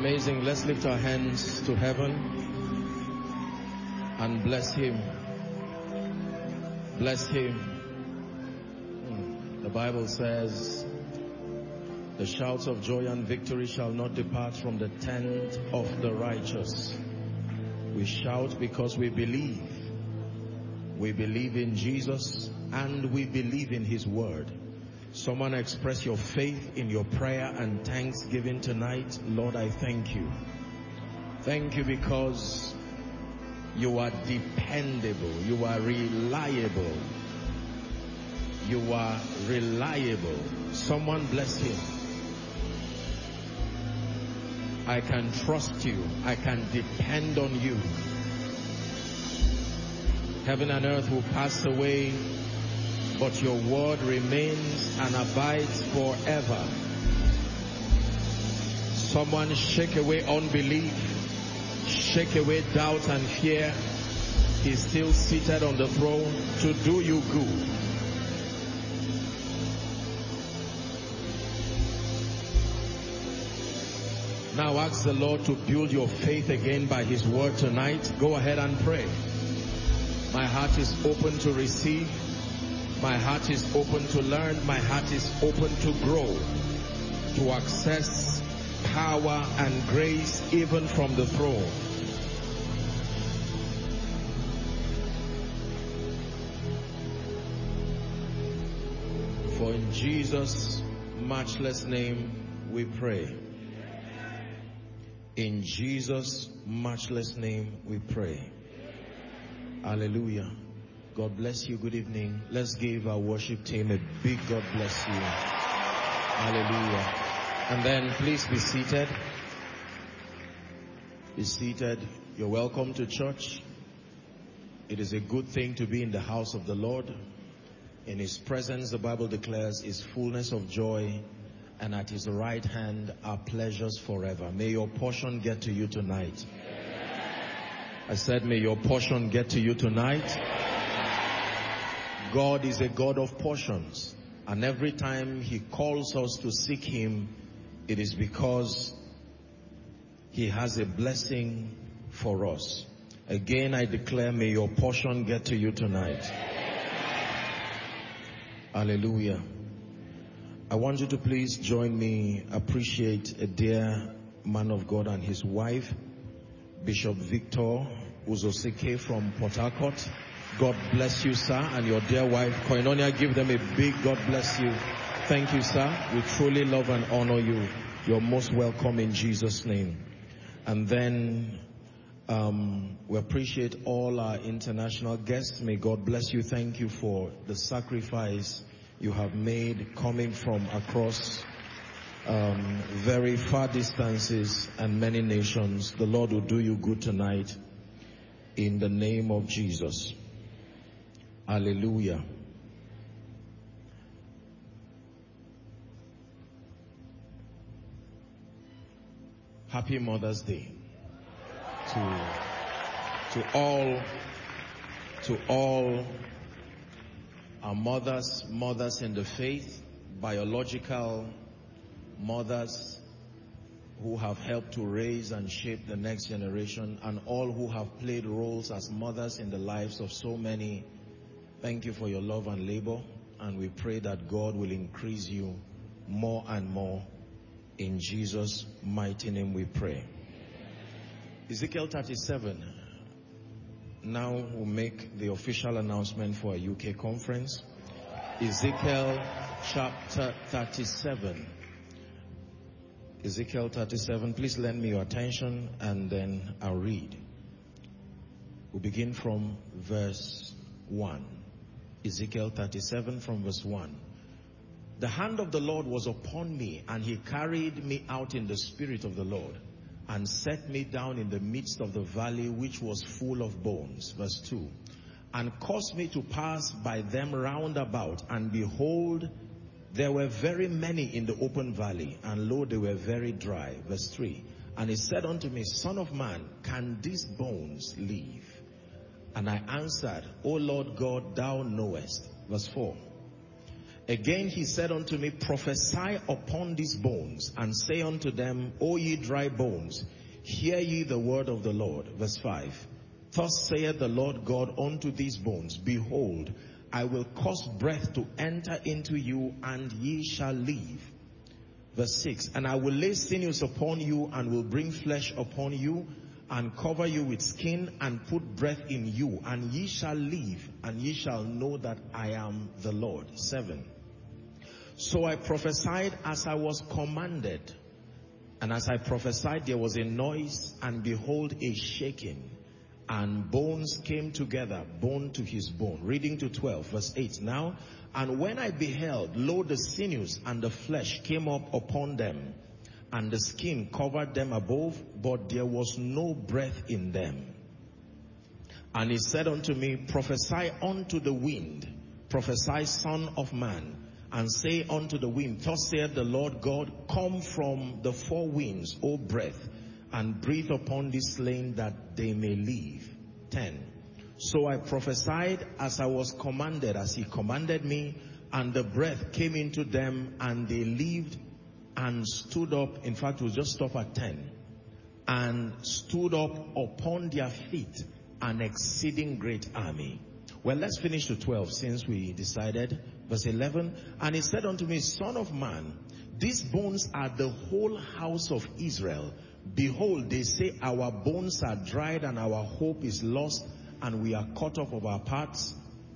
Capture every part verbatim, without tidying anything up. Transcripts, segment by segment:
amazing. Let's lift our hands to heaven and bless him. Bless him. The Bible says, the shouts of joy and victory shall not depart from the tent of the righteous. We shout because we believe. We believe in Jesus and we believe in his word. Someone express your faith in your prayer and thanksgiving tonight. Lord, I thank you. Thank you because you are dependable. You are reliable. You are reliable. Someone bless him. I can trust you. I can depend on you. Heaven and earth will pass away, but your word remains and abides forever. Someone shake away unbelief, shake away doubt and fear. He's still seated on the throne to do you good. Now ask the Lord to build your faith again by his word tonight. Go ahead and pray. My heart is open to receive. My heart is open to learn. My heart is open to grow, to access power and grace even from the throne. For in Jesus' matchless name we pray. In Jesus' matchless name we pray. Hallelujah. God bless you. Good evening. Let's give our worship team a big God bless you. Hallelujah. And then please be seated. Be seated. You're welcome to church. It is a good thing to be in the house of the Lord. In his presence, the Bible declares, is fullness of joy, and at his right hand are pleasures forever. May your portion get to you tonight. I said, may your portion get to you tonight. God is a God of portions. And every time he calls us to seek him, it is because he has a blessing for us. Again, I declare, may your portion get to you tonight. Hallelujah. I want you to please join me, appreciate a dear man of God and his wife, Bishop Victor Uzosike from Port Harcourt. God bless you, sir, and your dear wife, Koinonia. Give them a big God bless you. Thank you, sir. We truly love and honor you. You're most welcome in Jesus' name. And then um, we appreciate all our international guests. May God bless you. Thank you for the sacrifice you have made coming from across Um, very far distances and many nations. The Lord will do you good tonight in the name of Jesus. Hallelujah. Happy Mother's Day to to all to all our mothers, mothers in the faith, biological mothers who have helped to raise and shape the next generation, and all who have played roles as mothers in the lives of so many. Thank you for your love and labor, and we pray that God will increase you more and more. In Jesus' mighty name we pray. Ezekiel thirty-seven. Now we'll make the official announcement for a U K conference. Ezekiel chapter thirty-seven. Ezekiel thirty-seven, please lend me your attention and then I'll read. We'll begin from verse one. Ezekiel thirty-seven from verse one. The hand of the Lord was upon me, and he carried me out in the spirit of the Lord, and set me down in the midst of the valley which was full of bones. Verse two. And caused me to pass by them round about, and behold, there were very many in the open valley, and lo, they were very dry. Verse three. And he said unto me, Son of man, can these bones live? And I answered, O Lord God, thou knowest. Verse four. Again he said unto me, prophesy upon these bones, and say unto them, O ye dry bones, hear ye the word of the Lord. Verse five. Thus saith the Lord God unto these bones, behold, I will cause breath to enter into you, and ye shall live. Verse six. And I will lay sinews upon you, and will bring flesh upon you, and cover you with skin, and put breath in you, and ye shall live, and ye shall know that I am the Lord. Seven. So I prophesied as I was commanded, and as I prophesied there was a noise, and behold a shaking, and bones came together, bone to his bone. Reading to twelve, verse eight now. And when I beheld, lo, the sinews and the flesh came up upon them, and the skin covered them above, but there was no breath in them. And he said unto me, prophesy unto the wind, prophesy, son of man, and say unto the wind, thus saith the Lord God, come from the four winds, O breath, and breathe upon this slain that they may live. Ten. So I prophesied as I was commanded, as he commanded me, and the breath came into them, and they lived and stood up. In fact, we'll just stop at ten. And stood up upon their feet, an exceeding great army. Well, let's finish to twelve since we decided. Verse eleven. And he said unto me, son of man, these bones are the whole house of Israel. Behold, they say, our bones are dried, and our hope is lost, and we are cut off of our parts.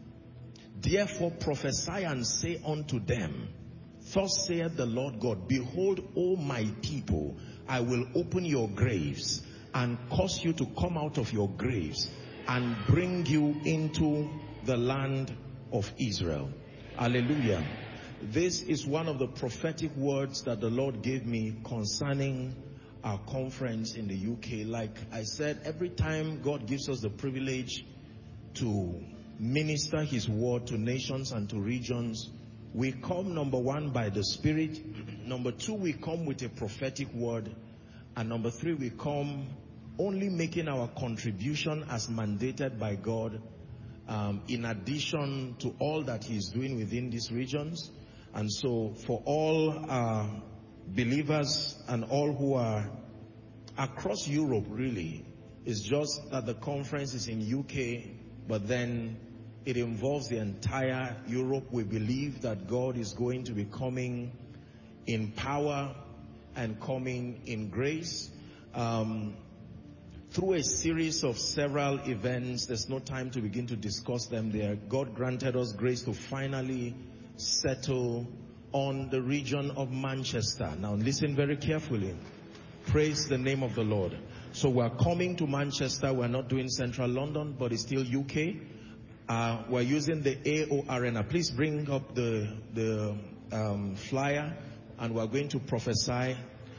Therefore prophesy and say unto them, thus saith the Lord God, behold, O my people, I will open your graves, and cause you to come out of your graves, and bring you into the land of Israel. Hallelujah. This is one of the prophetic words that the Lord gave me concerning our conference in the U K. Like I said, every time God gives us the privilege to minister his word to nations and to regions, we come, number one, by the Spirit. Number two, we come with a prophetic word. And number three, we come only making our contribution as mandated by God, um, in addition to all that he is doing within these regions. And so for all uh, believers and all who are across Europe, really, it's just that the conference is in U K, but then it involves the entire Europe. We believe that God is going to be coming in power and coming in grace um, through a series of several events. There's no time to begin to discuss them there. God granted us grace to finally settle on the region of Manchester. Now listen very carefully. Praise the name of the Lord. So we're coming to Manchester. We're not doing central London, but it's still U K. Uh, we're using the A O Arena. Please bring up the, the um, flyer, and we're going to prophesy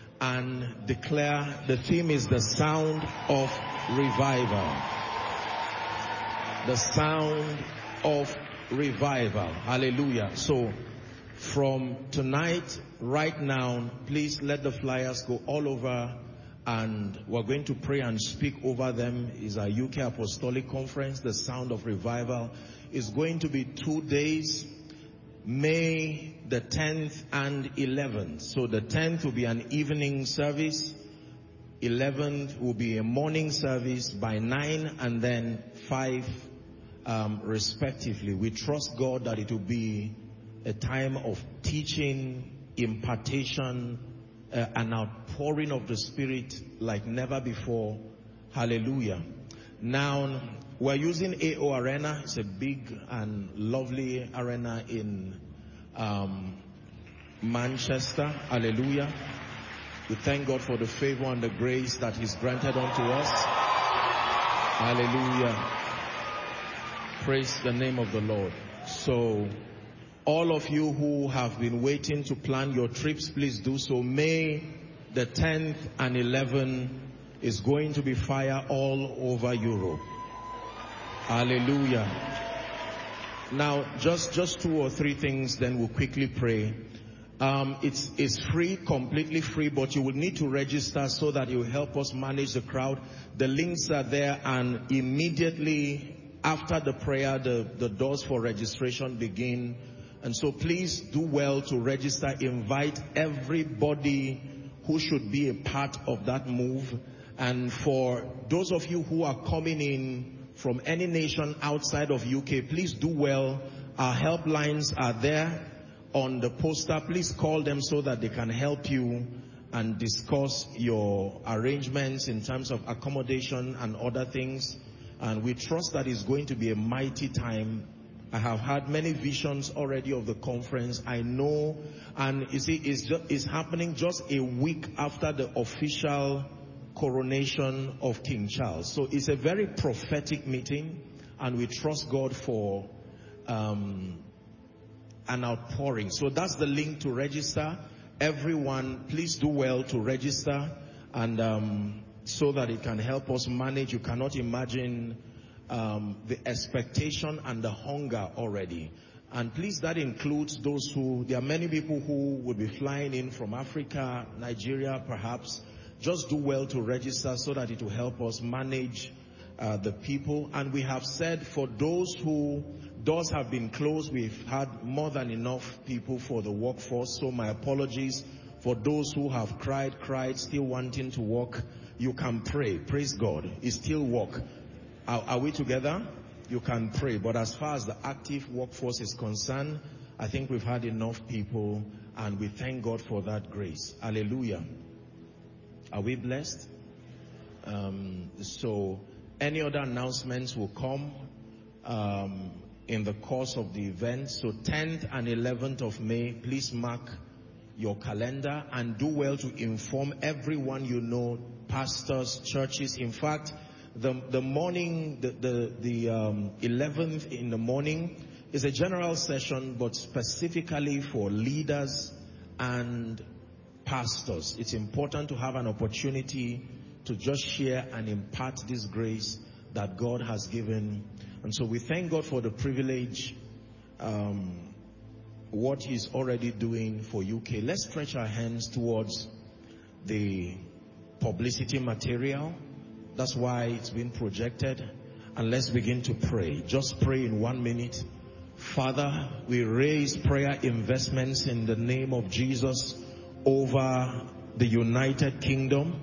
and declare. The theme is the sound of revival. The sound of revival. Hallelujah. So from tonight, right now, please let the flyers go all over, and we're going to pray and speak over them. It's our U K Apostolic Conference. The sound of revival is going to be two days, May the tenth and eleventh. So the tenth will be an evening service, eleventh will be a morning service by nine and then five um, respectively. We trust God that it will be a time of teaching, impartation, uh, an outpouring of the Spirit like never before. Hallelujah. Now, we're using A O Arena. It's a big and lovely arena in um, Manchester. Hallelujah. We thank God for the favor and the grace that He's granted unto us. Hallelujah. Praise the name of the Lord. So, all of you who have been waiting to plan your trips, please do so. May the tenth and eleventh is going to be fire all over Europe. Hallelujah. Now, just, just two or three things, then we'll quickly pray. Um, it's, it's free, completely free, but you will need to register so that it will help us manage the crowd. The links are there, and immediately after the prayer, the, the doors for registration begin. And so please do well to register. Invite everybody who should be a part of that move. And for those of you who are coming in from any nation outside of U K, please do well. Our helplines are there on the poster. Please call them so that they can help you and discuss your arrangements in terms of accommodation and other things. And we trust that it's going to be a mighty time. I have had many visions already of the conference. I know, and you see, it's, just, it's happening just a week after the official coronation of King Charles. So it's a very prophetic meeting, and we trust God for um, an outpouring. So that's the link to register. Everyone, please do well to register, and um, so that it can help us manage. You cannot imagine Um, the expectation and the hunger already. And please, that includes those who, there are many people who will be flying in from Africa, Nigeria perhaps. Just do well to register so that it will help us manage uh, the people. And we have said for those who, doors have been closed, we've had more than enough people for the workforce. So my apologies for those who have cried, cried, still wanting to work. You can pray. Praise God. It's still work. Are, are we together? You can pray. But as far as the active workforce is concerned, I think we've had enough people, and we thank God for that grace. Hallelujah. Are we blessed? Um, so any other announcements will come um, in the course of the event. So tenth and eleventh of May, please mark your calendar and do well to inform everyone you know, pastors, churches. In fact, The, the morning, the, the, the um, eleventh in the morning is a general session, but specifically for leaders and pastors. It's important to have an opportunity to just share and impart this grace that God has given. And so we thank God for the privilege, um, what He's already doing for U K. Let's stretch our hands towards the publicity material. That's why it's been projected. And let's begin to pray. Just pray in one minute. Father, we raise prayer investments in the name of Jesus over the United Kingdom.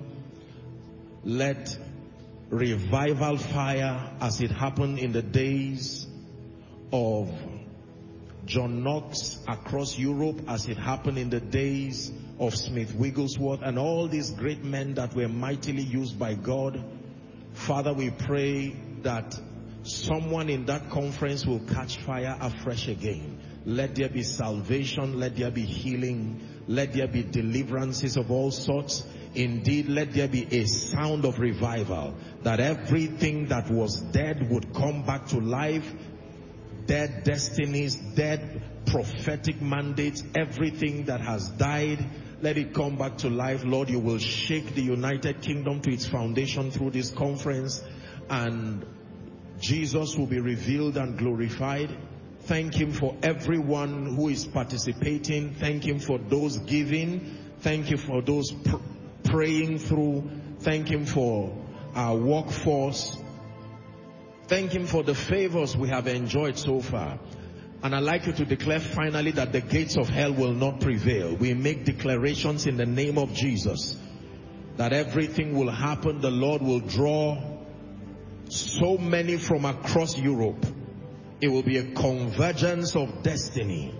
Let revival fire, as it happened in the days of John Knox across Europe, as it happened in the days of Smith Wigglesworth and all these great men that were mightily used by God. Father, we pray that someone in that conference will catch fire afresh again. Let there be salvation, let there be healing, let there be deliverances of all sorts. Indeed, let there be a sound of revival, that everything that was dead would come back to life. Dead destinies, dead prophetic mandates, everything that has died, let it come back to life. Lord, you will shake the United Kingdom to its foundation through this conference, and Jesus will be revealed and glorified. Thank Him for everyone who is participating. Thank Him for those giving. Thank you for those pr- praying through. Thank Him for our workforce. Thank Him for the favors we have enjoyed so far. And I'd like you to declare finally that the gates of hell will not prevail. We make declarations in the name of Jesus that everything will happen. The Lord will draw so many from across Europe. It will be a convergence of destiny.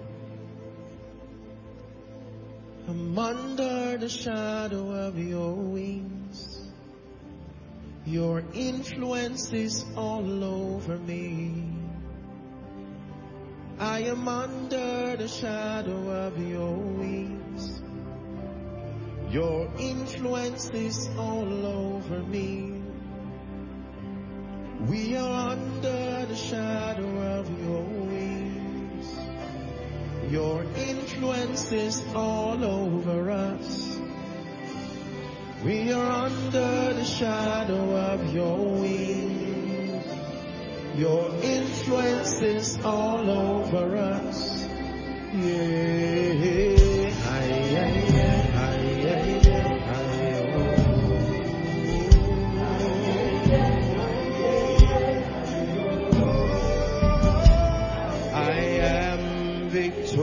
I'm under the shadow of your wings. Your influence is all over me. I am under the shadow of your wings. Your influence is all over me. We are under the shadow of your wings. Your influence is all over us. We are under the shadow of your wings. Your influence is all over us. Yeah. I am victorious.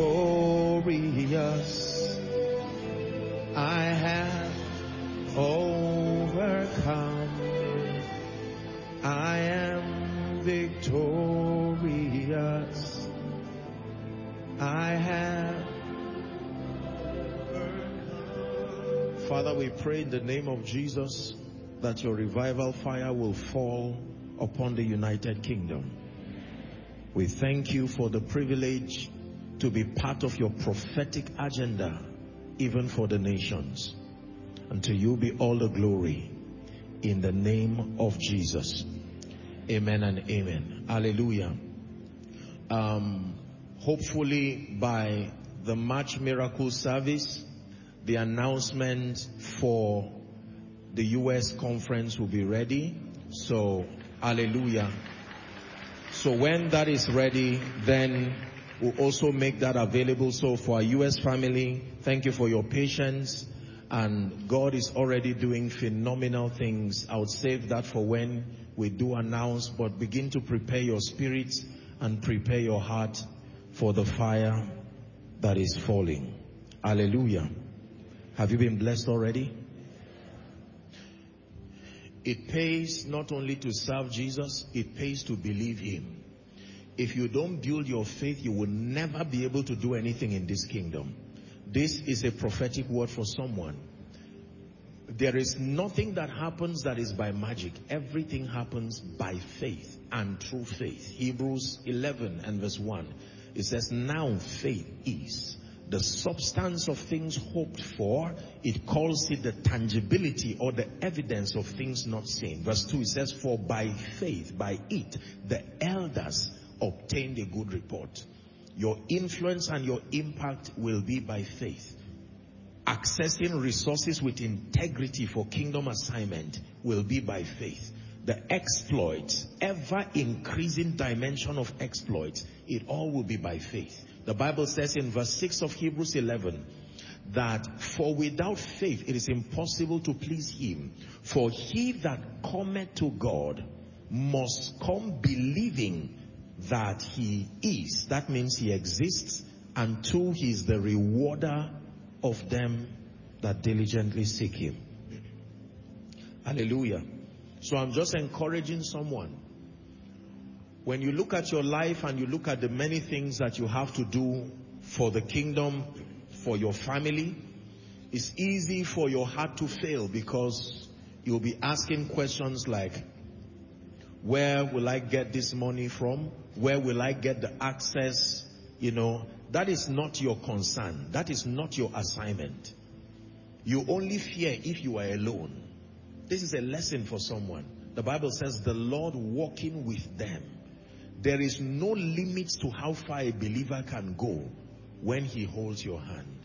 Father, we pray in the name of Jesus that your revival fire will fall upon the United Kingdom. We thank you for the privilege to be part of your prophetic agenda, even for the nations. And to you be all the glory in the name of Jesus. Amen and amen. Hallelujah. Um, hopefully by the March Miracle Service, the announcement for the U S conference will be ready. So, hallelujah. So when that is ready, then we'll also make that available. So for our U S family, thank you for your patience. And God is already doing phenomenal things. I would save that for when we do announce, but begin to prepare your spirits and prepare your heart for the fire that is falling. Hallelujah. Have you been blessed already? It pays not only to serve Jesus, it pays to believe him. If you don't build your faith, you will never be able to do anything in this kingdom. This is a prophetic word for someone. There is nothing that happens that is by magic. Everything happens by faith and through faith. Hebrews eleven and verse one. It says, now faith is the substance of things hoped for. It calls it the tangibility or the evidence of things not seen. Verse two, it says, for by faith, by it, the elders obtained a good report. Your influence and your impact will be by faith. Accessing resources with integrity for kingdom assignment will be by faith. The exploits, ever increasing dimension of exploits, it all will be by faith. The Bible says in verse six of Hebrews eleven that for without faith it is impossible to please him. For he that cometh to God must come believing that he is. That means he exists. And two, he is the rewarder of them that diligently seek him. Hallelujah. So I'm just encouraging someone. When you look at your life and you look at the many things that you have to do for the kingdom, for your family, it's easy for your heart to fail because you'll be asking questions like, where will I get this money from? Where will I get the access? You know, that is not your concern. That is not your assignment. You only fear if you are alone. This is a lesson for someone. The Bible says the Lord walking with them. There is no limit to how far a believer can go when he holds your hand.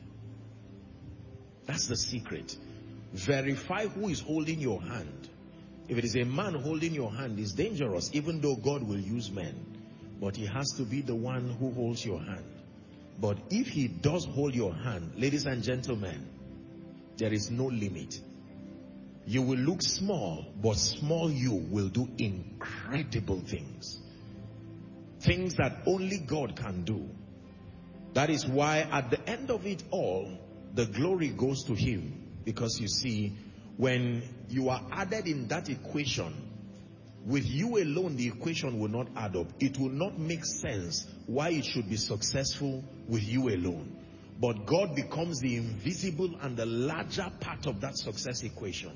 That's the secret. Verify who is holding your hand. If it is a man holding your hand, it's dangerous, even though God will use men. But he has to be the one who holds your hand. But if he does hold your hand, ladies and gentlemen, there is no limit. You will look small, but small you will do incredible things. Things that only God can do. That is why at the end of it all, the glory goes to him. Because you see, when you are added in that equation, with you alone, the equation will not add up. It will not make sense why it should be successful with you alone. But God becomes the invisible and the larger part of that success equation.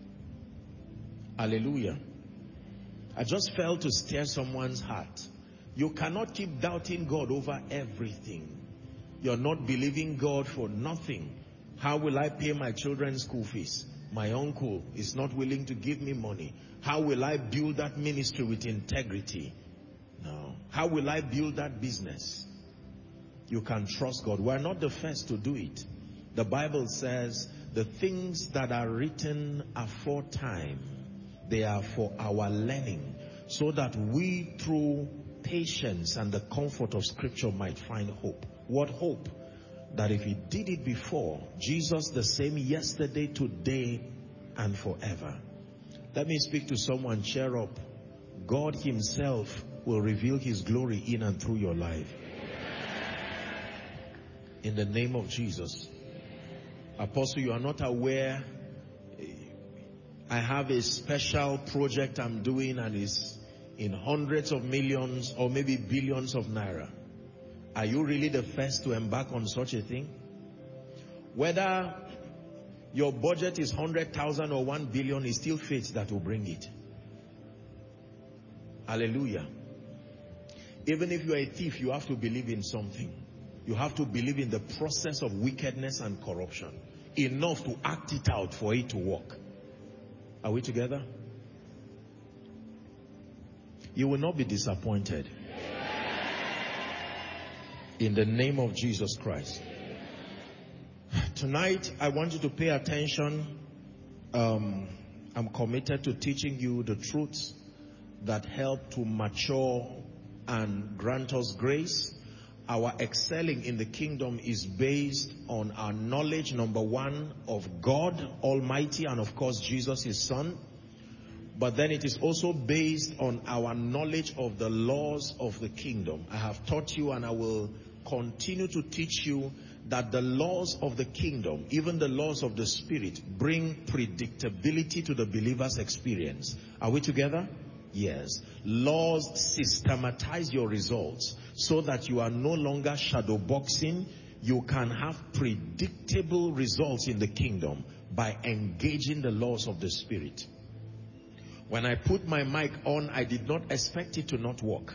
Hallelujah. I just felt to stir someone's heart. You cannot keep doubting God over everything. You're not believing God for nothing. How will I pay my children's school fees? My uncle is not willing to give me money. How will I build that ministry with integrity? No. How will I build that business? You can trust God. We're not the first to do it. The Bible says the things that are written aforetime, they are for our learning, so that we through patience and the comfort of Scripture might find hope. What hope? That if he did it before, Jesus the same yesterday, today, and forever. Let me speak to someone. Cheer up. God himself will reveal his glory in and through your life. In the name of Jesus. Apostle, you are not aware. I have a special project I'm doing and it's in hundreds of millions or maybe billions of naira. Are you really the first to embark on such a thing? Whether Your budget is one hundred thousand or one billion, is still faith that will bring it. Hallelujah. Even if you are a thief, you have to believe in something. You have to believe in the process of wickedness and corruption enough to act it out for it to work. Are we together? You will not be disappointed. In the name of Jesus Christ. Tonight, I want you to pay attention. Um, I'm committed to teaching you the truths that help to mature and grant us grace. Our excelling in the kingdom is based on our knowledge, number one, of God Almighty and of course Jesus His Son. But then it is also based on our knowledge of the laws of the kingdom. I have taught you and I will continue to teach you that the laws of the kingdom, even the laws of the Spirit, bring predictability to the believer's experience. Are we together? Yes. Laws systematize your results so that you are no longer shadow boxing. You can have predictable results in the kingdom by engaging the laws of the Spirit. When I put my mic on, I did not expect it to not work.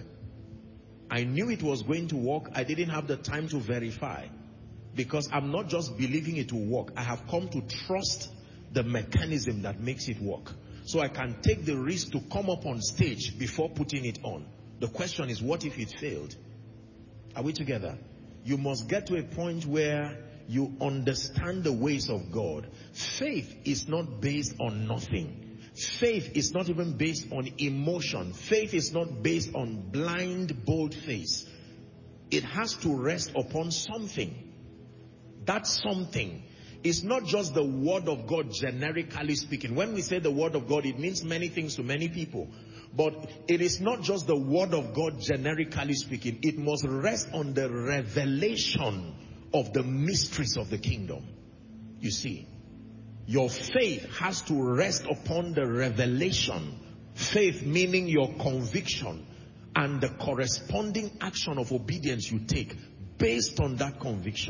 I knew it was going to work. I didn't have the time to verify because I'm not just believing it will work. I have come to trust the mechanism that makes it work. So I can take the risk to come up on stage before putting it on. The question is, what if it failed? Are we together? You must get to a point where you understand the ways of God. Faith is not based on nothing. Faith is not even based on emotion. Faith is not based on blind, bold faith. It has to rest upon something. That something is not just the word of God generically speaking. When we say the word of God, it means many things to many people. But it is not just the word of God generically speaking. It must rest on the revelation of the mysteries of the kingdom. You see, your faith has to rest upon the revelation. Faith meaning your conviction and the corresponding action of obedience you take based on that conviction.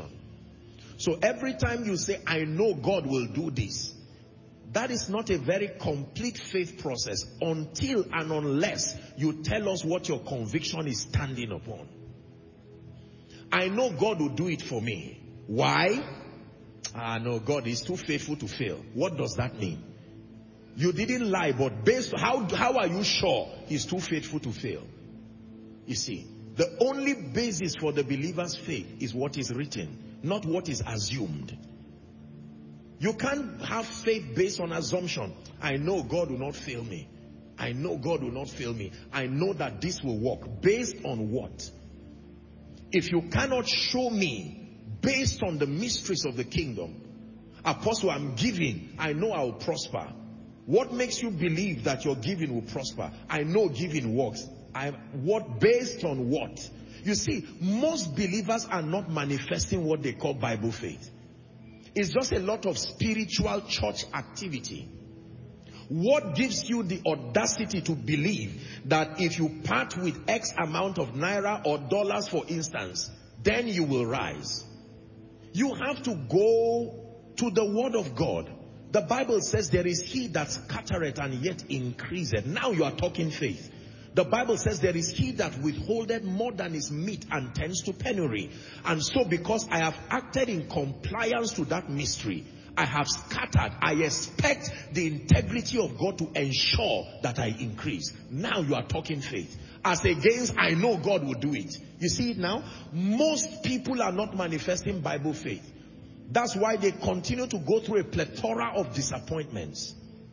So every time you say, I know God will do this, that is not a very complete faith process until and unless you tell us what your conviction is standing upon. I know God will do it for me. Why? Ah, no, God is too faithful to fail. What does that mean? You didn't lie, but based on how, how are you sure He's too faithful to fail? You see, the only basis for the believer's faith is what is written, not what is assumed. You can't have faith based on assumption. I know God will not fail me. I know God will not fail me. I know that this will work. Based on what? If you cannot show me based on the mysteries of the kingdom, Apostle, I'm giving, I know I will prosper. What makes you believe that your giving will prosper? I know giving works. I, what, based on what? You see, most believers are not manifesting what they call Bible faith. It's just a lot of spiritual church activity. What gives you the audacity to believe that if you part with X amount of naira or dollars, for instance, then you will rise? You have to go to the word of God. The Bible says there is he that scattereth and yet increaseth. Now you are talking faith. The Bible says there is he that withholdeth more than is meet and tends to penury. And so because I have acted in compliance to that mystery, I have scattered. I expect the integrity of God to ensure that I increase. Now you are talking faith. As against, I know God will do it. You see it now? Most people are not manifesting Bible faith. That's why they continue to go through a plethora of disappointments.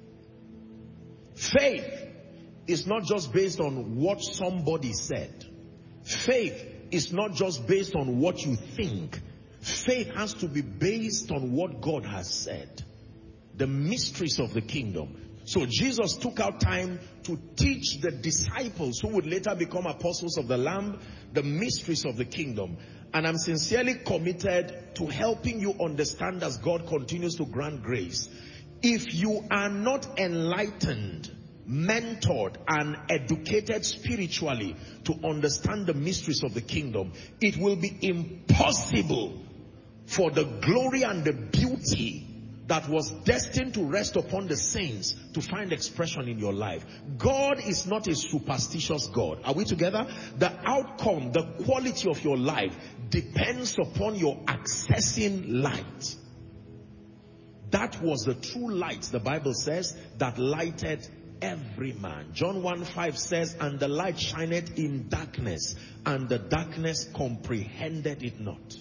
Faith is not just based on what somebody said. Faith is not just based on what you think. Faith has to be based on what God has said. The mysteries of the kingdom. So Jesus took out time to teach the disciples who would later become apostles of the Lamb the mysteries of the kingdom. And I'm sincerely committed to helping you understand as God continues to grant grace. If you are not enlightened, mentored, and educated spiritually to understand the mysteries of the kingdom, it will be impossible for the glory and the beauty that was destined to rest upon the saints to find expression in your life. God is not a superstitious God. Are we together? The outcome, the quality of your life depends upon your accessing light. That was the true light, the Bible says, that lighted every man. John one five says, and the light shineth in darkness, and the darkness comprehended it not.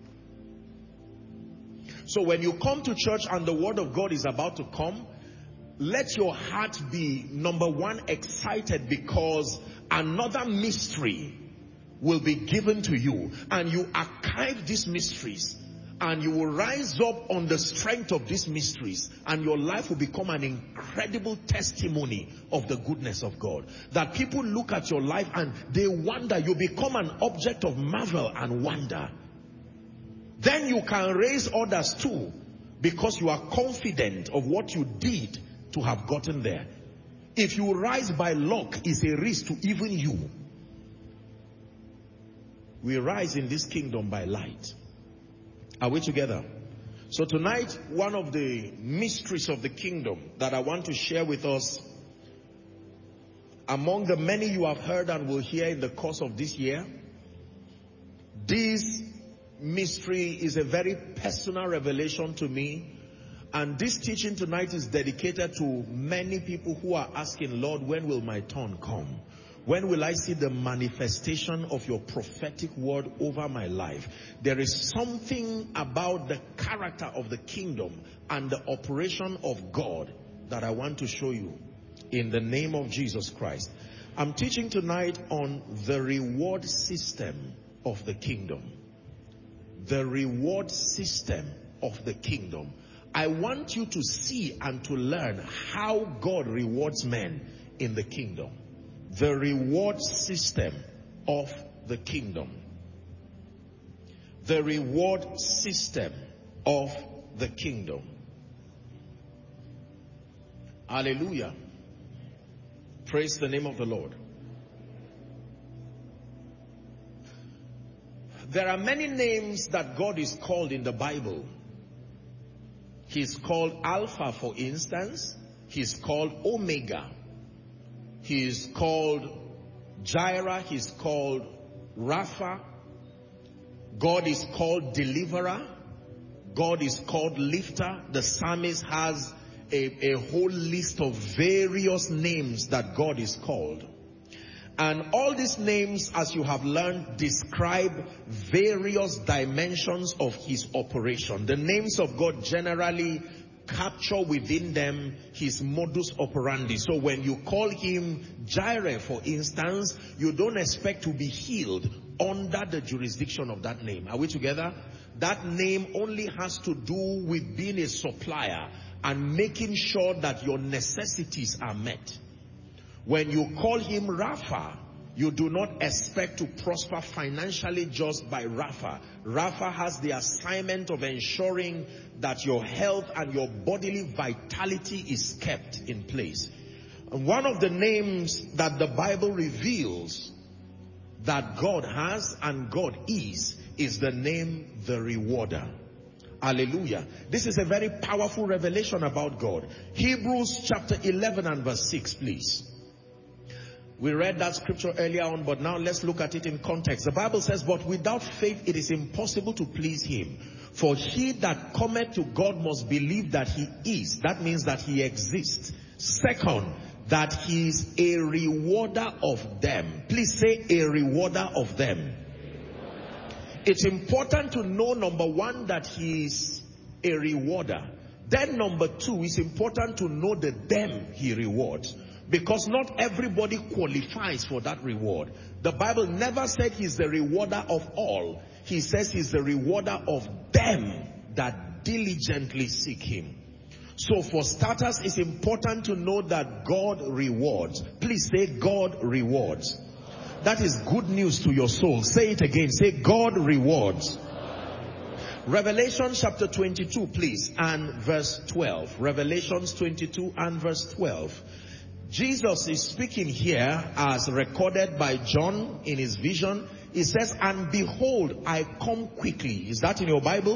So when you come to church and the word of God is about to come, let your heart be, number one, excited, because another mystery will be given to you, and you archive these mysteries, and you will rise up on the strength of these mysteries, and your life will become an incredible testimony of the goodness of God. That people look at your life and they wonder, you become an object of marvel and wonder. Then you can raise others too, because you are confident of what you did to have gotten there. If you rise by luck, it's a risk to even you. We rise in this kingdom by light. Are we together? So tonight, one of the mysteries of the kingdom that I want to share with us, among the many you have heard and will hear in the course of this year, this mystery is a very personal revelation to me, and this teaching tonight is dedicated to many people who are asking, Lord, when will my turn come? When will I see the manifestation of your prophetic word over my life? There is something about the character of the kingdom and the operation of God that I want to show you in the name of Jesus Christ. I'm teaching tonight on the reward system of the kingdom. The reward system of the kingdom. I want you to see and to learn how God rewards men in the kingdom. The reward system of the kingdom. The reward system of the kingdom. Hallelujah. Praise the name of the Lord. There are many names that God is called in the Bible. He's called Alpha, for instance. He's called Omega. He is called Jireh. He's called Rapha. God is called Deliverer. God is called Lifter. The psalmist has a, a whole list of various names that God is called. And all these names, as you have learned, describe various dimensions of his operation. The names of God generally capture within them his modus operandi. So when you call him Jireh, for instance, you don't expect to be healed under the jurisdiction of that name. Are we together? That name only has to do with being a supplier and making sure that your necessities are met. When you call him Rapha, you do not expect to prosper financially just by Rapha. Rapha has the assignment of ensuring that your health and your bodily vitality is kept in place. And one of the names that the Bible reveals that God has and God is, is the name the Rewarder. Hallelujah. This is a very powerful revelation about God. Hebrews chapter eleven and verse six, please. We read that scripture earlier on, but now let's look at it in context. The Bible says, but without faith it is impossible to please him. For he that cometh to God must believe that he is. That means that he exists. Second, that he is a rewarder of them. Please say, a rewarder of them. It's important to know, number one, that he is a rewarder. Then number two, it's important to know the them he rewards. Because not everybody qualifies for that reward. The Bible never said he's the rewarder of all. He says he's the rewarder of them that diligently seek him. So for starters, it's important to know that God rewards. Please say, God rewards. That is good news to your soul. Say it again. Say, God rewards. Revelation chapter twenty-two, please, and verse twelve. Revelations twenty-two and verse twelve. Jesus is speaking here as recorded by John in his vision. He says, and behold, I come quickly. Is that in your Bible?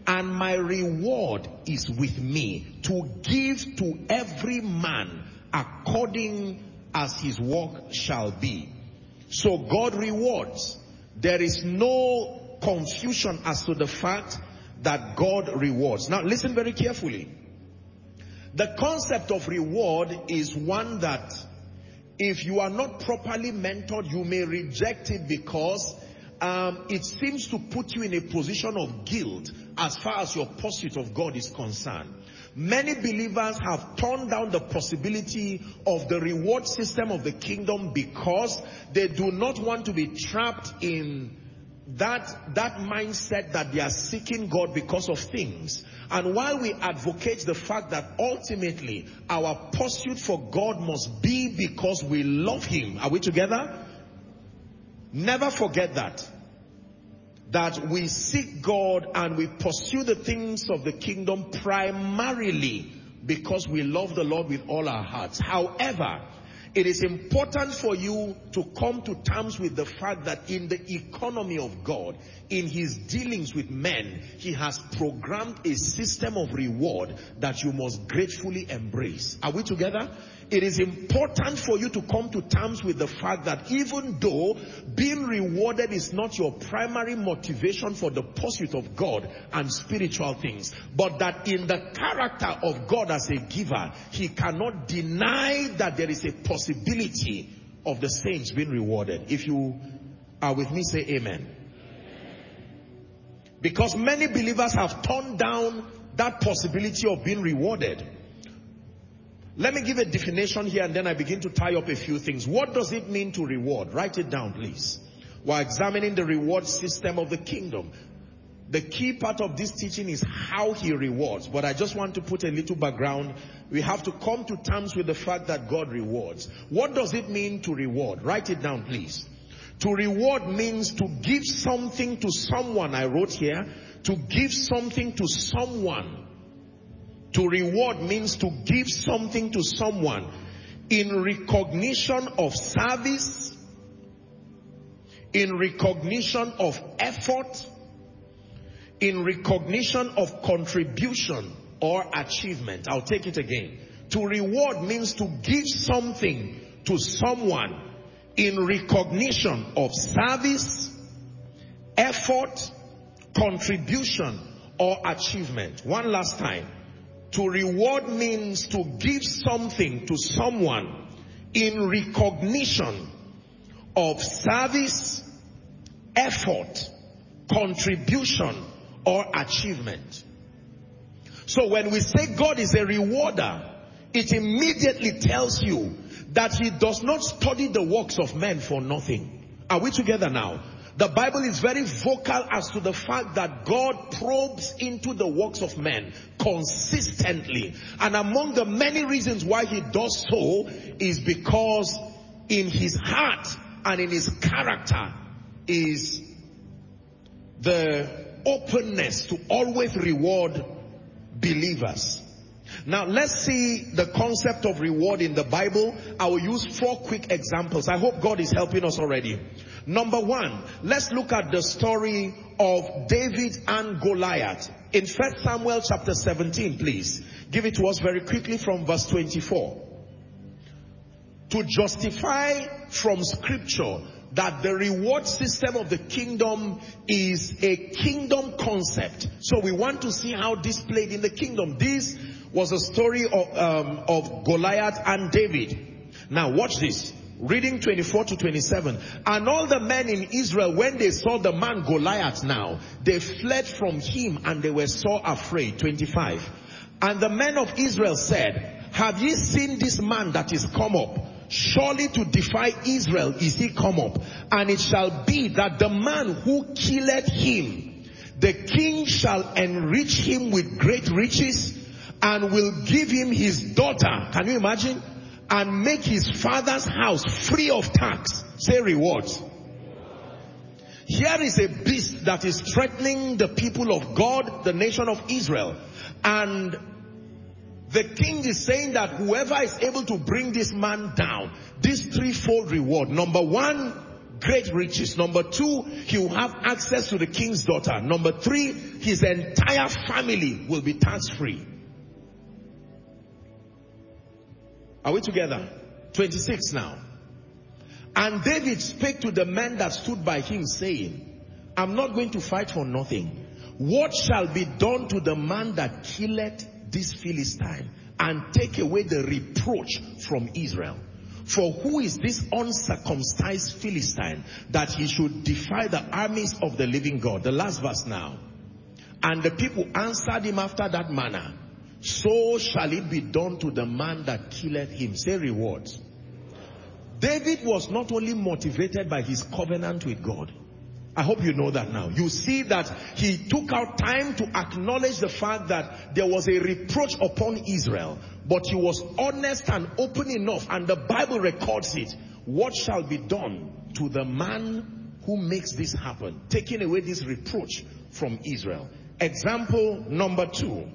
and my reward is with me to give to every man according as his work shall be. So God rewards. There is no confusion as to the fact that God rewards. Now listen very carefully. The concept of reward is one that if you are not properly mentored, you may reject it because um, it seems to put you in a position of guilt as far as your pursuit of God is concerned. Many believers have turned down the possibility of the reward system of the kingdom because they do not want to be trapped in that, that mindset that they are seeking God because of things. And while we advocate the fact that ultimately our pursuit for God must be because we love Him. Are we together? Never forget that. That we seek God and we pursue the things of the kingdom primarily because we love the Lord with all our hearts. However, it is important for you to come to terms with the fact that in the economy of God, in His dealings with men, He has programmed a system of reward that you must gratefully embrace. Are we together? It is important for you to come to terms with the fact that even though being rewarded is not your primary motivation for the pursuit of God and spiritual things, but that in the character of God as a giver, He cannot deny that there is a possibility of the saints being rewarded. If you are with me, say amen. Because many believers have turned down that possibility of being rewarded. Let me give a definition here and then I begin to tie up a few things. What does it mean to reward? Write it down, please. We're examining the reward system of the kingdom. The key part of this teaching is how He rewards. But I just want to put a little background. We have to come to terms with the fact that God rewards. What does it mean to reward? Write it down, please. To reward means to give something to someone. I wrote here, to give something to someone. To reward means to give something to someone in recognition of service, in recognition of effort, in recognition of contribution or achievement. I'll take it again. To reward means to give something to someone in recognition of service, effort, contribution or achievement. One last time. To reward means to give something to someone in recognition of service, effort, contribution, or achievement. So when we say God is a rewarder, it immediately tells you that He does not study the works of men for nothing. Are we together now? The Bible is very vocal as to the fact that God probes into the works of men consistently. And among the many reasons why He does so is because in His heart and in His character is the openness to always reward believers. Now let's see the concept of reward in the Bible. I will use four quick examples. I hope God is helping us already. Number one, let's look at the story of David and Goliath. In First Samuel chapter seventeen, please. Give it to us very quickly from verse twenty-four. To justify from scripture that the reward system of the kingdom is a kingdom concept. So we want to see how this played in the kingdom. This was a story of, um, of Goliath and David. Now watch this. Reading twenty-four to twenty-seven. And all the men in Israel, when they saw the man Goliath now, they fled from him and they were so afraid. twenty-five. And the men of Israel said, have ye seen this man that is come up? Surely to defy Israel is he come up. And it shall be that the man who killeth him, the king shall enrich him with great riches and will give him his daughter. Can you imagine? And make his father's house free of tax. Say rewards. Here is a beast that is threatening the people of God, the nation of Israel. And the king is saying that whoever is able to bring this man down, this threefold reward. Number one, great riches. Number two, he will have access to the king's daughter. Number three, his entire family will be tax-free. Are we together? twenty-six now. And David spake to the men that stood by him, saying, I'm not going to fight for nothing. What shall be done to the man that killeth this Philistine, and take away the reproach from Israel? For who is this uncircumcised Philistine, that he should defy the armies of the living God? The last verse now. And the people answered him after that manner, so shall it be done to the man that killeth him. Say rewards. David was not only motivated by his covenant with God. I hope you know that now. You see that he took out time to acknowledge the fact that there was a reproach upon Israel. But he was honest and open enough, and the Bible records it. What shall be done to the man who makes this happen? Taking away this reproach from Israel. Example number two.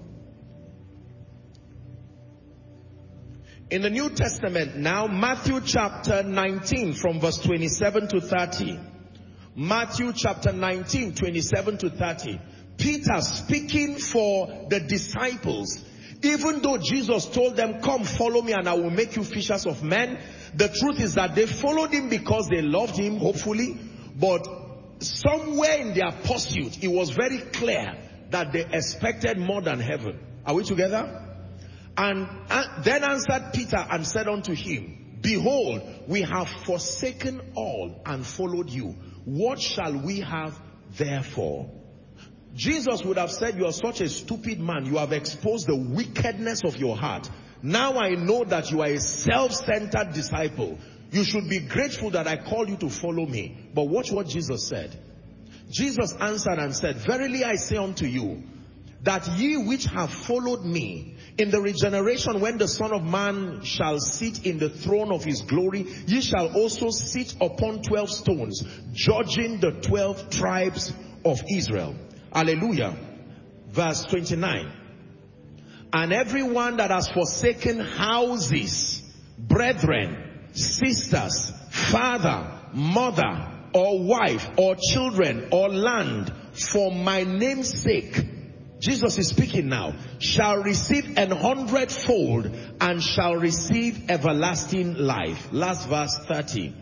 In the New Testament now, Matthew chapter nineteen from verse twenty-seven to thirty. Matthew chapter nineteen, twenty-seven to thirty. Peter speaking for the disciples. Even though Jesus told them, come follow me and I will make you fishers of men. The truth is that they followed him because they loved him, hopefully. But somewhere in their pursuit, it was very clear that they expected more than heaven. Are we together? And uh, then answered Peter and said unto him, behold, we have forsaken all and followed you. What shall we have therefore? Jesus would have said, you are such a stupid man. You have exposed the wickedness of your heart. Now I know that you are a self-centered disciple. You should be grateful that I called you to follow me. But watch what Jesus said. Jesus answered and said, verily I say unto you, that ye which have followed me, in the regeneration when the Son of Man shall sit in the throne of his glory, ye shall also sit upon twelve stones, judging the twelve tribes of Israel. Hallelujah. Verse twenty-nine. And everyone that has forsaken houses, brethren, sisters, father, mother, or wife, or children, or land, for my name's sake, Jesus is speaking now, shall receive an hundredfold and shall receive everlasting life. Last verse thirty.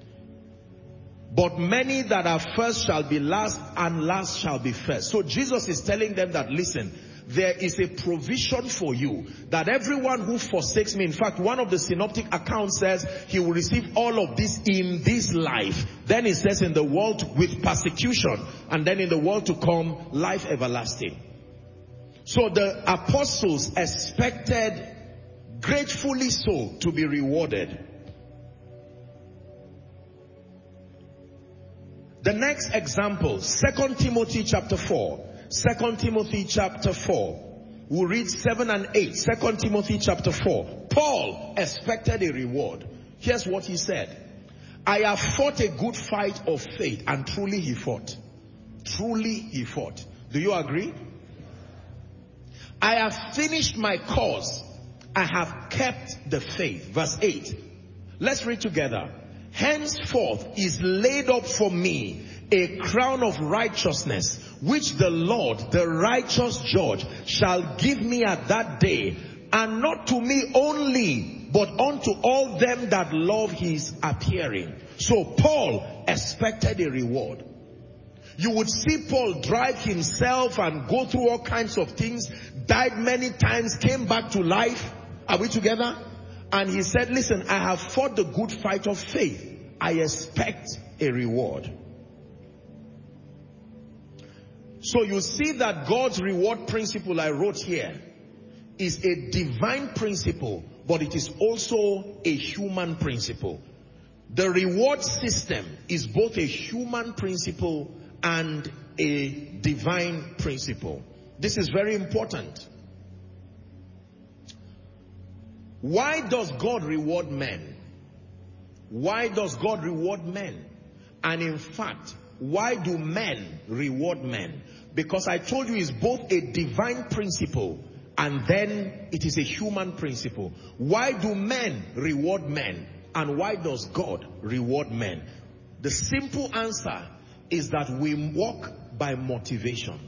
But many that are first shall be last, and last shall be first. So Jesus is telling them that, listen, there is a provision for you, that everyone who forsakes me, in fact, one of the synoptic accounts says he will receive all of this in this life. Then it says in the world with persecution, and then in the world to come, life everlasting. So the apostles expected, gratefully so, to be rewarded. The next example, Second Timothy chapter four. Second Timothy chapter four. We'll read seven and eight. Second Timothy chapter four. Paul expected a reward. Here's what he said. I have fought a good fight of faith, and truly he fought. Truly he fought. Do you agree? I have finished my course. I have kept the faith. Verse eight. Let's read together. Henceforth is laid up for me a crown of righteousness, which the Lord, the righteous judge, shall give me at that day, and not to me only, but unto all them that love his appearing. So Paul expected a reward. You would see Paul drive himself and go through all kinds of things, died many times, came back to life. Are we together? And he said, listen, I have fought the good fight of faith. I expect a reward. So you see that God's reward principle I wrote here is a divine principle, but it is also a human principle. The reward system is both a human principle and a divine principle. This is very important. Why does God reward men? Why does God reward men? And in fact, why do men reward men? Because I told you it's both a divine principle and then it is a human principle. Why do men reward men? And why does God reward men? The simple answer is that we walk by motivation.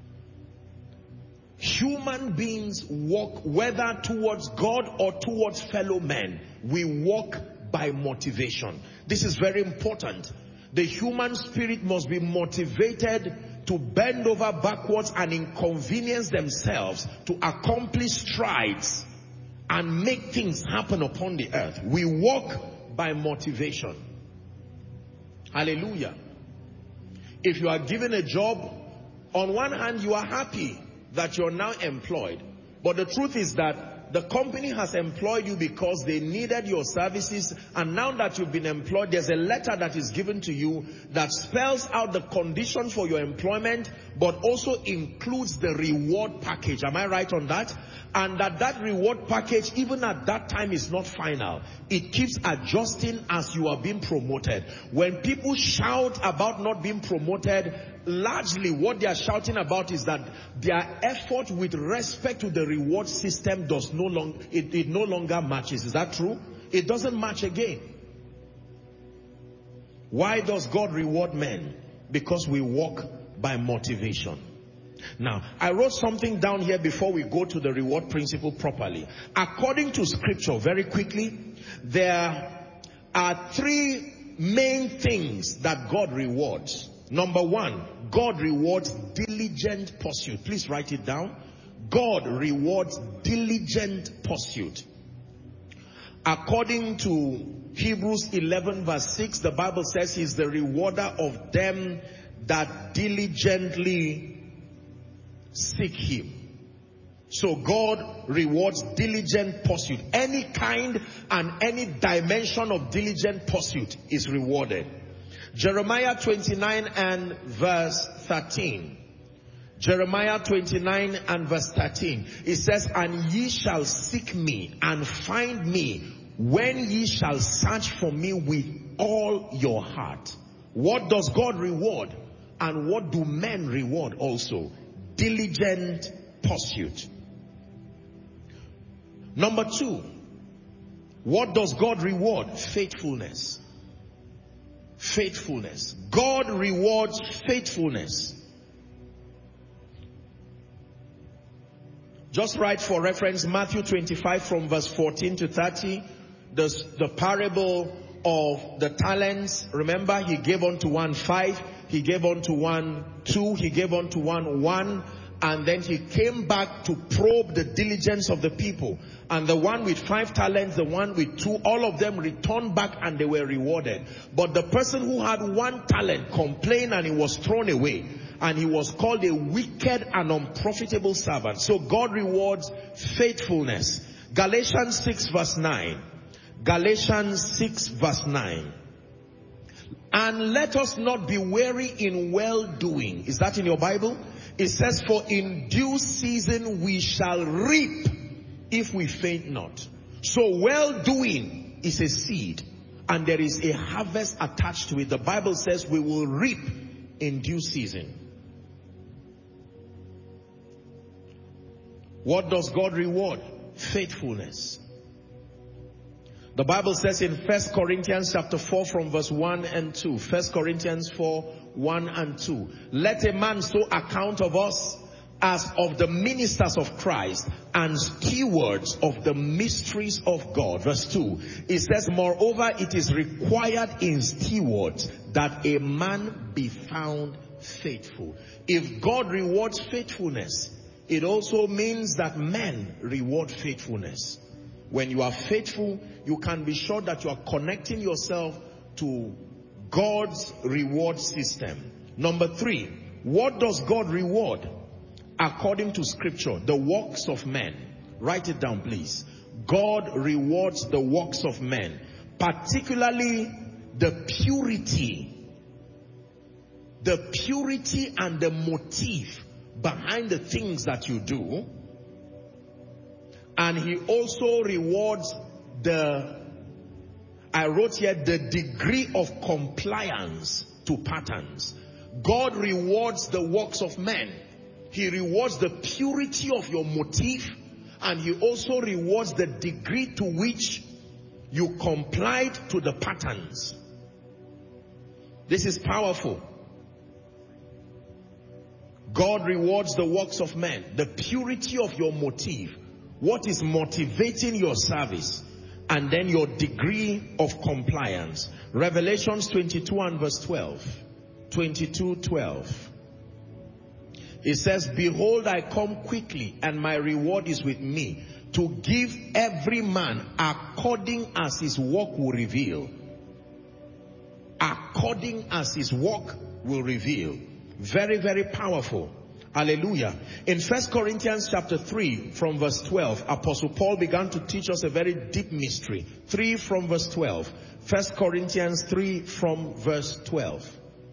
Human beings walk, whether towards God or towards fellow men, we walk by motivation. This is very important. The human spirit must be motivated to bend over backwards and inconvenience themselves to accomplish strides and make things happen upon the earth. We walk by motivation. Hallelujah. If you are given a job, on one hand you are happy that you're now employed. But the truth is that the company has employed you because they needed your services, and now that you've been employed, there's a letter that is given to you that spells out the conditions for your employment, but also includes the reward package. Am I right on that? And that that reward package, even at that time, is not final. It keeps adjusting as you are being promoted. When people shout about not being promoted, largely what they are shouting about is that their effort with respect to the reward system does no longer, it, it no longer matches. Is that true? It doesn't match again. Why does God reward men? Because we walk by motivation. Now, I wrote something down here before we go to the reward principle properly. According to scripture, very quickly, there are three main things that God rewards. Number one, God rewards diligent pursuit. Please write it down. God rewards diligent pursuit. According to Hebrews eleven verse six, the Bible says He's the rewarder of them that diligently seek Him. So God rewards diligent pursuit. Any kind and any dimension of diligent pursuit is rewarded. Jeremiah twenty-nine and verse thirteen. Jeremiah twenty-nine and verse thirteen. It says, and ye shall seek me and find me when ye shall search for me with all your heart. What does God reward? And what do men reward also? Diligent pursuit. Number two, what does God reward? Faithfulness. Faithfulness. God rewards faithfulness. Just write for reference Matthew twenty-five from verse fourteen to thirty. The, the parable of the talents. Remember, he gave unto one five, he gave unto one two, he gave unto one one, and then he came back to probe the diligence of the people. And the one with five talents, the one with two, all of them returned back and they were rewarded. But the person who had one talent complained and he was thrown away. And he was called a wicked and unprofitable servant. So God rewards faithfulness. Galatians six verse nine. Galatians six verse nine. And let us not be weary in well-doing. Is that in your Bible? It says, for in due season we shall reap if we faint not. So well-doing is a seed, and there is a harvest attached to it. The Bible says we will reap in due season. What does God reward? Faithfulness. The Bible says in First Corinthians chapter four from verse one and two. First Corinthians four, one and two. Let a man so account of us as of the ministers of Christ and stewards of the mysteries of God. Verse two. It says, moreover, it is required in stewards that a man be found faithful. If God rewards faithfulness, it also means that men reward faithfulness. When you are faithful, you can be sure that you are connecting yourself to God's reward system. Number three, what does God reward? According to scripture, the works of men. Write it down, please. God rewards the works of men, particularly the purity, the purity and the motive behind the things that you do. And he also rewards the, I wrote here, the degree of compliance to patterns. God rewards the works of men. He rewards the purity of your motive, and he also rewards the degree to which you complied to the patterns. This is powerful. God rewards the works of men. The purity of your motive. What is motivating your service? And then your degree of compliance. Revelations twenty-two and verse twelve. twenty-two twelve. It says, behold, I come quickly, and my reward is with me, to give every man according as his work will reveal. According as his work will reveal. Very, very powerful. Hallelujah. In First Corinthians chapter three from verse twelve, Apostle Paul began to teach us a very deep mystery. three from verse twelve. First Corinthians three from verse twelve.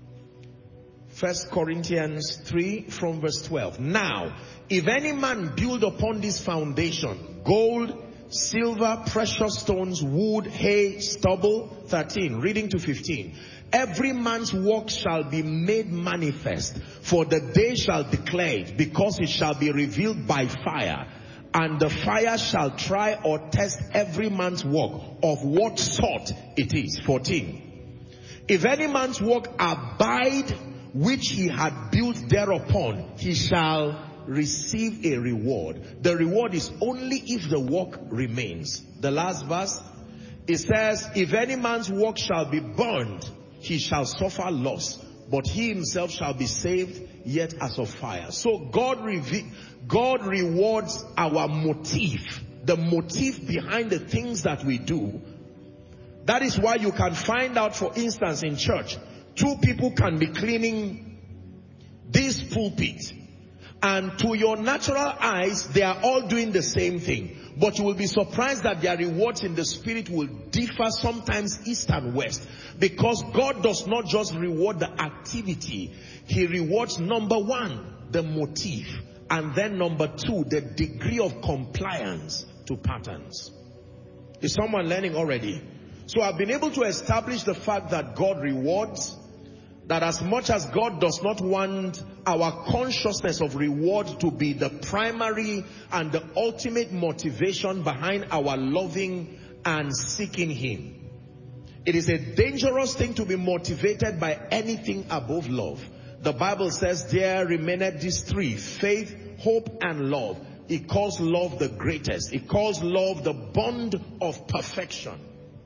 First Corinthians three from verse twelve. Now, if any man build upon this foundation, gold, silver, precious stones, wood, hay, stubble, thirteen, reading to fifteen. Every man's work shall be made manifest, for the day shall declare it, because it shall be revealed by fire. And the fire shall try or test every man's work of what sort it is. fourteen. If any man's work abide, which he had built thereupon, he shall receive a reward. The reward is only if the work remains. The last verse, it says, if any man's work shall be burned, he shall suffer loss, but he himself shall be saved, yet as of fire. So God reve- God rewards our motive, the motive behind the things that we do. That is why you can find out, for instance, in church, two people can be cleaning this pulpit, and to your natural eyes, they are all doing the same thing. But you will be surprised that their rewards in the spirit will differ, sometimes east and west. Because God does not just reward the activity. He rewards, number one, the motive. And then number two, the degree of compliance to patterns. Is someone learning already? So I've been able to establish the fact that God rewards. That as much as God does not want our consciousness of reward to be the primary and the ultimate motivation behind our loving and seeking Him. It is a dangerous thing to be motivated by anything above love. The Bible says there remaineth these three: faith, hope, and love. It calls love the greatest. It calls love the bond of perfection.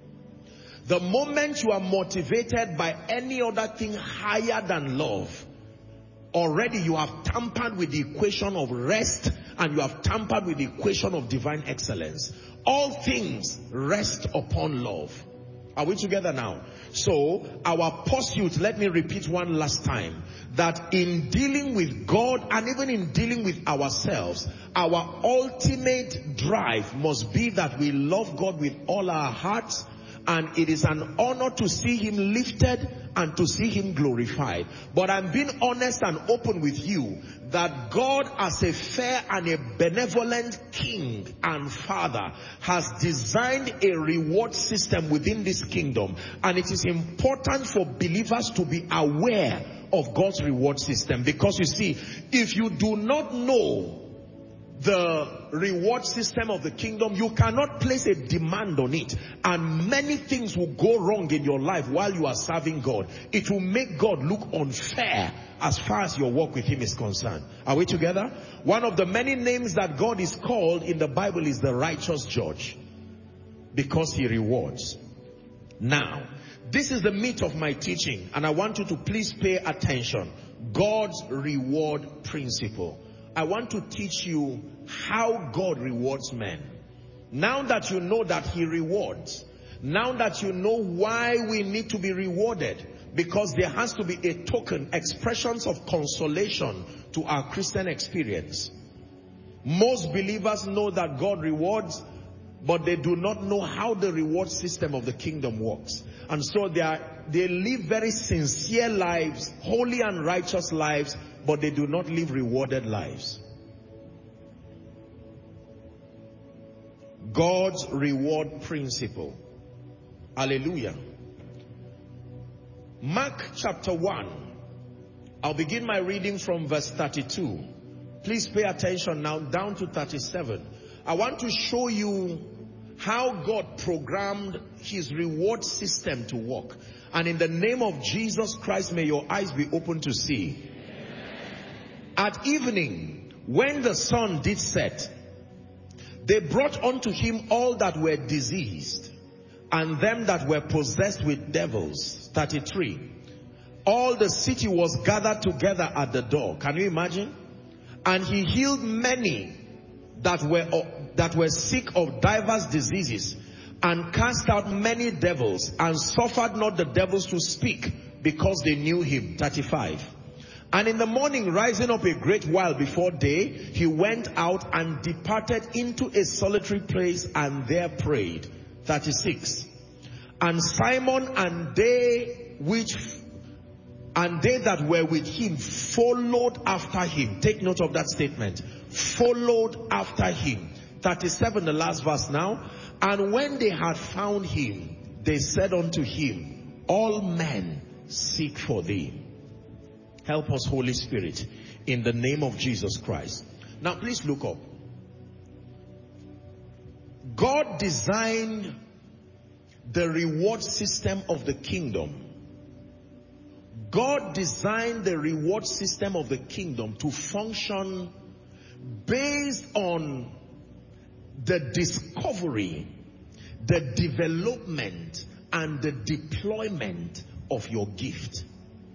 The moment you are motivated by any other thing higher than love, already you have tampered with the equation of rest, and you have tampered with the equation of divine excellence. All things rest upon love. Are we together now? So, our pursuit, let me repeat one last time, that in dealing with God and even in dealing with ourselves, our ultimate drive must be that we love God with all our hearts. And it is an honor to see Him lifted and to see Him glorified. But I'm being honest and open with you that God, as a fair and a benevolent King and Father, has designed a reward system within this kingdom. And it is important for believers to be aware of God's reward system. Because you see, if you do not know the reward system of the kingdom, you cannot place a demand on it, and many things will go wrong in your life while you are serving God. It will make God look unfair as far as your work with Him is concerned. Are we together? One of the many names that God is called in the Bible is the righteous judge, because He rewards. Now, this is the meat of my teaching, and I want you to please pay attention. God's reward principle. I want to teach you how God rewards men. Now that you know that He rewards, now that you know why we need to be rewarded, because there has to be a token, expressions of consolation to our Christian experience. Most believers know that God rewards, but they do not know how the reward system of the kingdom works. And so they are, they live very sincere lives, holy and righteous lives, but they do not live rewarded lives. God's reward principle. Hallelujah. Mark chapter one. I'll begin my reading from verse thirty-two. Please pay attention now down to thirty-seven. I want to show you how God programmed His reward system to work. And in the name of Jesus Christ, may your eyes be open to see. At evening, when the sun did set, they brought unto him all that were diseased, and them that were possessed with devils. thirty-three. All the city was gathered together at the door. Can you imagine? And he healed many that were, that were sick of divers diseases, and cast out many devils, and suffered not the devils to speak, because they knew him. thirty-five. And in the morning, rising up a great while before day, he went out and departed into a solitary place, and there prayed. thirty-six. And Simon and they which and they that were with him followed after him. Take note of that statement. Followed after him. thirty-seven, the last verse now. And when they had found him, they said unto him, all men seek for thee. Help us, Holy Spirit, in the name of Jesus Christ. Now please look up. God designed the reward system of the kingdom. God designed the reward system of the kingdom to function based on the discovery, the development, and the deployment of your gift.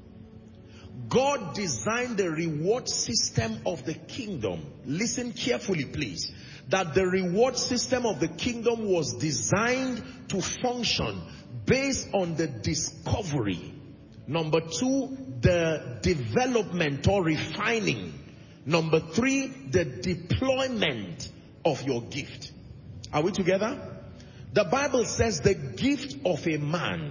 God designed the reward system of the kingdom. Listen carefully, please. That the reward system of the kingdom was designed to function based on the discovery. Number two, the development or refining. Number three, the deployment of your gift. Are we together? The Bible says the gift of a man.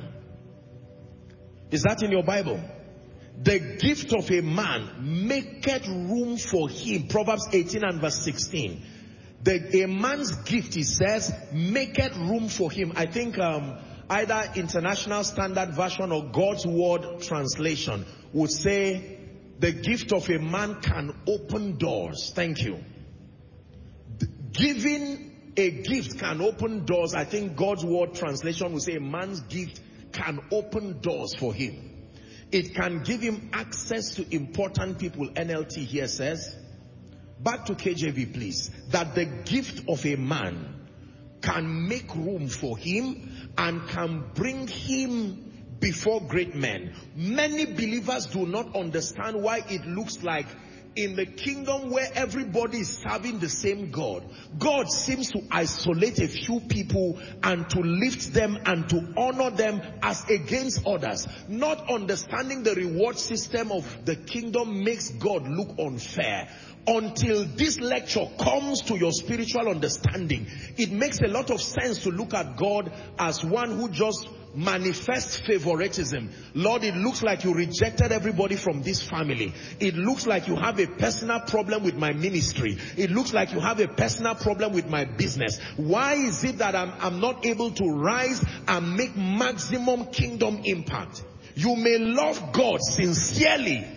Is that in your Bible? The gift of a man maketh room for him. Proverbs eighteen and verse sixteen. The, a man's gift, he says, maketh room for him. I think um, either International Standard Version or God's Word Translation would say, the gift of a man can open doors. Thank you. The, giving a gift can open doors. I think God's Word Translation would say a man's gift can open doors for him. It can give him access to important people. N L T here says, back to K J V please, that the gift of a man can make room for him and can bring him before great men. Many believers do not understand why it looks like in the kingdom where everybody is serving the same God, God seems to isolate a few people and to lift them and to honor them as against others. Not understanding the reward system of the kingdom makes God look unfair. Until this lecture comes to your spiritual understanding, it makes a lot of sense to look at God as one who just manifest favoritism. Lord, it looks like you rejected everybody from this family. It looks like you have a personal problem with my ministry. It looks like you have a personal problem with my business. Why is it that I'm, I'm not able to rise and make maximum kingdom impact? You may love God sincerely.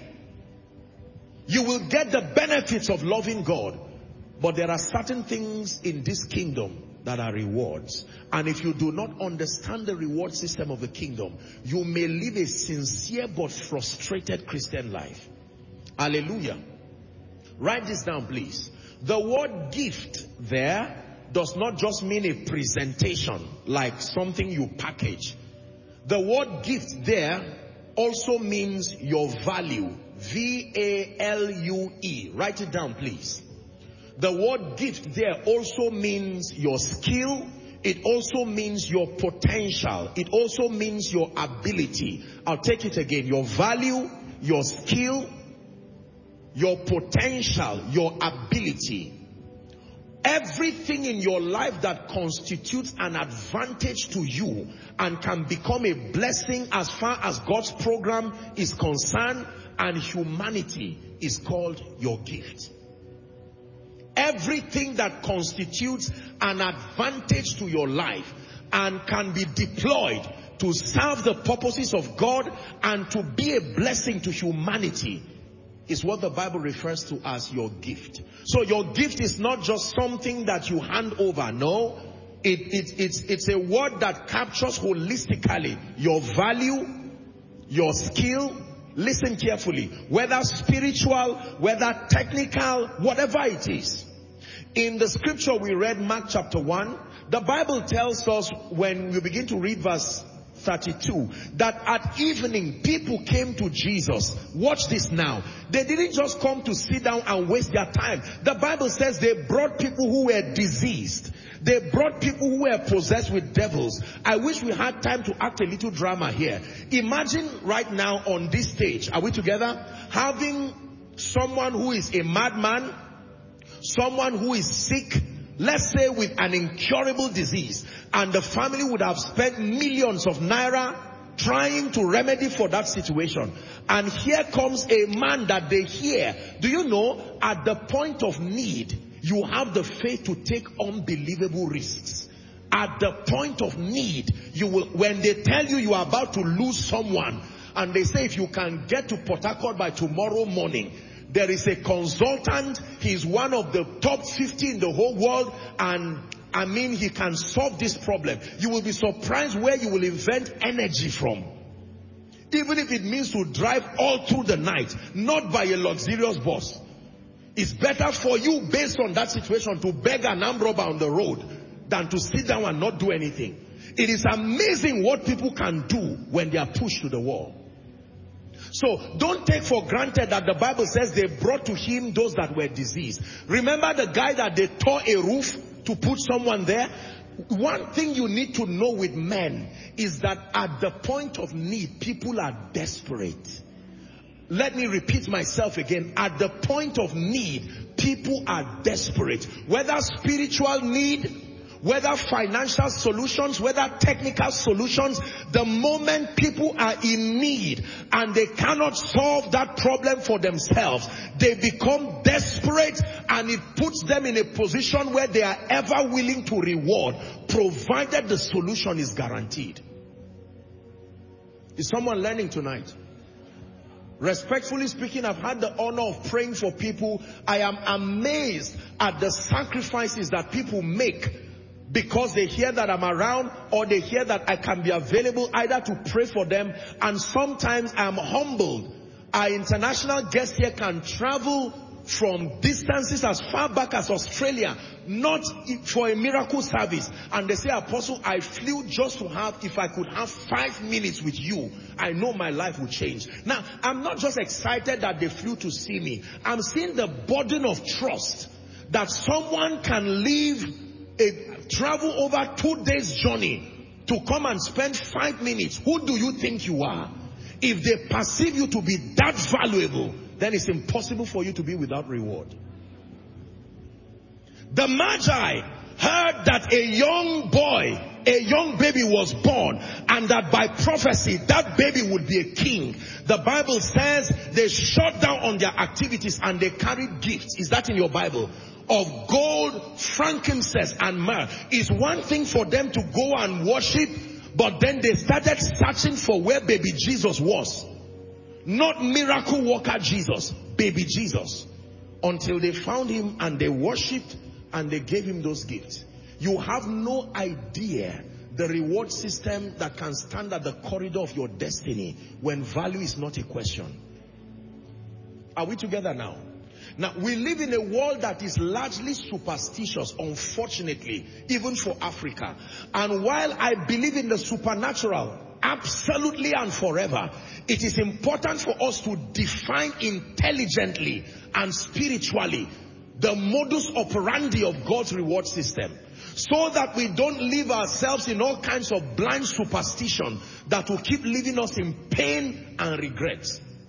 You will get the benefits of loving God. But there are certain things in this kingdom that are rewards. And if you do not understand the reward system of the kingdom, you may live a sincere but frustrated Christian life. Hallelujah. Write this down, please. The word gift there does not just mean a presentation, like something you package. The word gift there also means your value. V A L U E. Write it down, please. The word gift there also means your skill. It also means your potential. It also means your ability. I'll take it again. Your value, your skill, your potential, your ability. Everything in your life that constitutes an advantage to you and can become a blessing as far as God's program is concerned and humanity is called your gift. Everything that constitutes an advantage to your life and can be deployed to serve the purposes of God and to be a blessing to humanity is what the Bible refers to as your gift. So your gift is not just something that you hand over. No, It, it, it's, it's a word that captures holistically your value, your skill. Listen carefully. Whether spiritual, whether technical, whatever it is. In the scripture we read, Mark chapter one, the Bible tells us when we begin to read verse thirty-two, that at evening people came to Jesus. Watch this now. They didn't just come to sit down and waste their time. The Bible says they brought people who were diseased. They brought people who were possessed with devils. I wish we had time to act a little drama here. Imagine right now on this stage, are we together? Having someone who is a madman, someone who is sick, let's say with an incurable disease, and the family would have spent millions of naira trying to remedy for that situation. And here comes a man that they hear. Do you know, at the point of need, you have the faith to take unbelievable risks. At the point of need, you will, when they tell you you are about to lose someone, and they say if you can get to Port Harcourt by tomorrow morning, there is a consultant, he's one of the top fifty in the whole world, and I mean he can solve this problem. You will be surprised where you will invent energy from. Even if it means to drive all through the night, not by a luxurious bus. It's better for you, based on that situation, to beg an armed robber on the road than to sit down and not do anything. It is amazing what people can do when they are pushed to the wall. So don't take for granted that the Bible says they brought to him those that were diseased. Remember the guy that they tore a roof to put someone there? One thing you need to know with men is that at the point of need, people are desperate. Let me repeat myself again. At the point of need, people are desperate. Whether spiritual need, whether financial solutions, whether technical solutions, the moment people are in need and they cannot solve that problem for themselves, they become desperate, and it puts them in a position where they are ever willing to reward, provided the solution is guaranteed. Is someone learning tonight? Respectfully speaking, I've had the honor of praying for people. I am amazed at the sacrifices that people make because they hear that I'm around, or they hear that I can be available either to pray for them. And sometimes I'm humbled. Our international guests here can travel from distances as far back as Australia, not for a miracle service. And they say, Apostle, I flew just to have, if I could have five minutes with you, I know my life would change. Now, I'm not just excited that they flew to see me. I'm seeing the burden of trust that someone can leave, a, travel over two days journey to come and spend five minutes. Who do you think you are? If they perceive you to be that valuable, then it's impossible for you to be without reward. The Magi heard that a young boy, a young baby was born, and that by prophecy that baby would be a king. The Bible says they shut down on their activities and they carried gifts. Is that in your Bible? Of gold, frankincense and myrrh. It's one thing for them to go and worship, but then they started searching for where baby Jesus was. Not miracle worker Jesus, baby Jesus. Until they found him and they worshipped and they gave him those gifts. You have no idea the reward system that can stand at the corridor of your destiny when value is not a question. Are we together now? Now, we live in a world that is largely superstitious, unfortunately, even for Africa. And while I believe in the supernatural, absolutely and forever, it is important for us to define intelligently and spiritually the modus operandi of God's reward system, so that we don't leave ourselves in all kinds of blind superstition that will keep leaving us in pain and regret.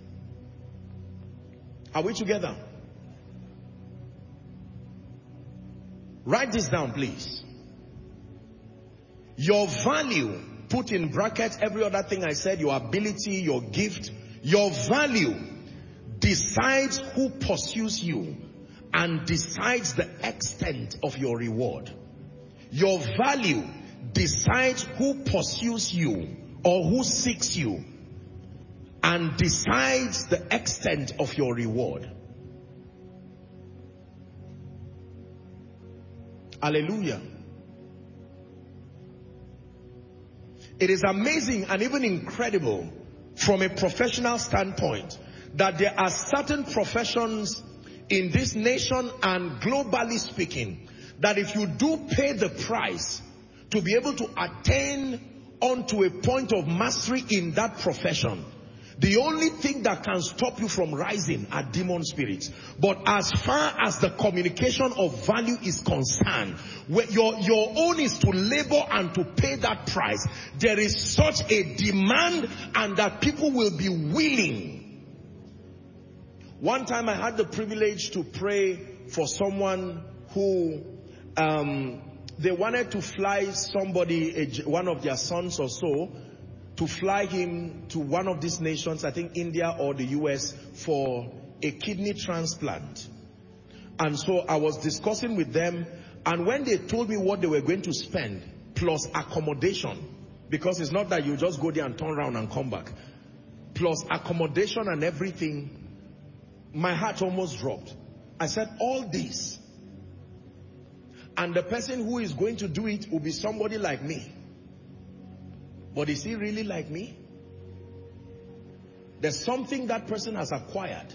Are we together? Write this down, please. Your value, put in brackets every other thing I said, your ability, your gift, your value decides who pursues you and decides the extent of your reward. Your value decides who pursues you or who seeks you and decides the extent of your reward. Hallelujah. It is amazing and even incredible from a professional standpoint that there are certain professions in this nation and globally speaking that if you do pay the price to be able to attain onto a point of mastery in that profession, the only thing that can stop you from rising are demon spirits. But as far as the communication of value is concerned, where your, your own is to labor and to pay that price. There is such a demand, and that people will be willing. One time I had the privilege to pray for someone who um, they wanted to fly somebody, one of their sons or so, to fly him to one of these nations, I think India or the U S, for a kidney transplant. And so I was discussing with them, and when they told me what they were going to spend, plus accommodation, because it's not that you just go there and turn around and come back, plus accommodation and everything, my heart almost dropped. I said, all this, and the person who is going to do it will be somebody like me. But is he really like me? There's something that person has acquired.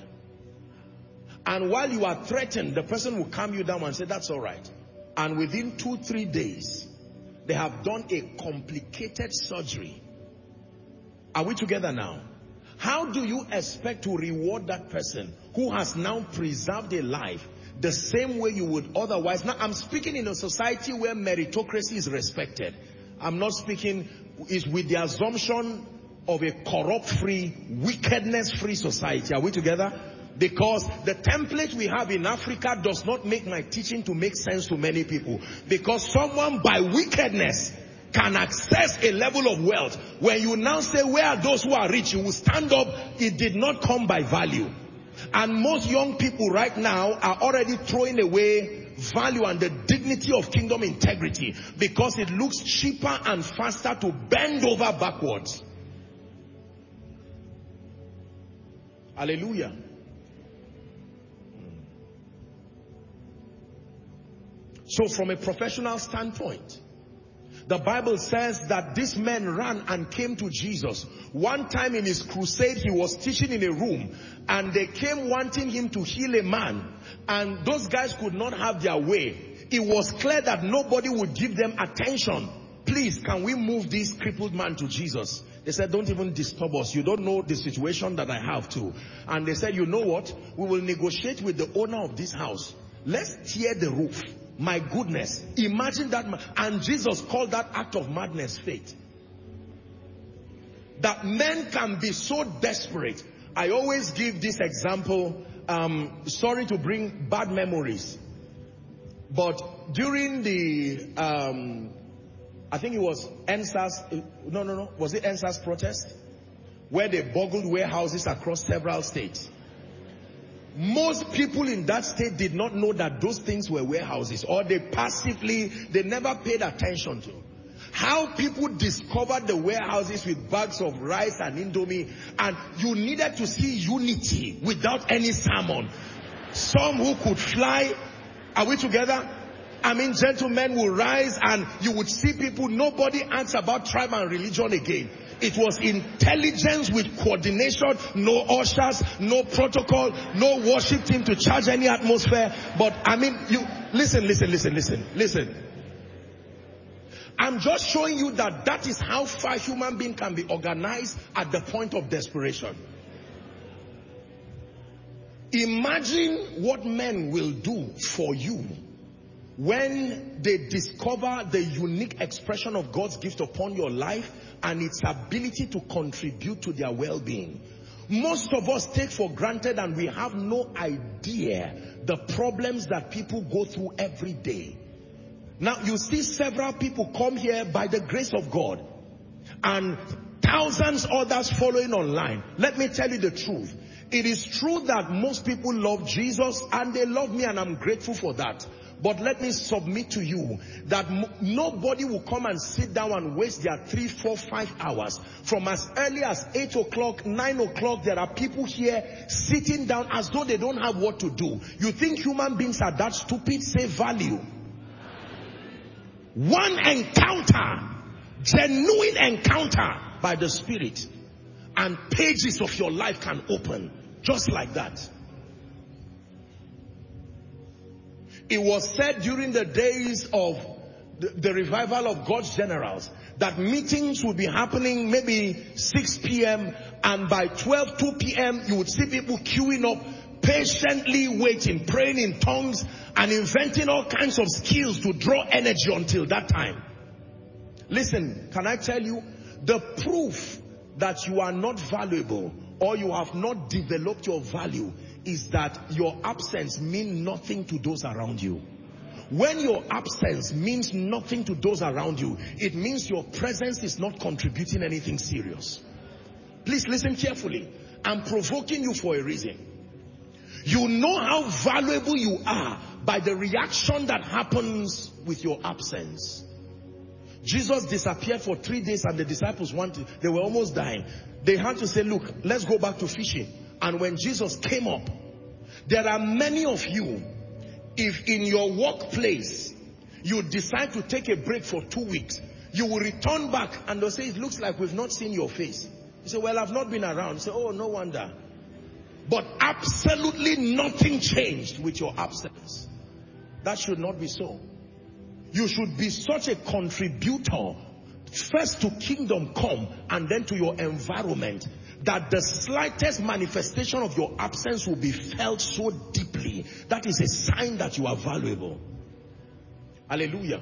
And while you are threatened, the person will calm you down and say, that's all right. And within two, three days, they have done a complicated surgery. Are we together now? How do you expect to reward that person who has now preserved a life the same way you would otherwise? Now, I'm speaking in a society where meritocracy is respected. I'm not speaking is with the assumption of a corrupt-free, wickedness-free society. Are we together? Because the template we have in Africa does not make my teaching to make sense to many people. Because someone by wickedness can access a level of wealth. When you now say, where are those who are rich? You will stand up. It did not come by value. And most young people right now are already throwing away value and the dignity of kingdom integrity because it looks cheaper and faster to bend over backwards. Hallelujah. So from a professional standpoint, the Bible says that this man ran and came to Jesus. One time in his crusade, he was teaching in a room, and they came wanting him to heal a man, and those guys could not have their way. It was clear that nobody would give them attention. Please, can we move this crippled man to Jesus? They said, don't even disturb us. You don't know the situation that I have too. And they said, you know what? We will negotiate with the owner of this house. Let's tear the roof. My goodness, imagine that. And Jesus called that act of madness faith. That men can be so desperate. I always give this example. Um, sorry to bring bad memories, but during the, um, I think it was N S A S, no, no, no, was it N S A S protest? Where they burgled warehouses across several states. Most people in that state did not know that those things were warehouses, or they passively, they never paid attention to. How people discovered the warehouses with bags of rice and indomie, and you needed to see unity without any sermon. Some who could fly, are we together? I mean, gentlemen will rise and you would see people, nobody asked about tribe and religion again. It was intelligence with coordination, no ushers, no protocol, no worship team to charge any atmosphere. But I mean, you listen, listen, listen, listen, listen. I'm just showing you that that is how far human being can be organized at the point of desperation. Imagine what men will do for you when they discover the unique expression of God's gift upon your life and its ability to contribute to their well-being. Most of us take for granted, and we have no idea the problems that people go through every day. Now you see several people come here by the grace of God, and thousands others following online. Let me tell you the truth. It is true that most people love Jesus, and they love me, and I'm grateful for that. But let me submit to you that nobody will come and sit down and waste their three, four, five hours. From as early as eight o'clock, nine o'clock, there are people here sitting down as though they don't have what to do. You think human beings are that stupid? Say value. One encounter Genuine encounter by the Spirit. And pages of your life can open. Just like that. It was said during the days of the, the revival of God's generals that meetings would be happening maybe six p m and by twelve, two p m you would see people queuing up, patiently waiting, praying in tongues and inventing all kinds of skills to draw energy until that time. Listen, can I tell you, the proof that you are not valuable or you have not developed your value is that your absence means nothing to those around you. When your absence means nothing to those around you, it means your presence is not contributing anything serious. Please listen carefully. I'm provoking you for a reason. You know how valuable you are by the reaction that happens with your absence. Jesus disappeared for three days and the disciples wanted, they were almost dying. They had to say, look, let's go back to fishing. And when Jesus came up, there are many of you, if in your workplace, you decide to take a break for two weeks, you will return back and they'll say, it looks like we've not seen your face. You say, well, I've not been around. You say, oh, no wonder. But absolutely nothing changed with your absence. That should not be so. You should be such a contributor, first to kingdom come and then to your environment, that the slightest manifestation of your absence will be felt so deeply. That is a sign that you are valuable. Hallelujah.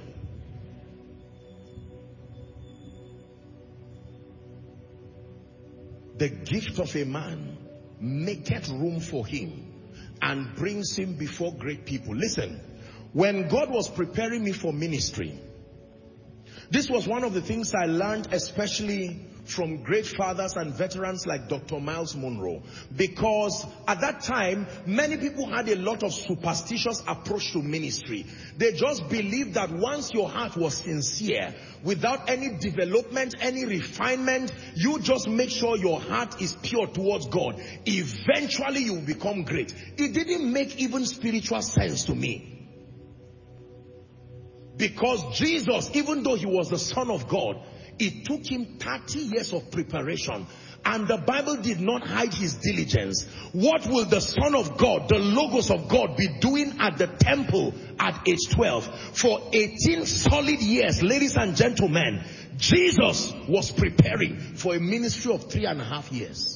The gift of a man maketh room for him and brings him before great people. Listen, when God was preparing me for ministry, this was one of the things I learned, especially from great fathers and veterans like Doctor Miles Monroe. Because at that time, many people had a lot of superstitious approach to ministry. They just believed that once your heart was sincere, without any development, any refinement, you just make sure your heart is pure towards God. Eventually you will become great. It didn't make even spiritual sense to me. Because Jesus, even though he was the Son of God, it took him thirty years of preparation. And the Bible did not hide his diligence. What will the Son of God, the Logos of God, be doing at the temple at age twelve? For eighteen solid years, ladies and gentlemen, Jesus was preparing for a ministry of three and a half years.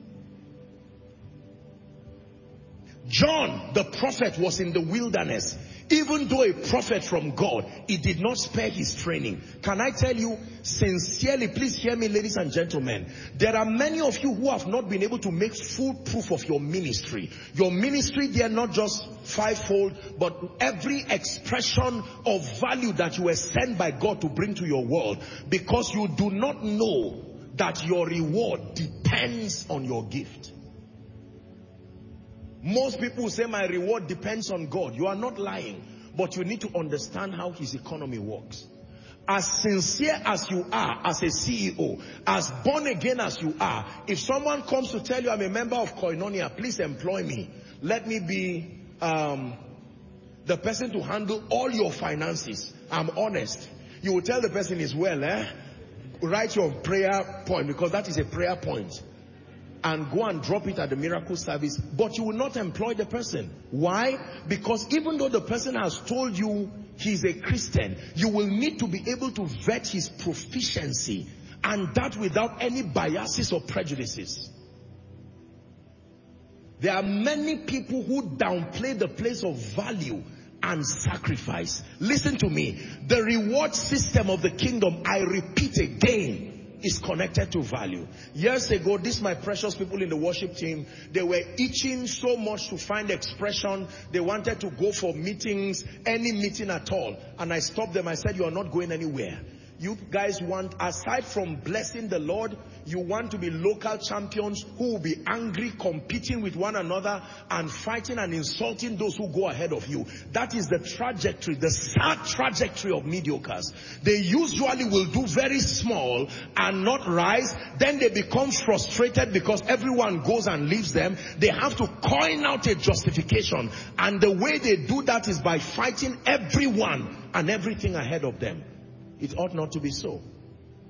John, the prophet, was in the wilderness. Even though a prophet from God, he did not spare his training. Can I tell you sincerely, please hear me, ladies and gentlemen, there are many of you who have not been able to make full proof of your ministry. Your ministry, they are not just fivefold, but every expression of value that you were sent by God to bring to your world, because you do not know that your reward depends on your gift. Most people say my reward depends on God. You are not lying, but you need to understand how his economy works. As sincere as you are as a C E O, as born again as you are, if someone comes to tell you I'm a member of Koinonia, please employ me. Let me be um, the person to handle all your finances. I'm honest. You will tell the person is well, eh? Write your prayer point, because that is a prayer point. And go and drop it at the miracle service, but you will not employ the person. Why? Because even though the person has told you he's a Christian, you will need to be able to vet his proficiency, and that without any biases or prejudices. There are many people who downplay the place of value and sacrifice. Listen to me. The reward system of the kingdom, I repeat again, is connected to value. Years ago, these my precious people in the worship team, they were itching so much to find expression. They wanted to go for meetings, any meeting at all. And I stopped them. I said, you are not going anywhere. You guys want, aside from blessing the Lord, you want to be local champions who will be angry, competing with one another and fighting and insulting those who go ahead of you. That is the trajectory, the sad trajectory of mediocres. They usually will do very small and not rise. Then they become frustrated because everyone goes and leaves them. They have to coin out a justification. And the way they do that is by fighting everyone and everything ahead of them. It ought not to be so.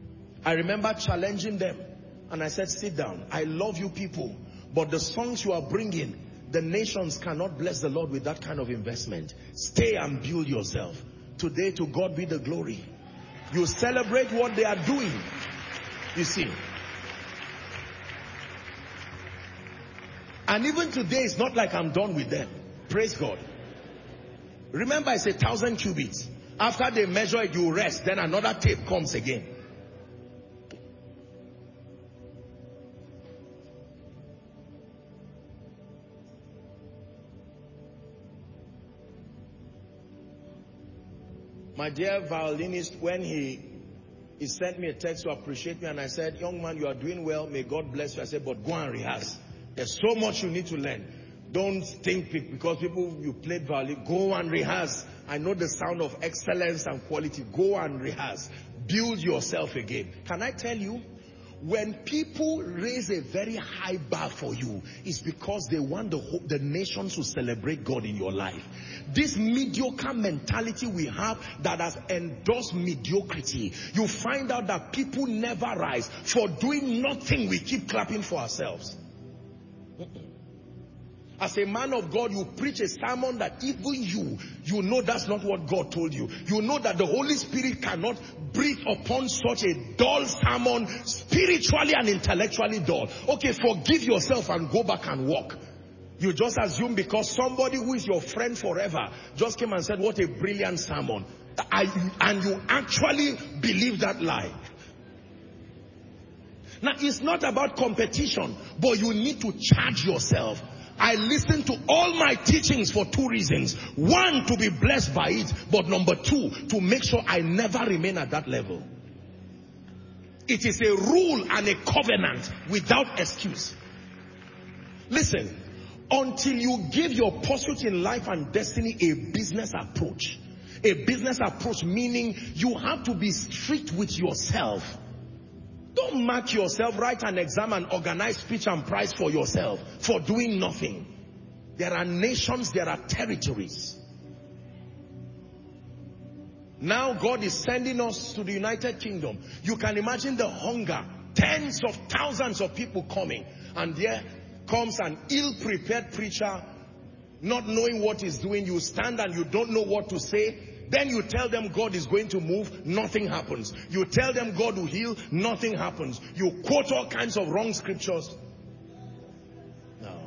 I remember challenging them, and I said, sit down. I love you people, but the songs you are bringing, the nations cannot bless the Lord with that kind of investment. Stay and build yourself. Today, to God be the glory. You celebrate what they are doing. You see. And even today, it's not like I'm done with them. Praise God. Remember, it's a thousand cubits. After they measure it, you rest. Then another tape comes again. My dear violinist, when he, he sent me a text to appreciate me, and I said, young man, you are doing well. May God bless you. I said, but go and rehearse. There's so much you need to learn. Don't think because people, you played violin, go and rehearse. I know the sound of excellence and quality. Go and rehearse. Build yourself again. Can I tell you, when people raise a very high bar for you, it's because they want the, whole, the nations to celebrate God in your life. This mediocre mentality we have that has endorsed mediocrity, you find out that people never rise. For doing nothing, we keep clapping for ourselves. As a man of God, you preach a sermon that even you, you know that's not what God told you. You know that the Holy Spirit cannot breathe upon such a dull sermon, spiritually and intellectually dull. Okay, forgive yourself and go back and walk. You just assume because somebody who is your friend forever just came and said, what a brilliant sermon. I, and you actually believe that lie. Now, it's not about competition, but you need to charge yourself. I listen to all my teachings for two reasons. One, to be blessed by it. But number two, to make sure I never remain at that level. It is a rule and a covenant without excuse. Listen, until you give your pursuit in life and destiny a business approach. A business approach meaning you have to be strict with yourself. Don't mark yourself, write an exam and organize speech and prize for yourself for doing nothing. There are nations, there are territories. Now God is sending us to the United Kingdom. You can imagine the hunger. Tens of thousands of people coming. And there comes an ill-prepared preacher, not knowing what he's doing. You stand and you don't know what to say. Then you tell them God is going to move, nothing happens. You tell them God will heal, nothing happens. You quote all kinds of wrong scriptures. No.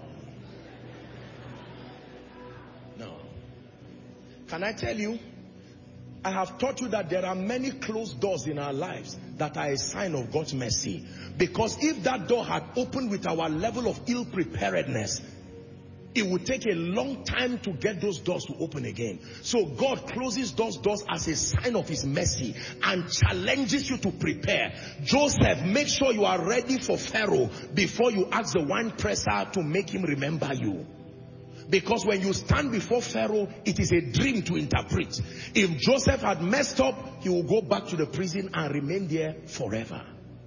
No. Can I tell you, I have taught you that there are many closed doors in our lives that are a sign of God's mercy. Because if that door had opened with our level of ill-preparedness, it would take a long time to get those doors to open again. So God closes those doors as a sign of his mercy and challenges you to prepare. Joseph, make sure you are ready for Pharaoh before you ask the wine presser to make him remember you. Because when you stand before Pharaoh, it is a dream to interpret. If Joseph had messed up, he will go back to the prison and remain there forever.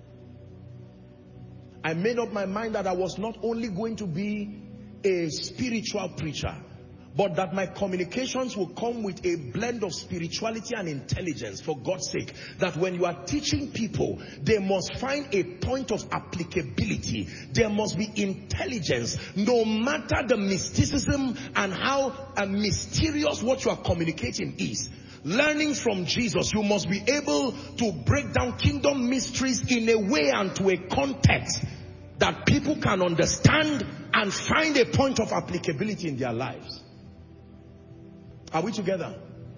I made up my mind that I was not only going to be a spiritual preacher, but that my communications will come with a blend of spirituality and intelligence, for God's sake. That when you are teaching people, they must find a point of applicability. There must be intelligence, no matter the mysticism and how uh, mysterious what you are communicating is. Learning from Jesus, you must be able to break down kingdom mysteries in a way and to a context that people can understand and find a point of applicability in their lives. Are we together?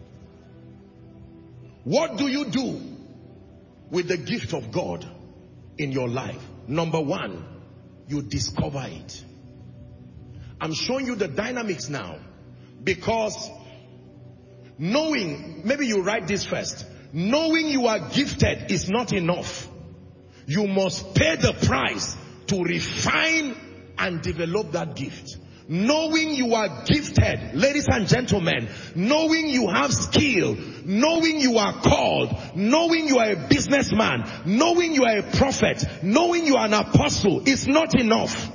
What do you do with the gift of God in your life? Number one, you discover it. I'm showing you the dynamics now, because knowing, maybe you write this first, knowing you are gifted is not enough. You must pay the price to refine and develop that gift. Knowing you are gifted, ladies and gentlemen, knowing you have skill, knowing you are called, knowing you are a businessman, knowing you are a prophet, knowing you are an apostle is not enough.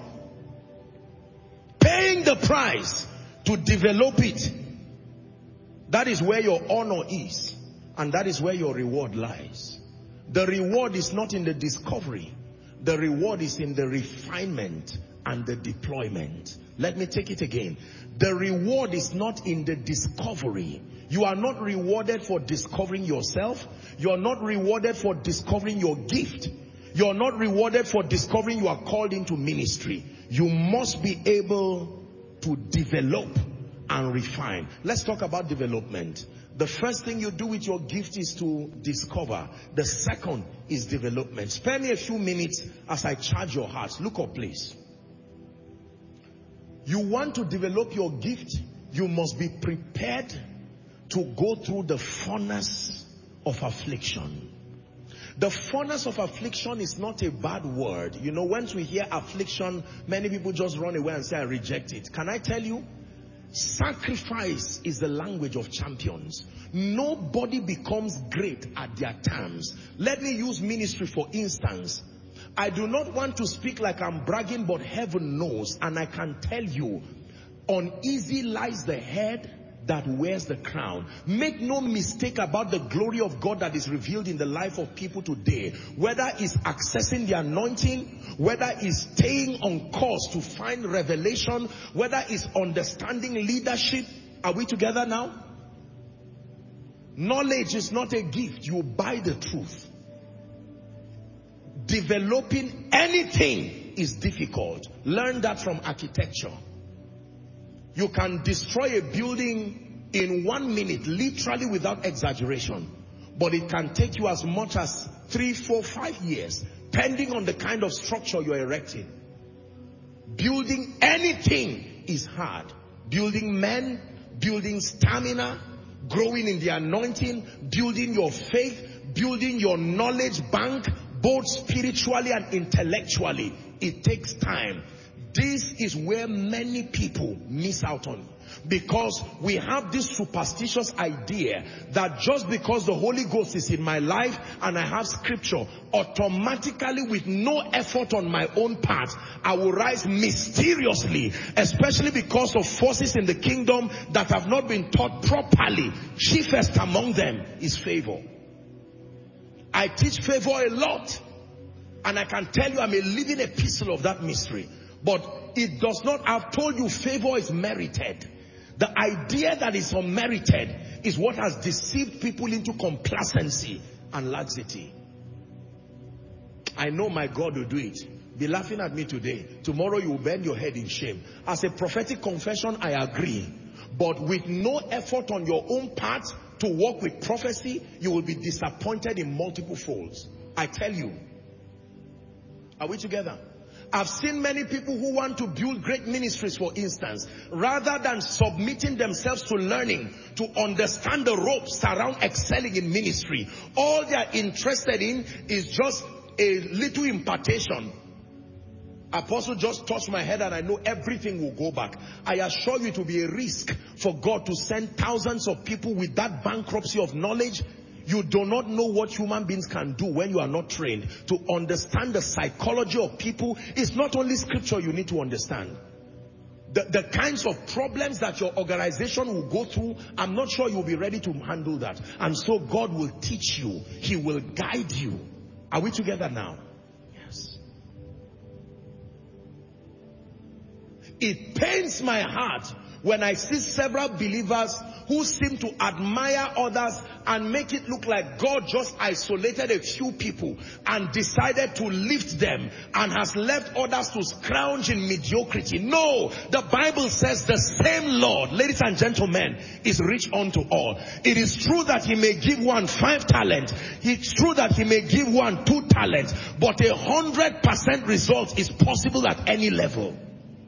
Paying the price to develop it, that is where your honor is, and that is where your reward lies. The reward is not in the discovery. The reward is in the refinement and the deployment. Let me take it again. The reward is not in the discovery. You are not rewarded for discovering yourself. You are not rewarded for discovering your gift. You are not rewarded for discovering you are called into ministry. You must be able to develop and refine. Let's talk about development. The first thing you do with your gift is to discover. The second is development. Spare me a few minutes as I charge your hearts. Look up, please. You want to develop your gift, you must be prepared to go through the furnace of affliction. The furnace of affliction is not a bad word. You know, once we hear affliction, many people just run away and say, I reject it. Can I tell you? Sacrifice is the language of champions. Nobody becomes great at their terms. Let me use ministry for instance. I do not want to speak like I'm bragging, but heaven knows, and I can tell you, uneasy lies the head that wears the crown. Make no mistake about the glory of God that is revealed in the life of people today. Whether it's accessing the anointing, whether it's staying on course to find revelation, whether it's understanding leadership. Are we together now? Knowledge is not a gift. You buy the truth. Developing anything is difficult. Learn that from architecture. You can destroy a building in one minute, literally without exaggeration. But it can take you as much as three, four, five years, depending on the kind of structure you're erecting. Building anything is hard. Building men, building stamina, growing in the anointing, building your faith, building your knowledge bank, both spiritually and intellectually. It takes time. This is where many people miss out on. Because we have this superstitious idea that just because the Holy Ghost is in my life and I have scripture, automatically with no effort on my own part, I will rise mysteriously, especially because of forces in the kingdom that have not been taught properly. Chiefest among them is favor. I teach favor a lot, and I can tell you I'm a living epistle of that mystery. But it does not, I've told you favor is merited. The idea that is unmerited is what has deceived people into complacency and laxity. I know my God will do it. Be laughing at me today. Tomorrow you will bend your head in shame. As a prophetic confession, I agree. But with no effort on your own part to work with prophecy, you will be disappointed in multiple folds. I tell you. Are we together? I've seen many people who want to build great ministries, for instance, rather than submitting themselves to learning, to understand the ropes around excelling in ministry. All they are interested in is just a little impartation. Apostle just touched my head and I know everything will go back. I assure you it will be a risk for God to send thousands of people with that bankruptcy of knowledge. You do not know what human beings can do when you are not trained. To understand the psychology of people is not only scripture you need to understand. The, the kinds of problems that your organization will go through, I'm not sure you'll be ready to handle that. And so God will teach you. He will guide you. Are we together now? Yes. It pains my heart when I see several believers who seem to admire others and make it look like God just isolated a few people and decided to lift them and has left others to scrounge in mediocrity. No, the Bible says the same Lord, ladies and gentlemen, is rich unto all. It is true that he may give one five talents. It's true that he may give one two talents. But a hundred percent result is possible at any level.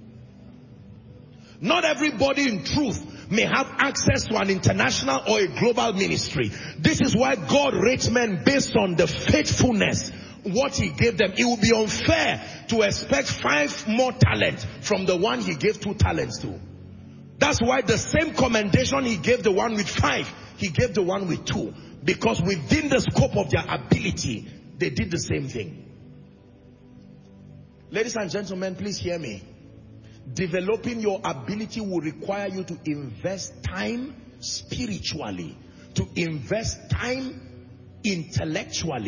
Not everybody in truth may have access to an international or a global ministry. This is why God rates men based on the faithfulness, what he gave them. It would be unfair to expect five more talents from the one he gave two talents to. That's why the same commendation he gave the one with five, he gave the one with two. Because within the scope of their ability, they did the same thing. Ladies and gentlemen, please hear me. Developing your ability will require you to invest time spiritually, to invest time intellectually,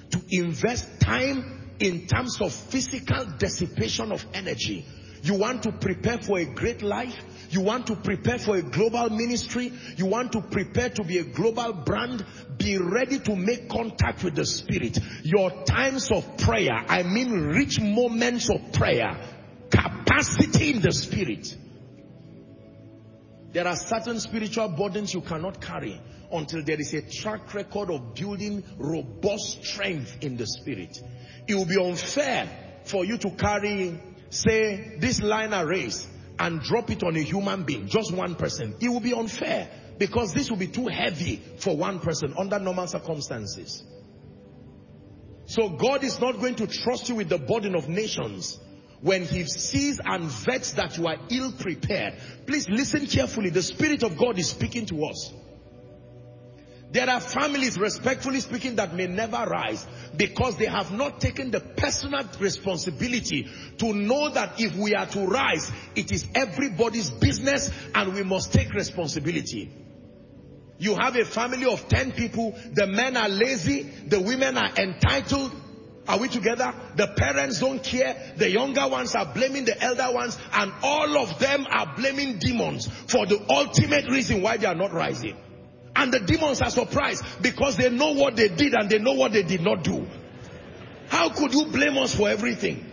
to invest time in terms of physical dissipation of energy. You want to prepare for a great life. You want to prepare for a global ministry. You want to prepare to be a global brand. Be ready to make contact with the Spirit. Your times of prayer, I mean rich moments of prayer, capacity in the Spirit. There are certain spiritual burdens you cannot carry until there is a track record of building robust strength in the Spirit. It will be unfair for you to carry, say, this liner race and drop it on a human being, just one person. It will be unfair because this will be too heavy for one person under normal circumstances. So God is not going to trust you with the burden of nations when he sees and vets that you are ill prepared. Please listen carefully. The Spirit of God is speaking to us. There are families, respectfully speaking, that may never rise because they have not taken the personal responsibility to know that if we are to rise, it is everybody's business and we must take responsibility. You have a family of ten people, the men are lazy, the women are entitled. Are we together? The parents don't care, the younger ones are blaming the elder ones, and all of them are blaming demons for the ultimate reason why they are not rising. And the demons are surprised because they know what they did and they know what they did not do. How could you blame us for everything?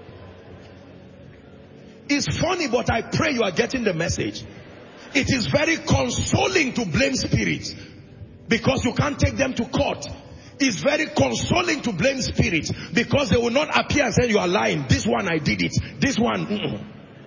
It's funny, but I pray you are getting the message. It is very consoling to blame spirits because you can't take them to court. It's very consoling to blame spirits because they will not appear and say you are lying. This one I did it. This one. Mm-mm.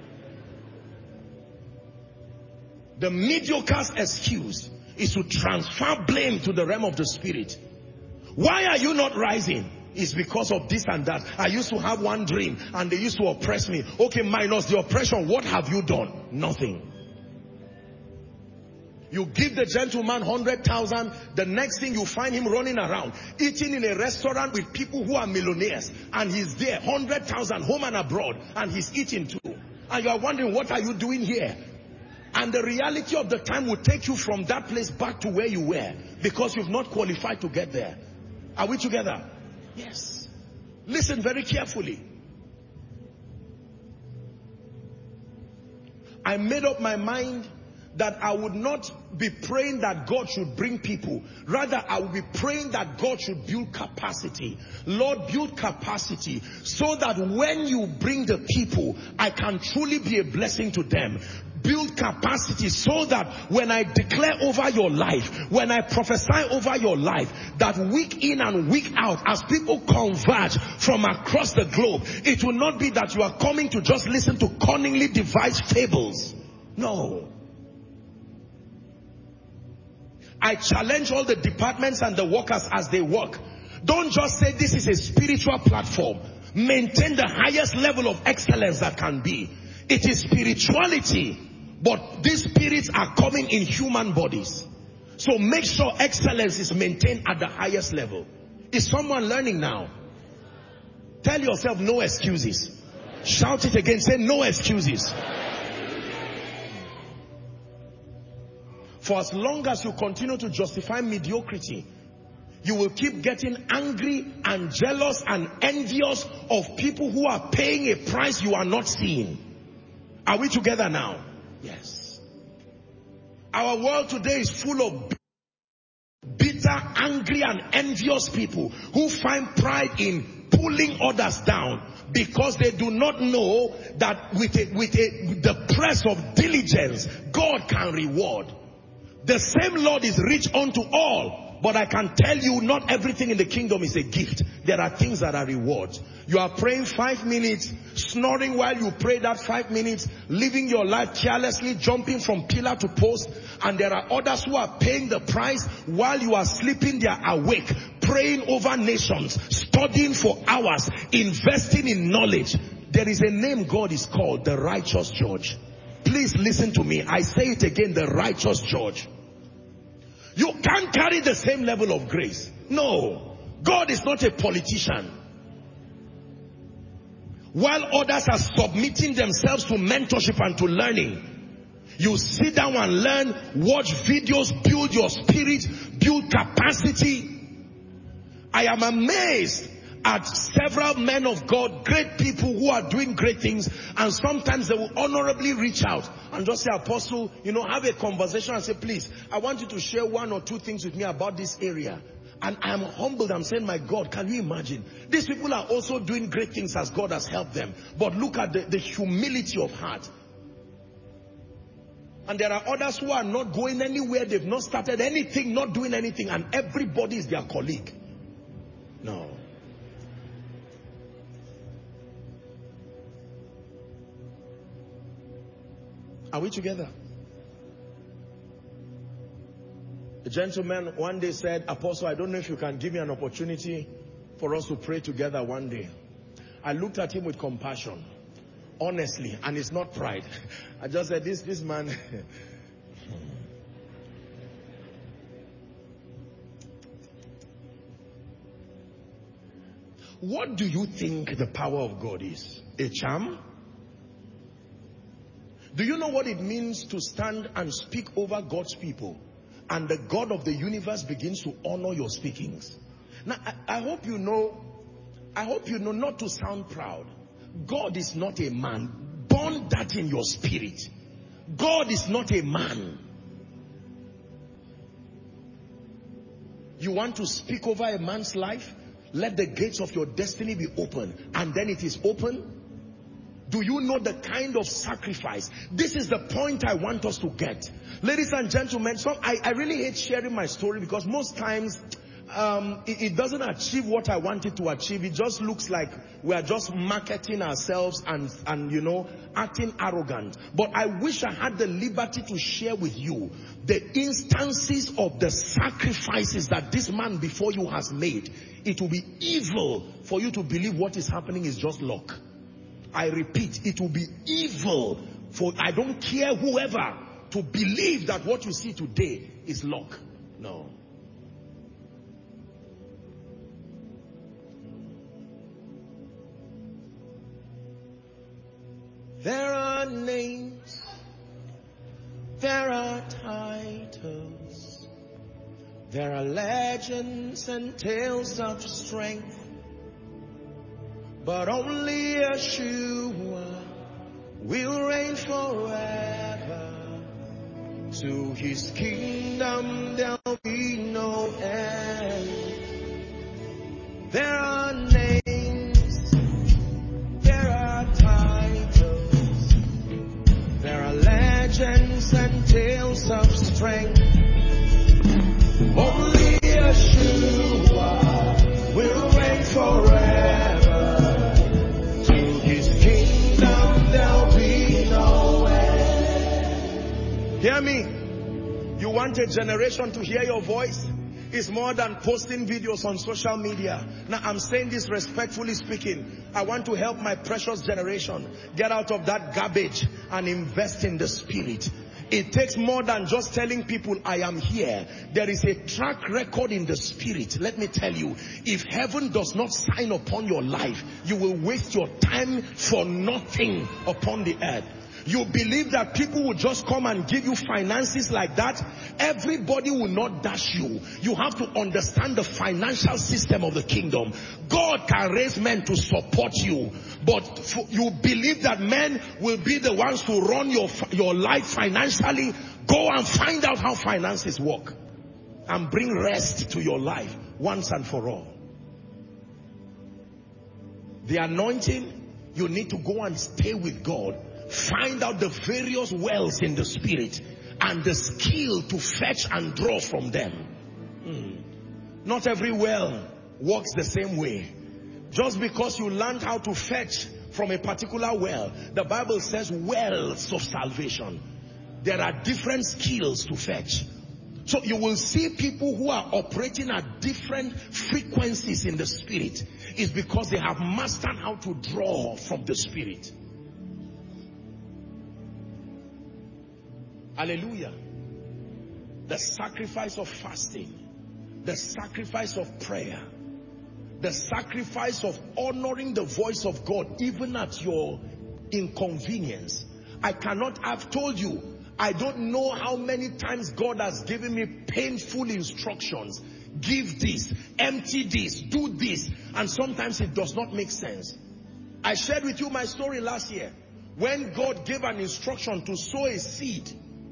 The mediocre's excuse is to transfer blame to the realm of the Spirit. Why are you not rising? It's because of this and that. I used to have one dream and they used to oppress me. Okay, minus the oppression, what have you done? Nothing. You give the gentleman one hundred thousand, the next thing you find him running around, eating in a restaurant with people who are millionaires, and he's there, one hundred thousand, home and abroad, and he's eating too. And you are wondering, what are you doing here? And the reality of the time will take you from that place back to where you were, because you've not qualified to get there. Are we together? Yes. Listen very carefully. I made up my mind that I would not be praying that God should bring people. Rather, I will be praying that God should build capacity. Lord, build capacity so that when you bring the people, I can truly be a blessing to them. Build capacity so that when I declare over your life, when I prophesy over your life, that week in and week out, as people converge from across the globe, it will not be that you are coming to just listen to cunningly devised fables. No. I challenge all the departments and the workers as they work. Don't just say this is a spiritual platform. Maintain the highest level of excellence that can be. It is spirituality, but these spirits are coming in human bodies. So make sure excellence is maintained at the highest level. Is someone learning now? Tell yourself no excuses. Shout it again. Say no excuses. For as long as you continue to justify mediocrity, you will keep getting angry and jealous and envious of people who are paying a price you are not seeing. Are we together now? Yes. Our world today is full of bitter, angry and envious people who find pride in pulling others down because they do not know that with, a, with a, the press of diligence, God can reward. The same Lord is rich unto all, but I can tell you not everything in the kingdom is a gift. There are things that are rewards. You are praying five minutes, snoring while you pray that five minutes, living your life carelessly, jumping from pillar to post, and there are others who are paying the price while you are sleeping. They are awake, praying over nations, studying for hours, investing in knowledge. There is a name God is called, the righteous judge. Please listen to me. I say it again, the righteous judge. You can't carry the same level of grace. No. God is not a politician. While others are submitting themselves to mentorship and to learning, you sit down and learn, watch videos, build your spirit, build capacity. I am amazed at several men of God, great people who are doing great things, and sometimes they will honorably reach out and just say, Apostle, you know, have a conversation and say, please, I want you to share one or two things with me about this area. And I'm humbled. I'm saying, my God, can you imagine? These people are also doing great things as God has helped them. But look at the, the humility of heart. And there are others who are not going anywhere. They've not started anything, not doing anything, and everybody is their colleague. No. Are we together? The gentleman one day said, Apostle, I don't know if you can give me an opportunity for us to pray together one day. I looked at him with compassion, honestly, and it's not pride. I just said, this, this man... What do you think the power of God is? A charm? Do you know what it means to stand and speak over God's people, and the God of the universe begins to honor your speakings? Now, I, I hope you know, I hope you know, not to sound proud, God is not a man. Burn that in your spirit. God is not a man. You want to speak over a man's life? Let the gates of your destiny be open, and then it is open. Do you know the kind of sacrifice? This is the point I want us to get. Ladies and gentlemen, so I, I really hate sharing my story, because most times um, it, it doesn't achieve what I wanted to achieve. It just looks like we are just marketing ourselves and, and, you know, acting arrogant. But I wish I had the liberty to share with you the instances of the sacrifices that this man before you has made. It will be evil for you to believe what is happening is just luck. I repeat, it will be evil for, I don't care whoever, to believe that what you see today is luck. No. There are names, there are titles, there are legends and tales of strength, but only Yeshua will reign forever. To his kingdom there'll be no end. There are names, there are titles, there are legends and tales of strength. Only Yeshua will reign forever. Hear me. You want a generation to hear your voice? It's more than posting videos on social media. Now, I'm saying this respectfully speaking. I want to help my precious generation get out of that garbage and invest in the spirit. It takes more than just telling people I am here. There is a track record in the spirit. Let me tell you, if heaven does not sign upon your life, you will waste your time for nothing upon the earth. You believe that people will just come and give you finances like that? Everybody will not dash you. You have to understand the financial system of the kingdom. God can raise men to support you, but for, you believe that men will be the ones to run your, your life financially? Go and find out how finances work and bring rest to your life once and for all. The anointing, you need to go and stay with God. Find out the various wells in the spirit and the skill to fetch and draw from them. Hmm. Not every well works the same way. Just because you learned how to fetch from a particular well, the Bible says wells of salvation. There are different skills to fetch. So you will see people who are operating at different frequencies in the spirit. It's because they have mastered how to draw from the spirit. Hallelujah. The sacrifice of fasting, the sacrifice of prayer, the sacrifice of honoring the voice of God even at your inconvenience. I cannot have told you, I don't know how many times God has given me painful instructions, give this, empty this, do this, and sometimes it does not make sense. I shared with you my story last year when God gave an instruction to sow a seed.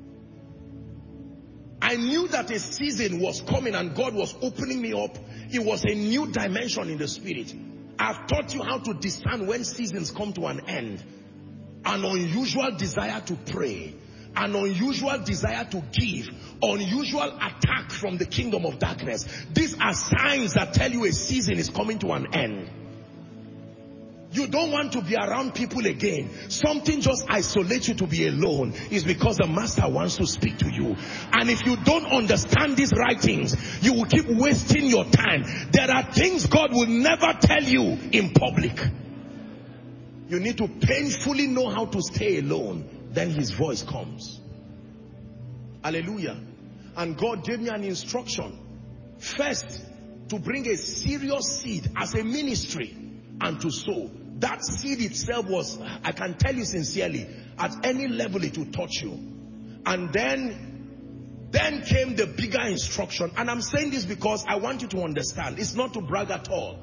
I knew that a season was coming and God was opening me up. It was a new dimension in the spirit. I've taught you how to discern when seasons come to an end. An unusual desire to pray, an unusual desire to give, unusual attack from the kingdom of darkness. These are signs that tell you a season is coming to an end. You don't want to be around people again. Something just isolates you to be alone. Is because the master wants to speak to you. And if you don't understand these writings, you will keep wasting your time. There are things God will never tell you in public. You need to painfully know how to stay alone. Then his voice comes. Hallelujah. And God gave me an instruction. First, to bring a serious seed as a ministry and to sow. That seed itself was, I can tell you sincerely, at any level it will touch you. And then, then came the bigger instruction. And I'm saying this because I want you to understand. It's not to brag at all.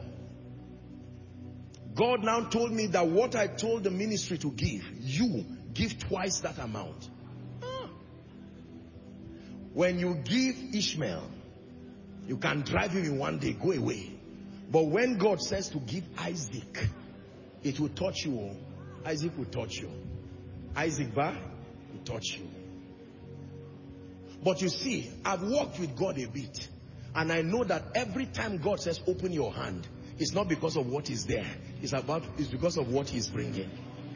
God now told me that what I told the ministry to give, you give twice that amount. Ah. When you give Ishmael, you can drive him in one day, go away. But when God says to give Isaac, it will touch you. Isaac will touch you. Isaac Bar will touch you. But you see, I've worked with God a bit. And I know that every time God says open your hand, it's not because of what is there. It's about, it's because of what he's bringing.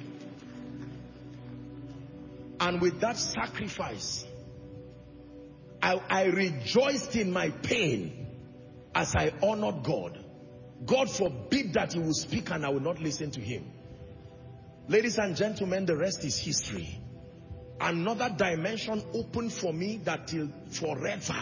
And with that sacrifice, I, I rejoiced in my pain as I honored God. God forbid that he will speak and I will not listen to him. Ladies and gentlemen, the rest is history. Another dimension opened for me that till forever.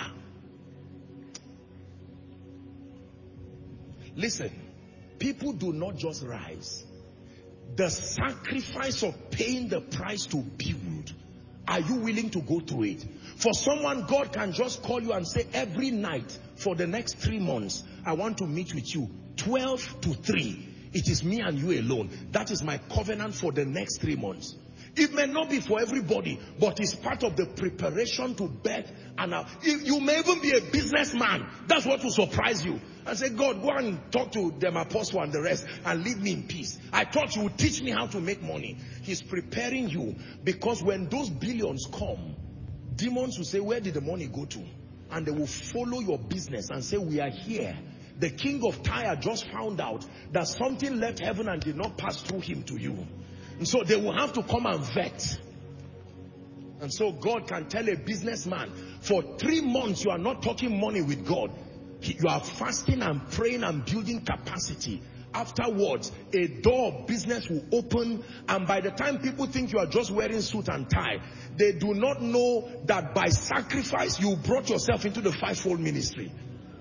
Listen, people do not just rise. The sacrifice of paying the price to build, are you willing to go through it? For someone, God can just call you and say, every night for the next three months, I want to meet with you. twelve to three. It is me and you alone. That is my covenant for the next three months. It may not be for everybody, but it's part of the preparation to birth. And uh, you may even be a businessman. That's what will surprise you. And say, God, go and talk to them apostle and the rest and leave me in peace. I thought you would teach me how to make money. He's preparing you, because when those billions come, demons will say, where did the money go to? And they will follow your business and say, we are here. The king of Tyre just found out that something left heaven and did not pass through him to you. And so they will have to come and vet. And so God can tell a businessman, for three months you are not talking money with God. You are fasting and praying and building capacity. Afterwards, a door of business will open, and by the time people think you are just wearing suit and tie, they do not know that by sacrifice you brought yourself into the fivefold ministry.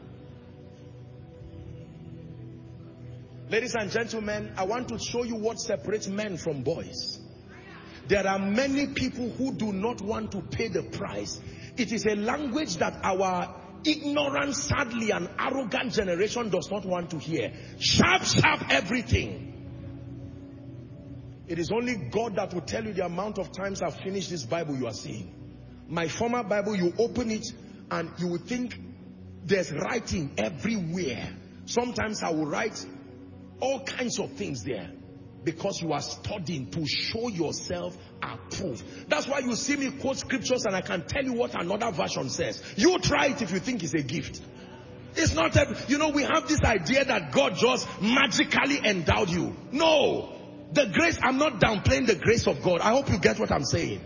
Ladies and gentlemen, I want to show you what separates men from boys. There are many people who do not want to pay the price. It is a language that our ignorant, sadly, and arrogant generation does not want to hear. Sharp, sharp everything. It is only God that will tell you the amount of times I've finished this Bible you are seeing. My former Bible, you open it and you will think there's writing everywhere. Sometimes I will write all kinds of things there, because you are studying to show yourself approved. That's why you see me quote scriptures and I can tell you what another version says. You try it if you think it's a gift. It's not a, you know, we have this idea that God just magically endowed you. No. The grace, I'm not downplaying the grace of God. I hope you get what I'm saying.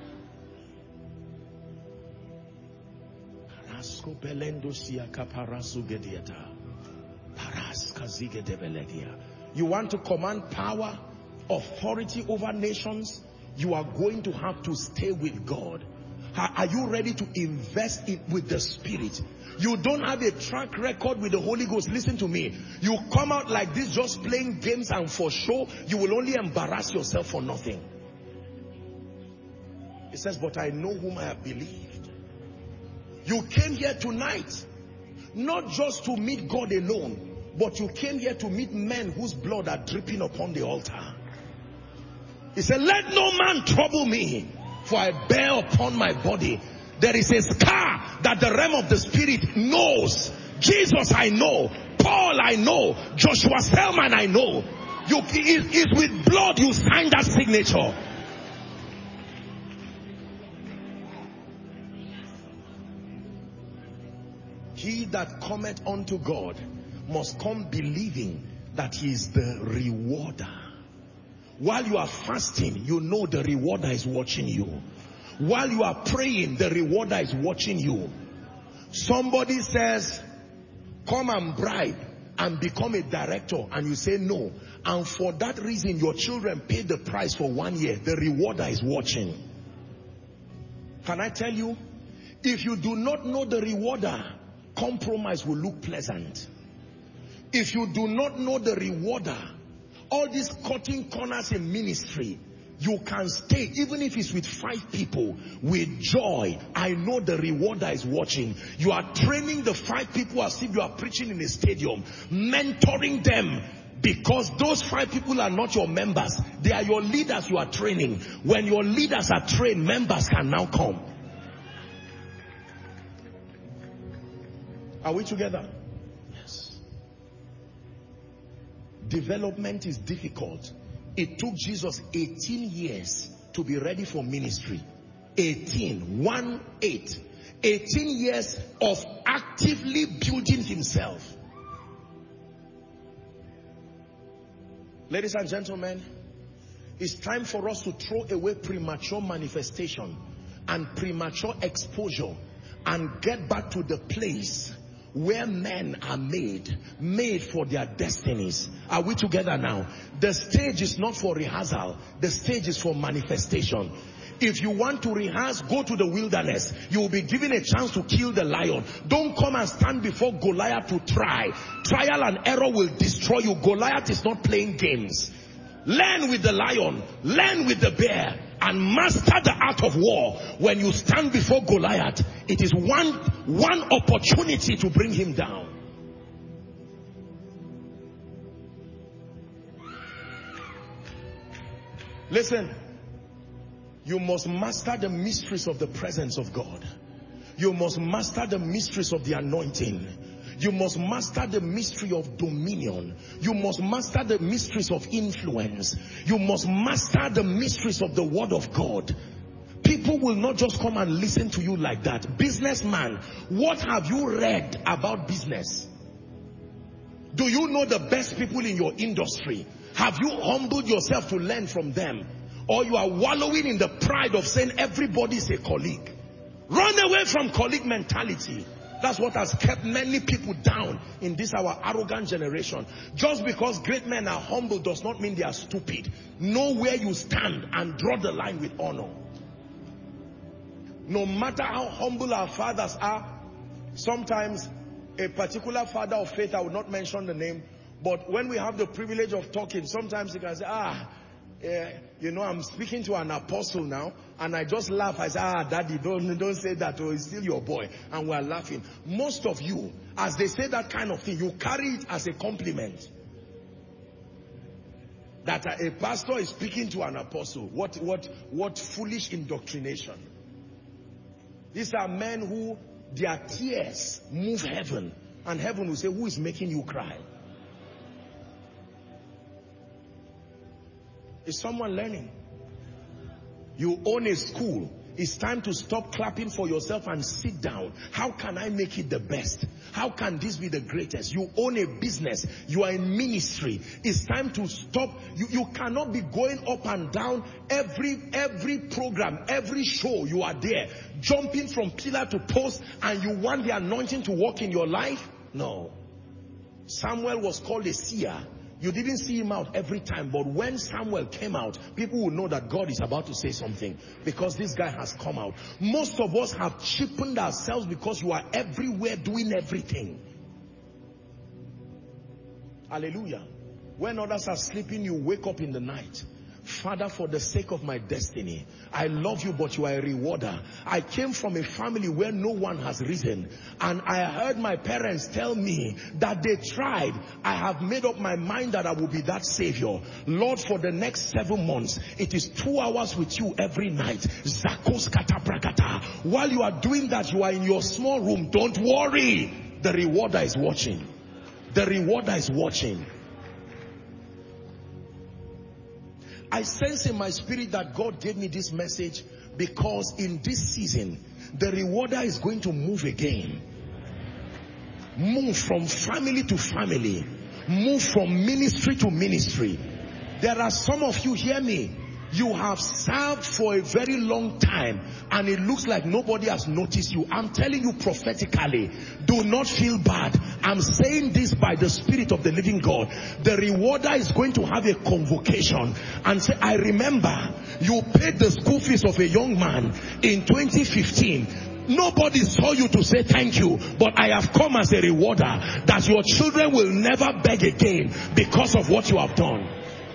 You want to command power, authority over nations, you are going to have to stay with God. Are you ready to invest it with the Spirit? You don't have a track record with the Holy Ghost. Listen to me. You come out like this just playing games and for show, you will only embarrass yourself for nothing. It says, but I know whom I have believed. You came here tonight. Not just to meet God alone, but you came here to meet men whose blood are dripping upon the altar. He said, let no man trouble me, for I bear upon my body. There is a scar that the realm of the spirit knows. Jesus I know. Paul I know. Joshua Selman I know. You, it, it's with blood you sign that signature. He that cometh unto God must come believing that he is the rewarder. While you are fasting, you know the rewarder is watching you. While you are praying, the rewarder is watching you. Somebody says, come and bribe and become a director, and you say no. And for that reason, your children paid the price for one year. The rewarder is watching. Can I tell you, if you do not know the rewarder, compromise will look pleasant. If you do not know the rewarder, all these cutting corners in ministry, you can stay, even if it's with five people, with joy. I know the rewarder is watching. You are training the five people as if you are preaching in a stadium, mentoring them, because those five people are not your members. They are your leaders you are training. When your leaders are trained, members can now come. Are we together? Yes. Development is difficult. It took Jesus eighteen years to be ready for ministry. eighteen, one, eight. eighteen years of actively building himself. Ladies and gentlemen, it's time for us to throw away premature manifestation and premature exposure and get back to the place where men are made, made for their destinies. Are we together now? The stage is not for rehearsal. The stage is for manifestation. If you want to rehearse, go to the wilderness. You will be given a chance to kill the lion. Don't come and stand before Goliath to try. Trial and error will destroy you. Goliath is not playing games. Learn with the lion. Learn with the bear. And master the art of war. When you stand before Goliath, it is one, one opportunity to bring him down. Listen, you must master the mysteries of the presence of God. You must master the mysteries of the anointing. You must master the mystery of dominion. You must master the mysteries of influence. You must master the mysteries of the word of God. People will not just come and listen to you like that. Businessman, what have you read about business? Do you know the best people in your industry? Have you humbled yourself to learn from them? Or you are wallowing in the pride of saying everybody is a colleague? Run away from colleague mentality. That's what has kept many people down in this our arrogant generation. Just because great men are humble does not mean they are stupid. Know where you stand and draw the line with honor. No matter how humble our fathers are, sometimes a particular father of faith, I will not mention the name, but when we have the privilege of talking, sometimes he can say, ah, Uh, you know, I'm speaking to an apostle now, and I just laugh. I say, ah, daddy, don't, don't say that, or he's still your boy. And we're laughing. Most of you, as they say that kind of thing, you carry it as a compliment. That a, a pastor is speaking to an apostle. What, what, what foolish indoctrination. These are men who, their tears move heaven, and heaven will say, who is making you cry? Is someone learning? You own a school. It's time to stop clapping for yourself and sit down. How can I make it the best? How can this be the greatest? You own a business. You are in ministry. It's time to stop. You, you cannot be going up and down every, every program, every show you are there, jumping from pillar to post, and you want the anointing to work in your life? No. Samuel was called a seer. You didn't see him out every time, but when Samuel came out, people will know that God is about to say something, because this guy has come out. Most of us have cheapened ourselves because you are everywhere doing everything. Hallelujah. When others are sleeping, you wake up in the night. Father, for the sake of my destiny, I love you, but you are a rewarder. I came from a family where no one has risen, and I heard my parents tell me that they tried. I have made up my mind that I will be that savior. Lord, for the next seven months, it is two hours with you every night. Zakos kata brakata. While you are doing that, you are in your small room. Don't worry. The rewarder is watching. The rewarder is watching. I sense in my spirit that God gave me this message because in this season, the rewarder is going to move again. Move from family to family. Move from ministry to ministry. There are some of you, hear me, you have served for a very long time and it looks like nobody has noticed you. I'm telling you prophetically, do not feel bad. I'm saying this by the Spirit of the living God. The rewarder is going to have a convocation and say, I remember you paid the school fees of a young man in twenty fifteen. Nobody saw you to say thank you, but I have come as a rewarder that your children will never beg again because of what you have done.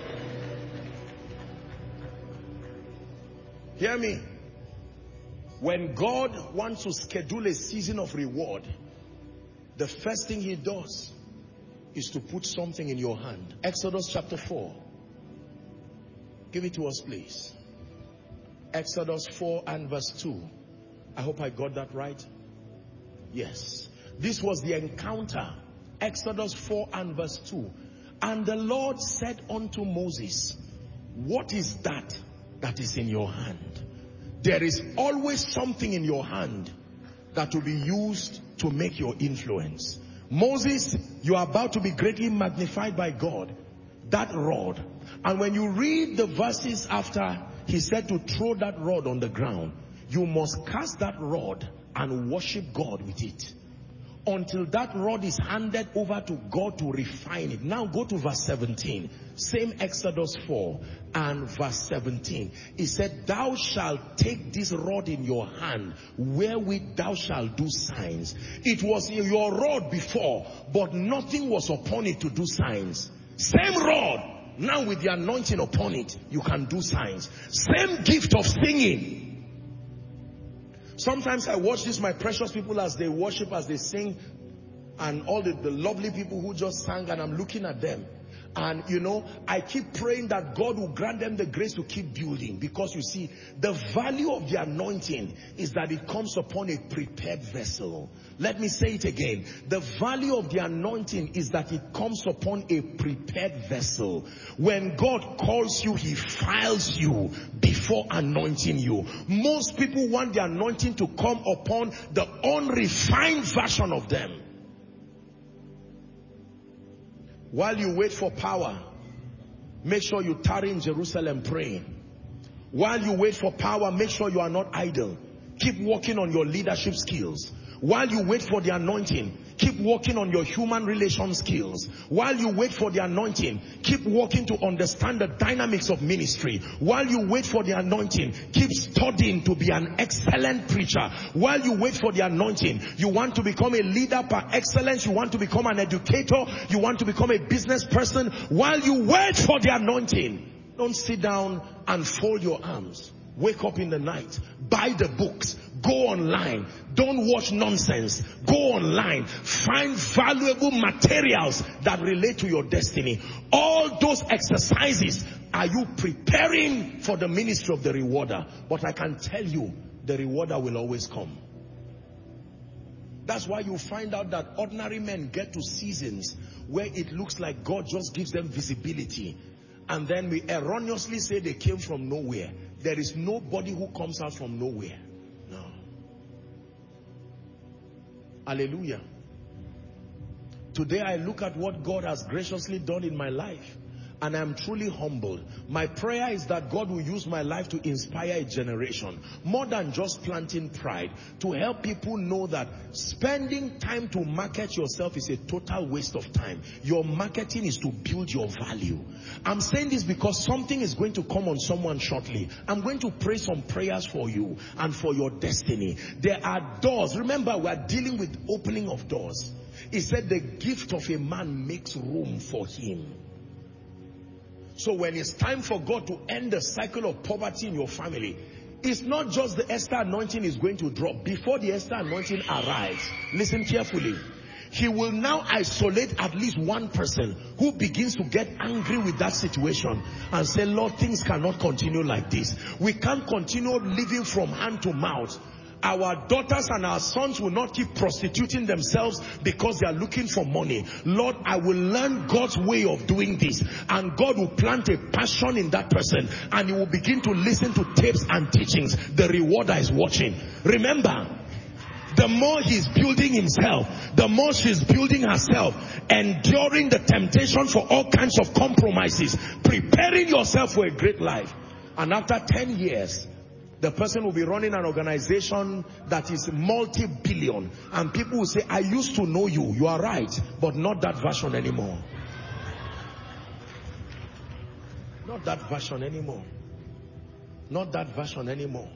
Hear me. When God wants to schedule a season of reward, the first thing he does is to put something in your hand. Exodus chapter four. Give it to us, please. Exodus four and verse two. I hope I got that right. Yes. This was the encounter. Exodus four and verse two. And the Lord said unto Moses, what is that that is in your hand? There is always something in your hand that will be used to make your influence. Moses, you are about to be greatly magnified by God. That rod. And when you read the verses after he said to throw that rod on the ground, you must cast that rod and worship God with it until that rod is handed over to God to refine it. Now go to verse seventeen. Same Exodus four and verse seventeen. He said, thou shalt take this rod in your hand, wherewith thou shalt do signs. It was your rod before, but nothing was upon it to do signs. Same rod, now with the anointing upon it, you can do signs. Same gift of singing. Sometimes I watch this, my precious people, as they worship, as they sing, and all the, the lovely people who just sang, and I'm looking at them. And you know, I keep praying that God will grant them the grace to keep building. Because you see, the value of the anointing is that it comes upon a prepared vessel. Let me say it again. The value of the anointing is that it comes upon a prepared vessel. When God calls you, he files you before anointing you. Most people want the anointing to come upon the unrefined version of them. While you wait for power, make sure you tarry in Jerusalem praying. While you wait for power, make sure you are not idle. Keep working on your leadership skills. While you wait for the anointing, keep working on your human relation skills. While you wait for the anointing, keep working to understand the dynamics of ministry. While you wait for the anointing, keep studying to be an excellent preacher. While you wait for the anointing, you want to become a leader par excellence, you want to become an educator, you want to become a business person. While you wait for the anointing, don't sit down and fold your arms. Wake up in the night, buy the books, go online, don't watch nonsense, go online, find valuable materials that relate to your destiny. All those exercises, are you preparing for the ministry of the rewarder? But I can tell you, the rewarder will always come. That's why you find out that ordinary men get to seasons where it looks like God just gives them visibility. And then we erroneously say they came from nowhere. There is nobody who comes out from nowhere. No. Hallelujah. Today I look at what God has graciously done in my life, and I'm truly humbled. My prayer is that God will use my life to inspire a generation, more than just planting pride, to help people know that spending time to market yourself is a total waste of time. Your marketing is to build your value. I'm saying this because something is going to come on someone shortly. I'm going to pray some prayers for you and for your destiny. There are doors. Remember, we are dealing with opening of doors. He said the gift of a man makes room for him. So when it's time for God to end the cycle of poverty in your family, it's not just the Esther anointing is going to drop. Before the Esther anointing arrives, listen carefully. He will now isolate at least one person who begins to get angry with that situation and say, Lord, things cannot continue like this. We can't continue living from hand to mouth. Our daughters and our sons will not keep prostituting themselves because they are looking for money. Lord, I will learn God's way of doing this. And God will plant a passion in that person. And he will begin to listen to tapes and teachings. The rewarder is watching. Remember, the more he's building himself, the more she's building herself, enduring the temptation for all kinds of compromises, preparing yourself for a great life. And after ten years, the person will be running an organization that is multi-billion. And people will say, I used to know you. You are right, but not that version anymore. Not that version anymore. Not that version anymore.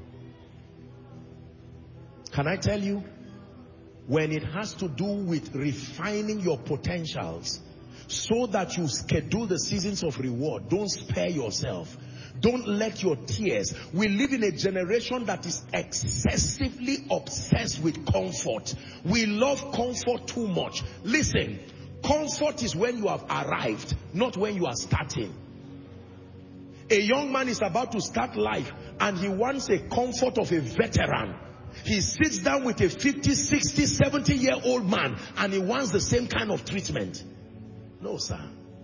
Can I tell you, when it has to do with refining your potentials so that you schedule the seasons of reward, don't spare yourself. Don't let your tears. We live in a generation that is excessively obsessed with comfort. We love comfort too much. Listen, comfort is when you have arrived, not when you are starting. A young man is about to start life and he wants a comfort of a veteran. He sits down with a fifty, sixty, seventy year old man and he wants the same kind of treatment. No, sir.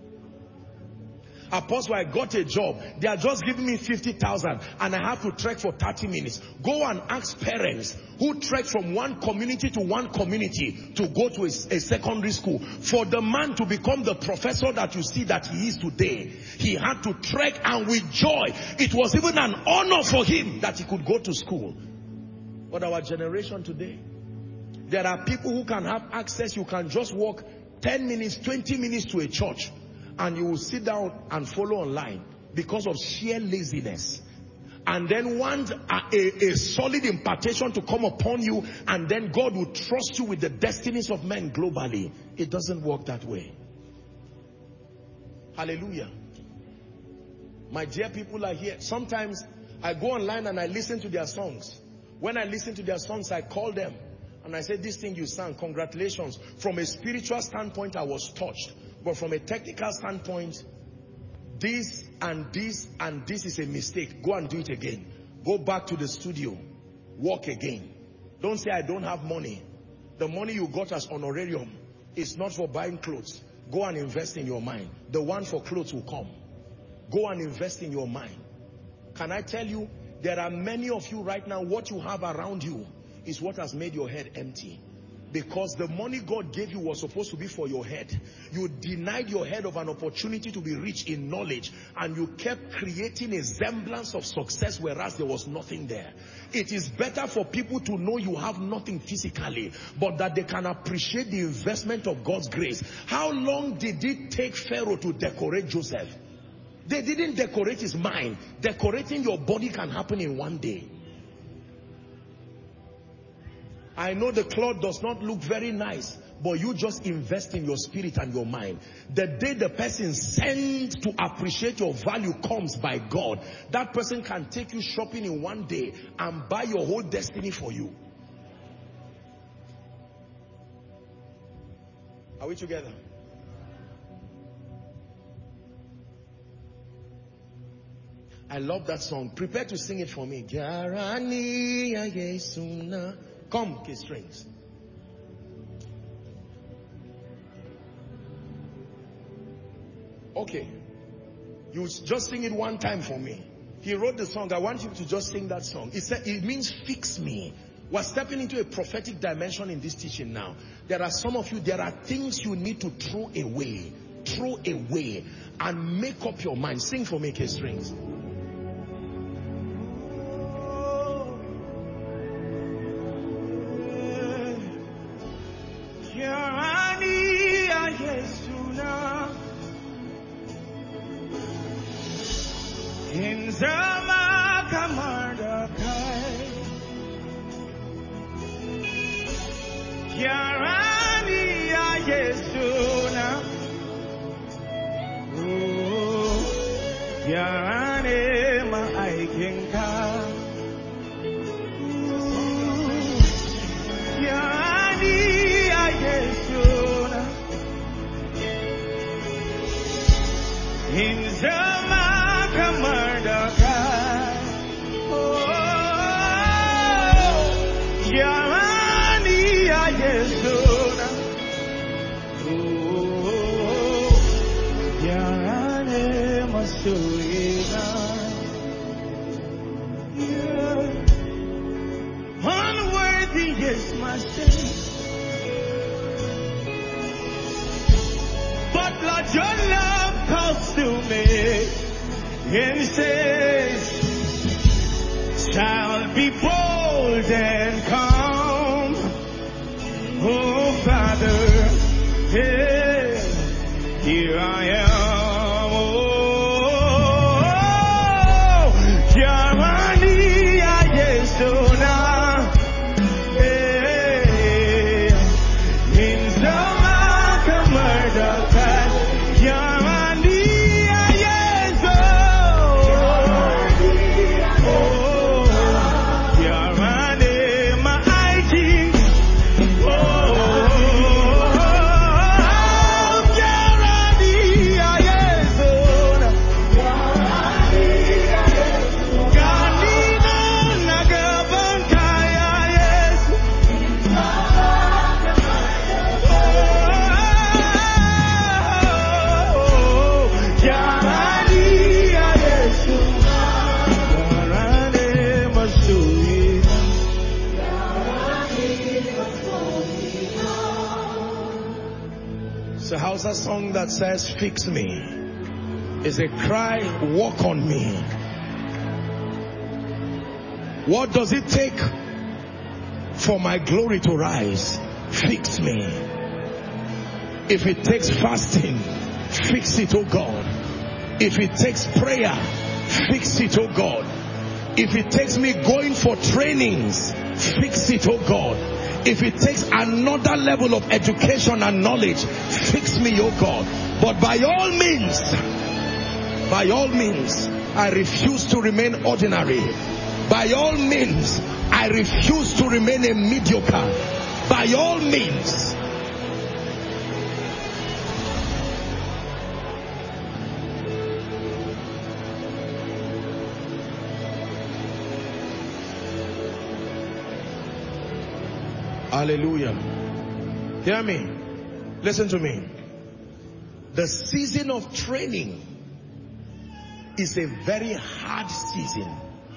Apostle, I got a job. They are just giving me fifty thousand and I have to trek for thirty minutes. Go and ask parents who trek from one community to one community to go to a, a secondary school. For the man to become the professor that you see that he is today, he had to trek, and with joy. It was even an honor for him that he could go to school. But our generation today, there are people who can have access. You can just walk ten minutes, twenty minutes to a church, and you will sit down and follow online because of sheer laziness. And then want a, a, a solid impartation to come upon you, and then God will trust you with the destinies of men globally. It doesn't work that way. Hallelujah. My dear people are here. Sometimes I go online and I listen to their songs. When I listen to their songs, I call them and I say, this thing you sang, congratulations. From a spiritual standpoint, I was touched. But from a technical standpoint, this and this and this is a mistake. Go and do it again. Go back to the studio. Work again. Don't say, I don't have money. The money you got as honorarium is not for buying clothes. Go and invest in your mind. The one for clothes will come. Go and invest in your mind. Can I tell you, there are many of you right now, what you have around you is what has made your head empty. Because the money God gave you was supposed to be for your head. You denied your head of an opportunity to be rich in knowledge, and you kept creating a semblance of success whereas there was nothing there. It is better for people to know you have nothing physically, but that they can appreciate the investment of God's grace. How long did it take Pharaoh to decorate Joseph? They didn't decorate his mind. Decorating your body can happen in one day. I know the cloth does not look very nice, but you just invest in your spirit and your mind. The day the person sent to appreciate your value comes by God, that person can take you shopping in one day and buy your whole destiny for you. Are we together? I love that song. Prepare to sing it for me. Come, key strings. Okay. You just sing it one time for me. He wrote the song. I want you to just sing that song. It said, it means fix me. We're stepping into a prophetic dimension in this teaching now. There are some of you, there are things you need to throw away. Throw away and make up your mind. Sing for me, key strings. Yarane maikinka. Yani ayesuna. Inzama kamardaka. Oh, Yani ayesuna. Oh, Yani masuina. Yeah. Unworthy is my sin, but Lord, your love calls to me and says, shall be bold and calm. Oh, Father, hey, here I am. Oh, Yarani Ayesona. Hey, in Zama Kamardaka. Yarani Ayesona. Oh, Yarani Maiki. Oh, Yarani Ayesona. Ganina Nagabankaya Yesu. Oh, Yarani Ayesu. Yarani Masuina. It's a Hausa song that says, fix me. It's a cry, walk on me. What does it take for my glory to rise? Fix me. If it takes fasting, fix it, oh God. If it takes prayer, fix it, oh God. If it takes me going for trainings, fix it, oh God. If it takes another level of education and knowledge, fix me, oh God. But by all means, by all means, I refuse to remain ordinary. By all means, I refuse to remain a mediocre. By all means. Hallelujah. Hear me. Listen to me. The season of training is a very hard season.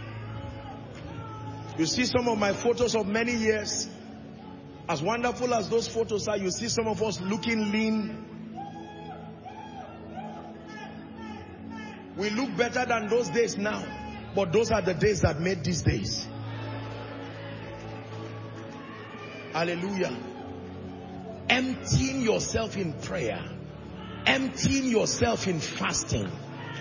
You see some of my photos of many years. As wonderful as those photos are, you see some of us looking lean. We look better than those days now. But those are the days that made these days. Hallelujah. Emptying yourself in prayer. Emptying yourself in fasting.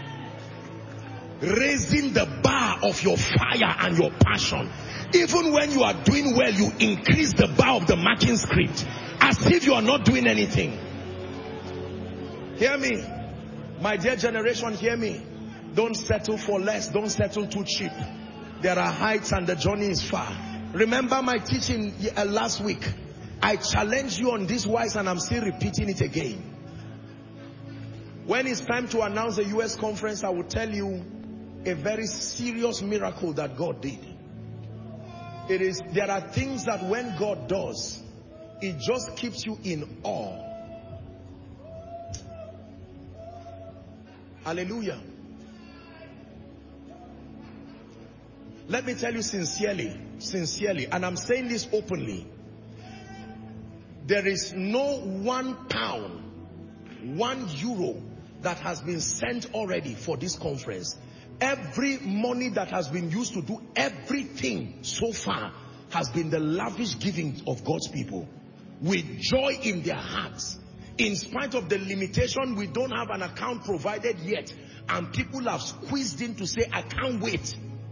Raising the bar of your fire and your passion. Even when you are doing well, you increase the bar of the marking script. As if you are not doing anything. Hear me. My dear generation, hear me. Don't settle for less. Don't settle too cheap. There are heights and the journey is far. Remember my teaching uh, last week. I challenged you on this wise and I'm still repeating it again. When it's time to announce the U S conference, I will tell you a very serious miracle that God did. It is, there are things that when God does, it just keeps you in awe. Hallelujah. Let me tell you sincerely, sincerely, and I'm saying this openly. There is no one pound, one euro that has been sent already for this conference. Every money that has been used to do everything so far has been the lavish giving of God's people with joy in their hearts. In spite of the limitation, we don't have an account provided yet, and people have squeezed in to say, I can't wait.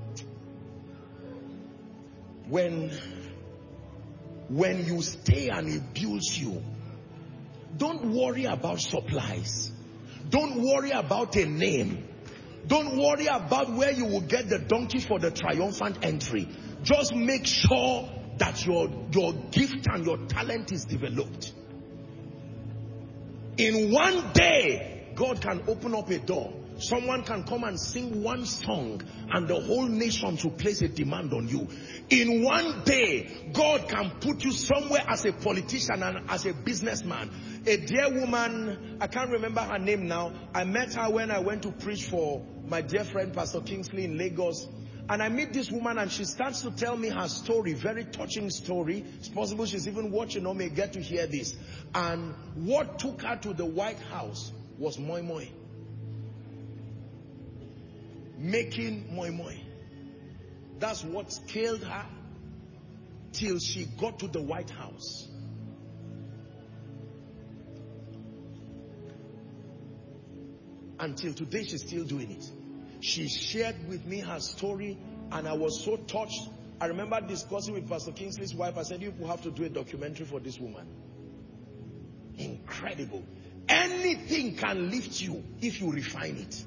When, when you stay and it builds you, don't worry about supplies. Don't worry about a name. Don't worry about where you will get the donkey for the triumphant entry. Just make sure that your, your gift and your talent is developed. In one day, God can open up a door. Someone can come and sing one song and the whole nation to place a demand on you. In one day, God can put you somewhere as a politician and as a businessman. A dear woman, I can't remember her name now. I met her when I went to preach for my dear friend Pastor Kingsley in Lagos. And I meet this woman and she starts to tell me her story, very touching story. It's possible she's even watching or may get to hear this. And what took her to the White House was moi moi. Making moi moi. That's what scaled her till she got to the White House. Until today, she's still doing it. She shared with me her story and I was so touched. I remember discussing with Pastor Kingsley's wife. I said, you will have to do a documentary for this woman. Incredible. Anything can lift you if you refine it.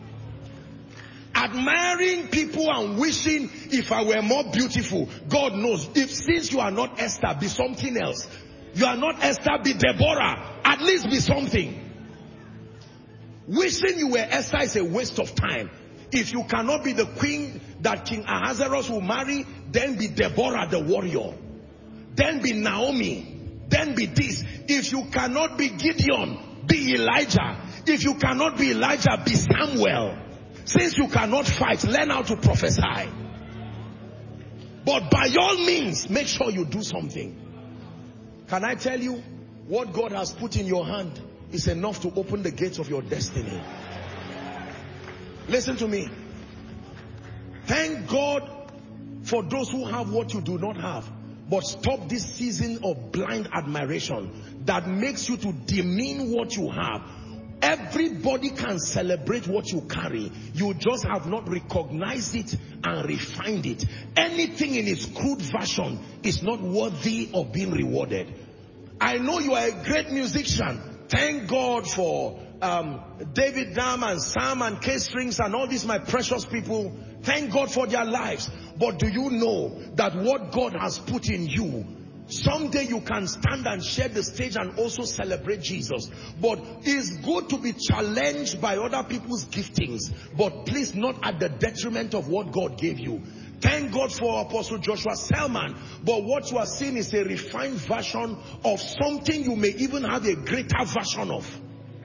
Admiring people and wishing, if I were more beautiful, God knows. If since you are not Esther, be something else. You are not Esther, be Deborah. At least be something. Wishing you were Esther is a waste of time. If you cannot be the queen that King Ahasuerus will marry, then be Deborah the warrior. Then be Naomi. Then be this. If you cannot be Gideon, be Elijah. If you cannot be Elijah, be Samuel. Since you cannot fight, learn how to prophesy. But by all means, make sure you do something. Can I tell you, what God has put in your hand is enough to open the gates of your destiny. Listen to me. Thank God for those who have what you do not have. But stop this season of blind admiration that makes you to demean what you have. Everybody can celebrate what you carry. You just have not recognized it and refined it. Anything in its crude version is not worthy of being rewarded. I know you are a great musician. Thank God for um, David Dam and Sam and K-Strings and all these my precious people. Thank God for their lives. But do you know that what God has put in you, someday you can stand and share the stage and also celebrate Jesus. But it's good to be challenged by other people's giftings, but please not at the detriment of what God gave you. Thank God for Apostle Joshua Selman, but what you are seeing is a refined version of something you may even have a greater version of.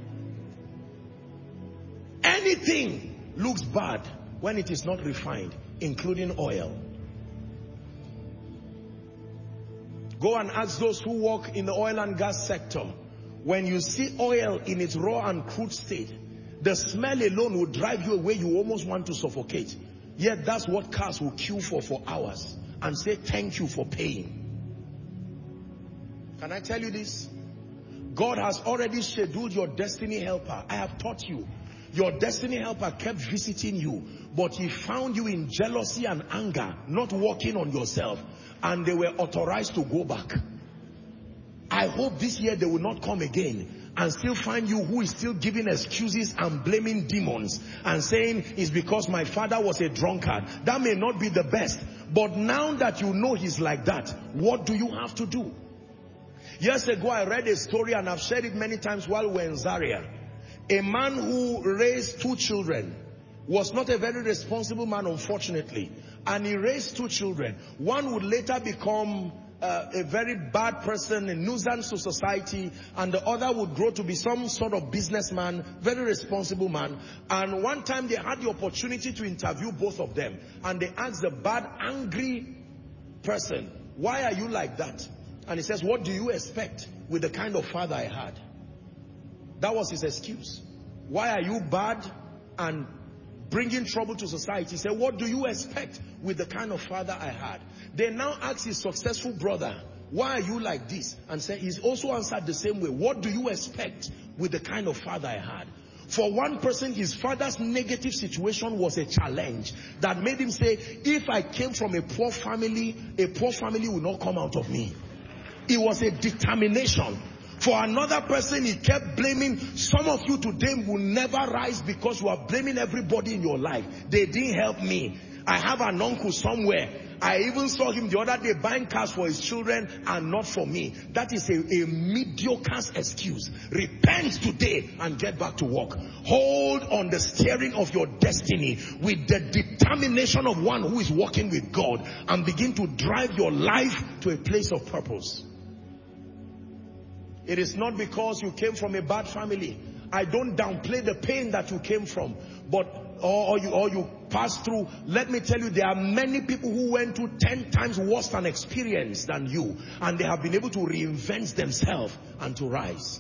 Anything looks bad when it is not refined, including oil. Go and ask those who work in the oil and gas sector. When you see oil in its raw and crude state, the smell alone will drive you away. You almost want to suffocate. Yet that's what cars will queue for for hours and say thank you for paying. Can I tell you this? God has already scheduled your destiny helper. I have taught you. Your destiny helper kept visiting you, but he found you in jealousy and anger, not working on yourself, and they were authorized to go back. I hope this year they will not come again and still find you who is still giving excuses and blaming demons and saying it's because my father was a drunkard. That may not be the best, but now that you know he's like that, what do you have to do? Years ago I read a story and I've shared it many times while we're in Zaria. A man who raised two children was not a very responsible man, unfortunately, and he raised two children. One would later become uh, a very bad person, a nuisance to society, and the other would grow to be some sort of businessman, very responsible man. And one time they had the opportunity to interview both of them, and they asked the bad, angry person, why are you like that? And he says, what do you expect with the kind of father I had? That was his excuse. Why are you bad and bringing trouble to society? He said, what do you expect with the kind of father I had? They now ask his successful brother, why are you like this? And said, he's also answered the same way. What do you expect with the kind of father I had? For one person, his father's negative situation was a challenge that made him say, if I came from a poor family, a poor family will not come out of me. It was a determination. For another person, he kept blaming. Some of you today will never rise because you are blaming everybody in your life. They didn't help me. I have an uncle somewhere. I even saw him the other day buying cars for his children and not for me. That is a, a mediocre excuse. Repent today and get back to work. Hold on the steering of your destiny with the determination of one who is walking with God, and begin to drive your life to a place of purpose. It is not because you came from a bad family. I don't downplay the pain that you came from, but or, or you or you passed through. Let me tell you, there are many people who went through ten times worse an experience than you, and they have been able to reinvent themselves and to rise.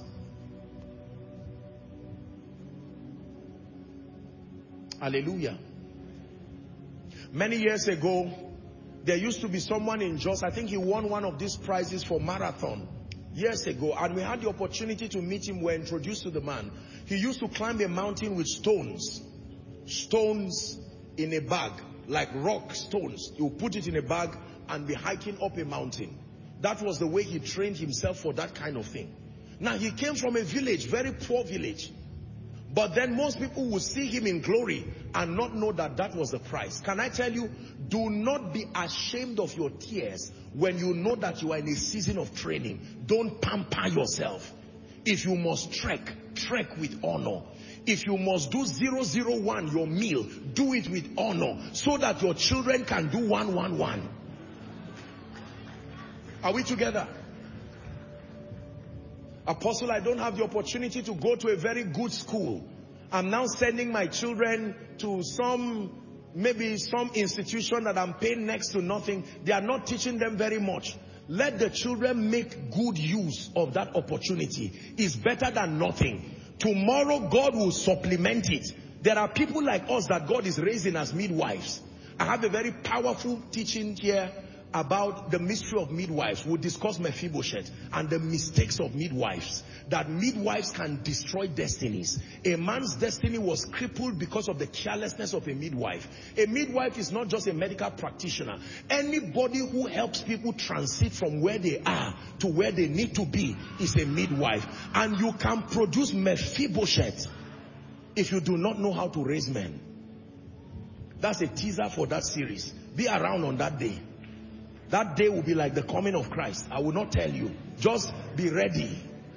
Hallelujah. Many years ago, there used to be someone in Jos. I think he won one of these prizes for marathon years ago, and we had the opportunity to meet him. We were introduced to the man. He used to climb a mountain with stones. Stones in a bag, like rock stones. You put it in a bag and be hiking up a mountain. That was the way he trained himself for that kind of thing. Now, he came from a village, very poor village. But then most people will see him in glory and not know that that was the price. Can I tell you, do not be ashamed of your tears when you know that you are in a season of training. Don't pamper yourself. If you must trek, trek with honor. If you must do zero zero one, your meal, do it with honor, so that your children can do one one one. Are we together? Apostle, I don't have the opportunity to go to a very good school. I'm now sending my children to some, maybe some institution that I'm paying next to nothing. They are not teaching them very much. Let the children make good use of that opportunity. It's better than nothing. Tomorrow God will supplement it. There are people like us that God is raising as midwives. I have a very powerful teaching here about the mystery of midwives. We'll discuss Mephibosheth and the mistakes of midwives. That midwives can destroy destinies. A man's destiny was crippled because of the carelessness of a midwife. A midwife is not just a medical practitioner. Anybody who helps people transit from where they are to where they need to be is a midwife. And you can produce Mephibosheth if you do not know how to raise men. That's a teaser for that series. Be around on that day. That day will be like the coming of Christ. I will not tell you. Just be ready.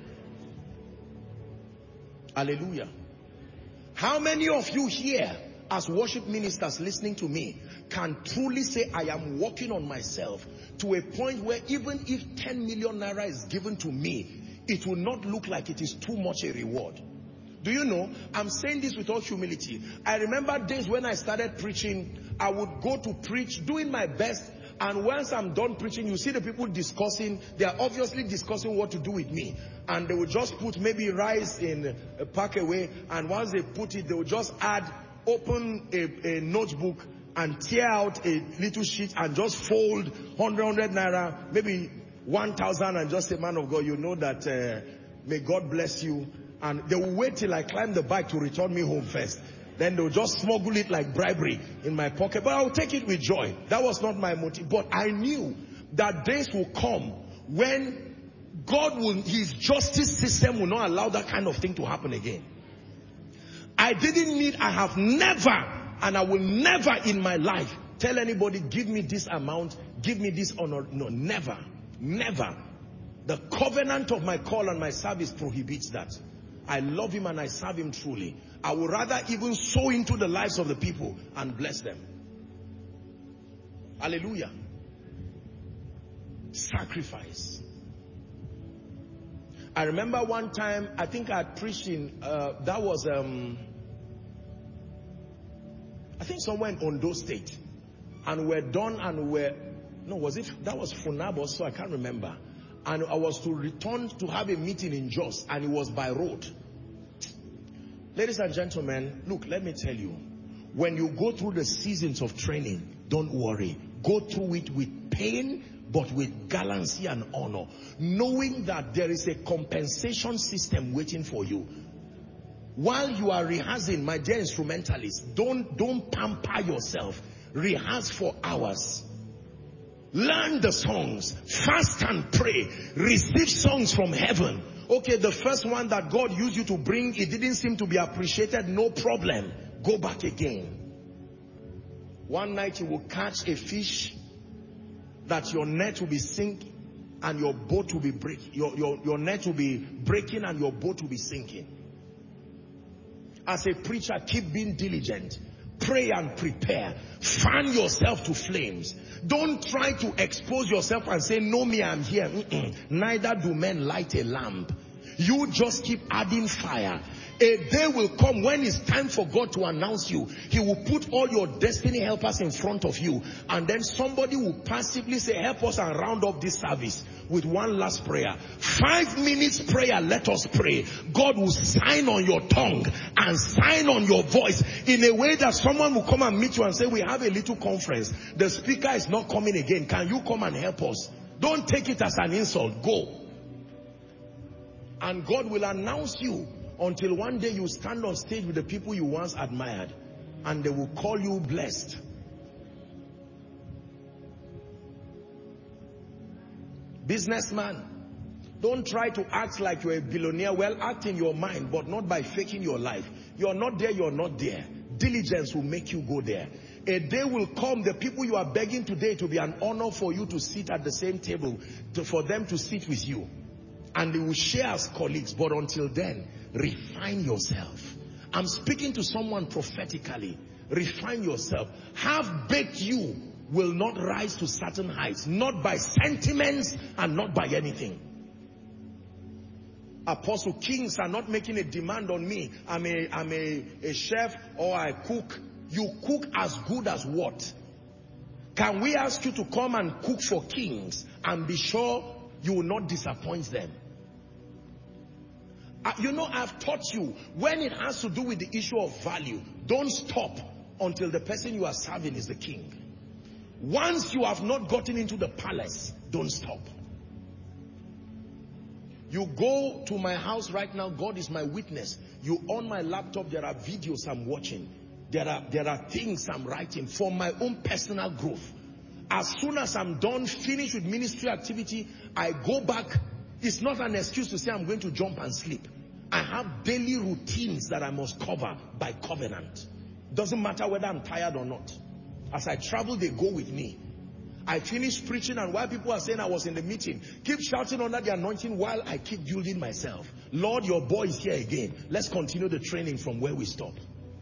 Hallelujah. How many of you here as worship ministers listening to me can truly say, I am working on myself to a point where even if ten million naira is given to me, it will not look like it is too much a reward? Do you know, I'm saying this with all humility. I remember days when I started preaching, I would go to preach, doing my best. And once I'm done preaching, you see the people discussing. They are obviously discussing what to do with me. And they will just put maybe rice in a pack away. And once they put it, they will just add, open a, a notebook and tear out a little sheet and just fold one hundred naira, maybe one thousand, and just say, man of God, you know that uh, may God bless you. And they will wait till I climb the bike to return me home first. Then they'll just smuggle it like bribery in my pocket. But I'll take it with joy. That was not my motive. But I knew that days will come when God will, his justice system will not allow that kind of thing to happen again. I didn't need, I have never, and I will never in my life tell anybody, give me this amount, give me this honor. No, never, never. The covenant of my call and my service prohibits that. I love him and I serve him truly. I would rather even sow into the lives of the people and bless them. Hallelujah. Sacrifice. I remember one time, I think I had preached in, uh, that was, um, I think somewhere in Ondo State. And we're done and we're, no, was it, that was Funab, so I can't remember. And I was to return to have a meeting in Jos, and it was by road. Ladies and gentlemen, look, let me tell you, when you go through the seasons of training, don't worry. Go through it with pain, but with gallantry and honor, knowing that there is a compensation system waiting for you. While you are rehearsing, my dear instrumentalists, don't, don't pamper yourself. Rehearse for hours. Learn the songs, fast and pray, receive songs from heaven. Okay, the first one that God used you to bring, it didn't seem to be appreciated. No problem. Go back again. One night you will catch a fish that your net will be sinking and your boat will be breaking. Your, your, your net will be breaking and your boat will be sinking. As a preacher, keep being diligent. Pray and prepare. Fan yourself to flames. Don't try to expose yourself and say, no, me, I'm here. Mm-mm. Neither do men light a lamp. You just keep adding fire. A day will come when it's time for God to announce you. He will put all your destiny helpers in front of you. And then somebody will passively say, help us and round up this service with one last prayer. Five minutes prayer, let us pray. God will sign on your tongue and sign on your voice in a way that someone will come and meet you and say, we have a little conference. The speaker is not coming again. Can you come and help us? Don't take it as an insult. Go. And God will announce you until one day you stand on stage with the people you once admired and they will call you blessed. Businessman, don't try to act like you're a billionaire. Well, act in your mind, but not by faking your life. You're not there, you're not there. Diligence will make you go there. A day will come, the people you are begging today, to be an honor for you to sit at the same table, to, for them to sit with you. And they will share as colleagues. But until then, refine yourself. I'm speaking to someone prophetically. Refine yourself. Half-baked you will not rise to certain heights. Not by sentiments and not by anything. Apostle, kings are not making a demand on me. I'm a, I'm a, a chef or I cook. You cook as good as what? Can we ask you to come and cook for kings and be sure you will not disappoint them? Uh, you know, I've taught you, when it has to do with the issue of value, don't stop until the person you are serving is the king. Once you have not gotten into the palace, don't stop. You go to my house right now, God is my witness. You on my laptop, there are videos I'm watching. There are, there are things I'm writing for my own personal growth. As soon as I'm done, finished with ministry activity, I go back. It's not an excuse to say I'm going to jump and sleep. I have daily routines that I must cover by covenant. Doesn't matter whether I'm tired or not. As I travel, they go with me. I finish preaching, and while people are saying I was in the meeting, keep shouting under the anointing while I keep building myself. Lord, your boy is here again. Let's continue the training from where we stopped.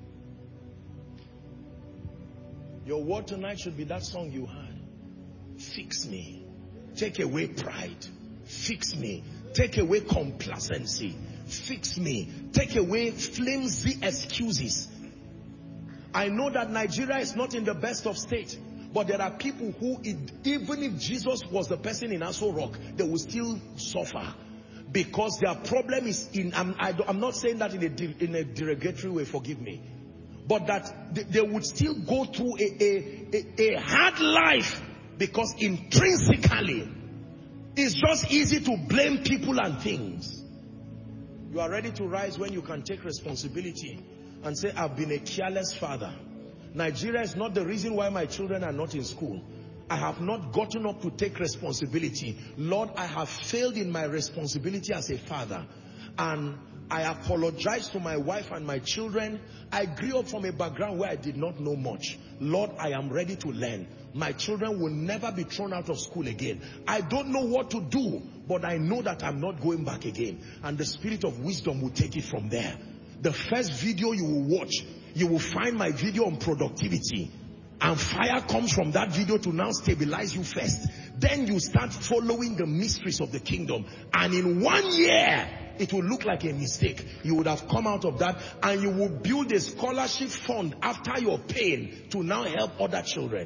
Your word tonight should be that song you heard. Fix me. Take away pride. Fix me. Take away complacency. Fix me. Take away flimsy excuses. I know that Nigeria is not in the best of state, but there are people who, even if Jesus was the person in Aso Rock, they will still suffer because their problem is in, I'm, I I'm not saying that in a, in a derogatory way, forgive me, but that they, they would still go through a, a, a, a hard life because intrinsically it's just easy to blame people and things. You are ready to rise when you can take responsibility and say, I've been a careless father. Nigeria is not the reason why my children are not in school. I have not gotten up to take responsibility. Lord, I have failed in my responsibility as a father. And I apologize to my wife and my children. I grew up from a background where I did not know much. Lord, I am ready to learn. My children will never be thrown out of school again. I don't know what to do, but I know that I'm not going back again. And the spirit of wisdom will take it from there. The first video you will watch, you will find my video on productivity. And fire comes from that video to now stabilize you first. Then you start following the mysteries of the kingdom. And in one year, it will look like a mistake. You would have come out of that and you will build a scholarship fund after your pain to now help other children.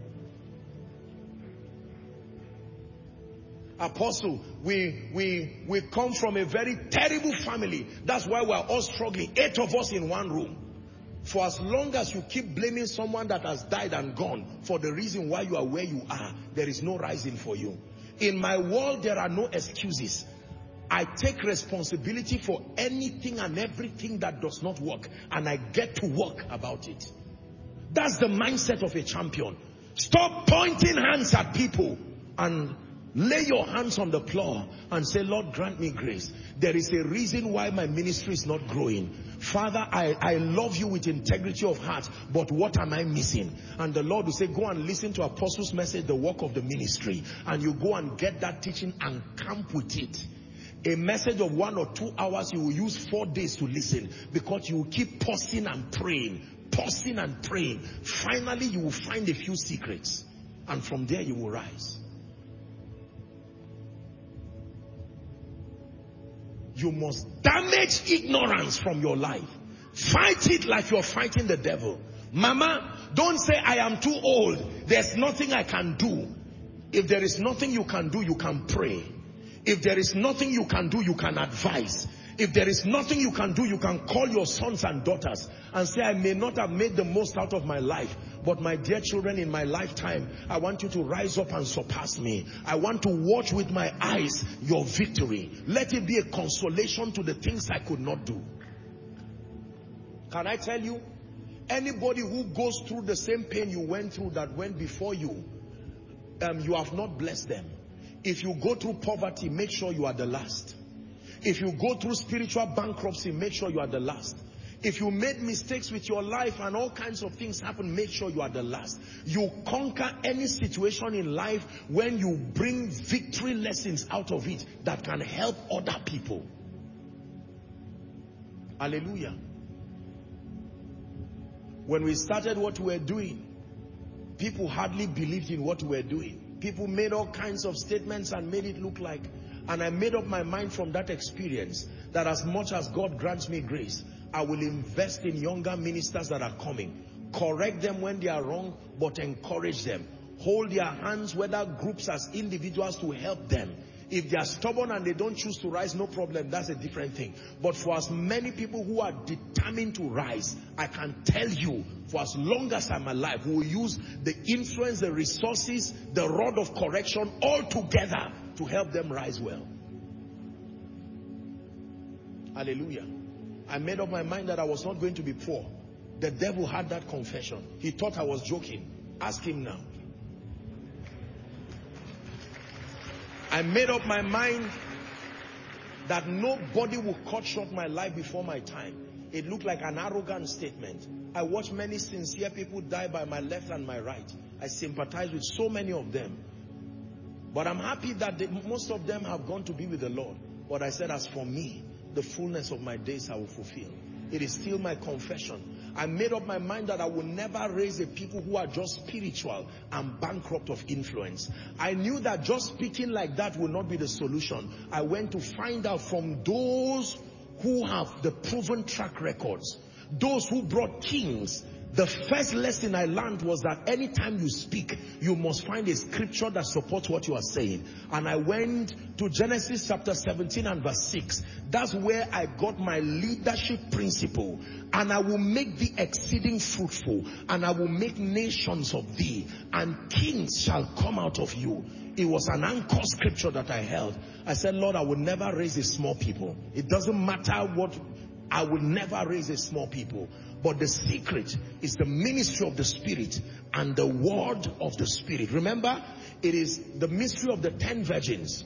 Apostle, we, we, we come from a very terrible family. That's why we're all struggling. Eight of us in one room. For as long as you keep blaming someone that has died and gone for the reason why you are where you are, there is no rising for you. In my world, there are no excuses. I take responsibility for anything and everything that does not work, and I get to work about it. That's the mindset of a champion. Stop pointing hands at people and Lay your hands on the plow and say, Lord, grant me grace. There is a reason why my ministry is not growing. Father, I, I love you with integrity of heart, but what am I missing? And the Lord will say, go and listen to Apostles' message, the work of the ministry. And you go and get that teaching and camp with it. A message of one or two hours, you will use four days to listen, because you will keep pausing and praying, pausing and praying. Finally, you will find a few secrets. And from there, you will rise. You must damage ignorance from your life. Fight it like you're fighting the devil. Mama, don't say, I am too old. There's nothing I can do. If there is nothing you can do, you can pray. If there is nothing you can do, you can advise. If there is nothing you can do, you can call your sons and daughters and say, I may not have made the most out of my life, but my dear children, in my lifetime, I want you to rise up and surpass me. I want to watch with my eyes your victory. Let it be a consolation to the things I could not do. Can I tell you, anybody who goes through the same pain you went through that went before you, um, you have not blessed them. If you go through poverty, make sure you are the last. If you go through spiritual bankruptcy, make sure you are the last. If you made mistakes with your life and all kinds of things happen, make sure you are the last. You conquer any situation in life when you bring victory lessons out of it that can help other people. Hallelujah. When we started what we were doing, people hardly believed in what we were doing. People made all kinds of statements and made it look like, and I made up my mind from that experience that as much as God grants me grace, I will invest in younger ministers that are coming. Correct them when they are wrong, but encourage them. Hold their hands, whether groups as individuals, to help them. If they are stubborn and they don't choose to rise, no problem, that's a different thing. But for as many people who are determined to rise, I can tell you, for as long as I'm alive, we will use the influence, the resources, the rod of correction all together to help them rise well. Hallelujah. I made up my mind that I was not going to be poor. The devil had that confession. He thought I was joking. Ask him now. I made up my mind that nobody will cut short my life before my time. It looked like an arrogant statement. I watched many sincere people die by my left and my right. I sympathize with so many of them. But I'm happy that they, most of them have gone to be with the Lord. But I said, as for me, the fullness of my days I will fulfill. It is still my confession. I made up my mind that I will never raise a people who are just spiritual and bankrupt of influence. I knew that just speaking like that will not be the solution. I went to find out from those who have the proven track records, those who brought kings. The first lesson I learned was that anytime you speak, you must find a scripture that supports what you are saying. And I went to Genesis chapter seventeen and verse six. That's where I got my leadership principle. And I will make thee exceeding fruitful, and I will make nations of thee, and kings shall come out of you. It was an anchor scripture that I held. I said, Lord, I will never raise a small people. It doesn't matter what, I will never raise a small people. But the secret is the ministry of the Spirit and the word of the Spirit. Remember, it is the mystery of the ten virgins.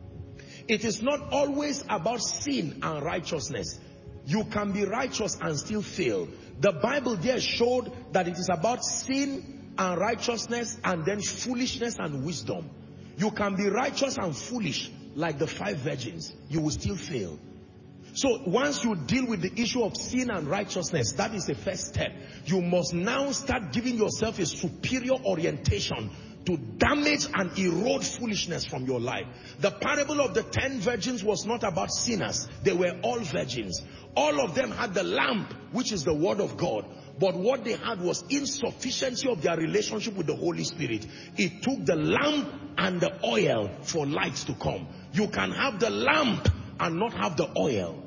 It is not always about sin and righteousness. You can be righteous and still fail. The Bible there showed that it is about sin and righteousness and then foolishness and wisdom. You can be righteous and foolish like the five virgins. You will still fail. So once you deal with the issue of sin and righteousness, that is the first step. You must now start giving yourself a superior orientation to damage and erode foolishness from your life. The parable of the ten virgins was not about sinners. They were all virgins. All of them had the lamp, which is the word of God. But what they had was insufficiency of their relationship with the Holy Spirit. It took the lamp and the oil for lights to come. You can have the lamp and not have the oil.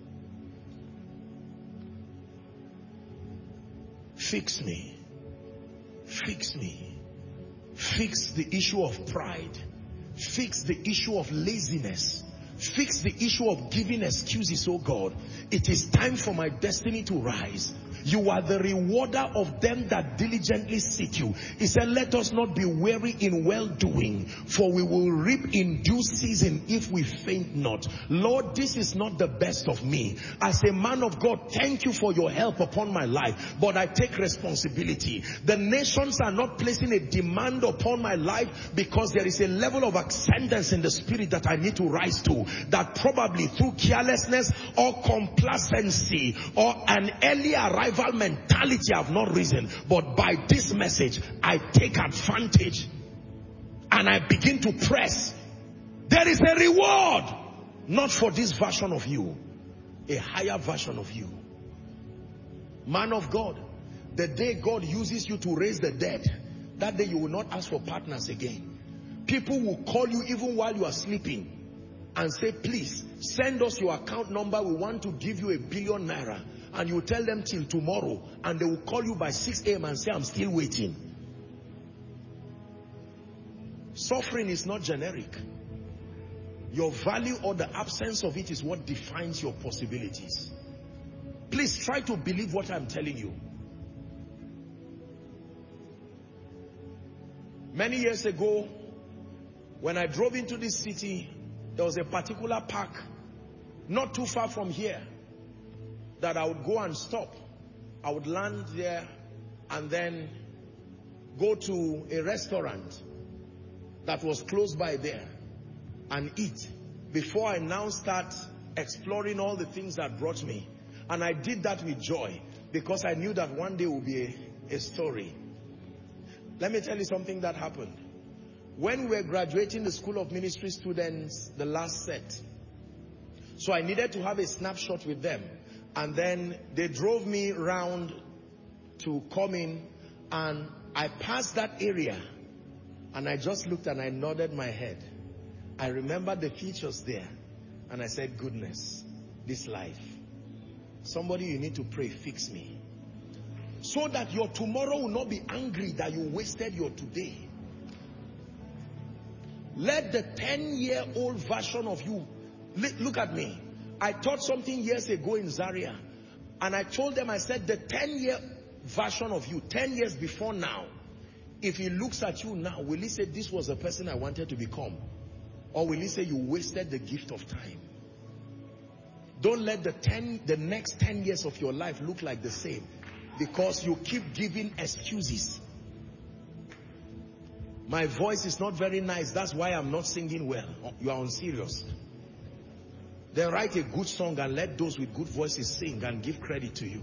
Fix me. Fix me. Fix the issue of pride. Fix the issue of laziness. Fix the issue of giving excuses, oh God. It is time for my destiny to rise. You are the rewarder of them that diligently seek you. He said, let us not be weary in well-doing, for we will reap in due season if we faint not. Lord, this is not the best of me. As a man of God, thank you for your help upon my life, but I take responsibility. The nations are not placing a demand upon my life because there is a level of ascendance in the spirit that I need to rise to, that probably through carelessness or complacency or an early arrival mentality I have not risen. But by this message, I take advantage and I begin to press. There is a reward, not for this version of you, a higher version of you. Man of God, the day God uses you to raise the dead, that day you will not ask for partners again. People will call you even while you are sleeping and say, please send us your account number, we want to give you a billion naira. And you tell them till tomorrow, and they will call you by six A M and say, I'm still waiting. Suffering is not generic. Your value or the absence of it is what defines your possibilities. Please try to believe what I'm telling you. Many years ago, when I drove into this city, there was a particular park not too far from here that I would go and stop. I would land there and then go to a restaurant that was close by there and eat before I now start exploring all the things that brought me. And I did that with joy because I knew that one day would be a, a story. Let me tell you something that happened. When we were graduating the School of Ministry students, the last set, so I needed to have a snapshot with them. And then they drove me round to come in, and I passed that area and I just looked and I nodded my head. I remembered the features there and I said, goodness, this life. Somebody, you need to pray, fix me. So that your tomorrow will not be angry that you wasted your today. Let the ten-year-old version of you, look at me. I taught something years ago in Zaria, and I told them, I said, the ten-year version of you, ten years before now, if he looks at you now, will he say, this was the person I wanted to become? Or will he say, you wasted the gift of time? Don't let the ten, the next ten years of your life look like the same, because you keep giving excuses. My voice is not very nice, that's why I'm not singing well. You are unserious. Then write a good song and let those with good voices sing and give credit to you.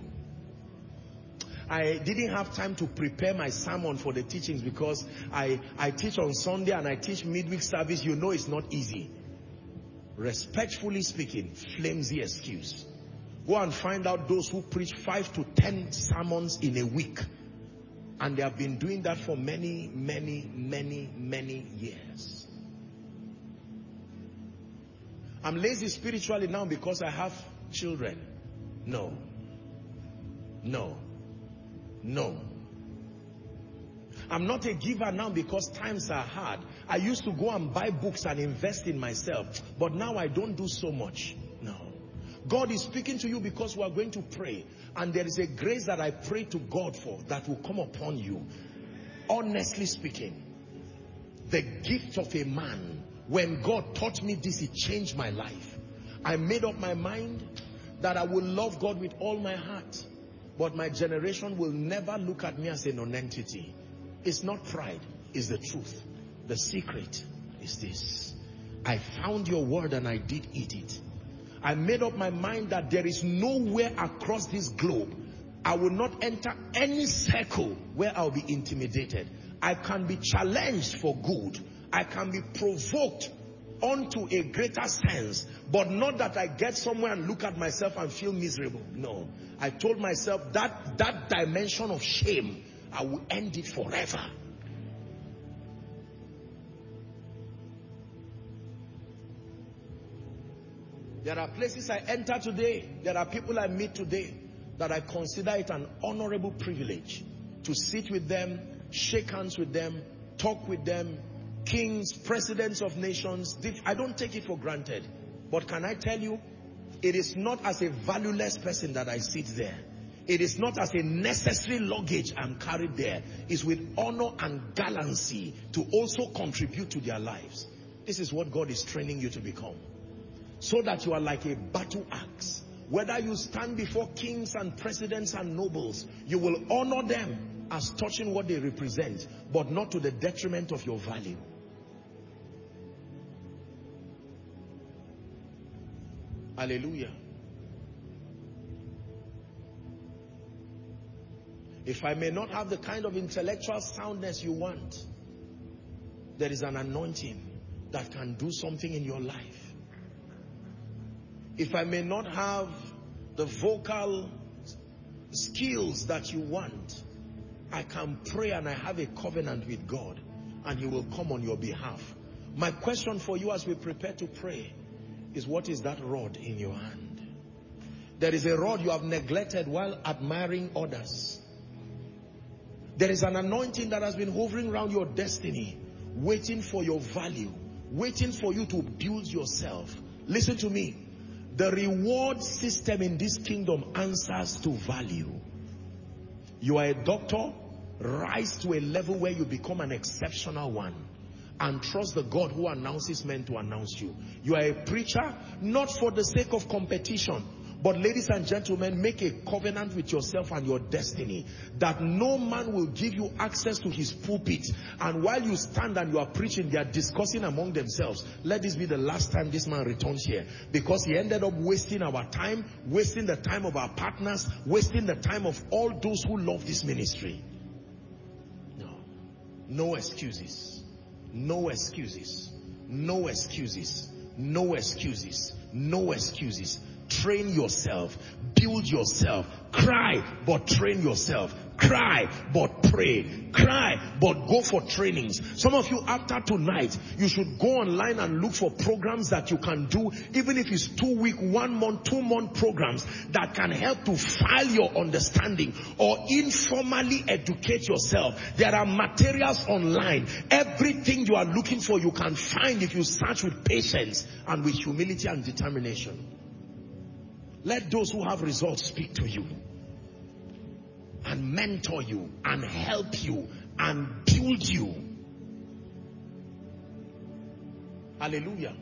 I didn't have time to prepare my sermon for the teachings because I, I teach on Sunday and I teach midweek service. You know it's not easy. Respectfully speaking, flimsy excuse. Go and find out those who preach five to ten sermons in a week. And they have been doing that for many, many, many, many years. I'm lazy spiritually now because I have children. No. No. No. I'm not a giver now because times are hard. I used to go and buy books and invest in myself. But now I don't do so much. No. God is speaking to you because we are going to pray. And there is a grace that I pray to God for that will come upon you. Honestly speaking, the gift of a man, when God taught me this, it changed my life. I made up my mind that I will love God with all my heart. But my generation will never look at me as a non-entity. It's not pride, it's the truth. The secret is this. I found your word and I did eat it. I made up my mind that there is nowhere across this globe I will not enter any circle where I'll be intimidated. I can be challenged for good. I can be provoked onto a greater sense, but not that I get somewhere and look at myself and feel miserable. No. I told myself that that dimension of shame, I will end it forever. There are places I enter today, there are people I meet today that I consider it an honorable privilege to sit with them, shake hands with them, talk with them, kings, presidents of nations. I don't take it for granted. But can I tell you, it is not as a valueless person that I sit there. It is not as a necessary luggage I'm carried there. It's with honor and gallantry to also contribute to their lives. This is what God is training you to become. So that you are like a battle axe. Whether you stand before kings and presidents and nobles, you will honor them as touching what they represent, but not to the detriment of your value. Hallelujah. If I may not have the kind of intellectual soundness you want, there is an anointing that can do something in your life. If I may not have the vocal skills that you want, I can pray and I have a covenant with God and He will come on your behalf. My question for you as we prepare to pray is, what is that rod in your hand? There is a rod you have neglected while admiring others. There is an anointing that has been hovering around your destiny, waiting for your value, waiting for you to build yourself. Listen to me. The reward system in this kingdom answers to value. You are a doctor, rise to a level where you become an exceptional one and trust the God who announces men to announce you. You are a preacher, not for the sake of competition, but ladies and gentlemen, make a covenant with yourself and your destiny that no man will give you access to his pulpit, and while you stand and you are preaching, they are discussing among themselves, let this be the last time this man returns here, because he ended up wasting our time, wasting the time of our partners, wasting the time of all those who love this ministry. No, no excuses, no excuses, no excuses, no excuses, no excuses. Train yourself, build yourself, cry but train yourself, cry but pray, cry but go for trainings. Some of you, after tonight, you should go online and look for programs that you can do, even if it's two week, one month, two month programs that can help to file your understanding or informally educate yourself. There are materials online. Everything you are looking for you can find if you search with patience and with humility and determination. Let those who have results speak to you and mentor you and help you and build you. Hallelujah.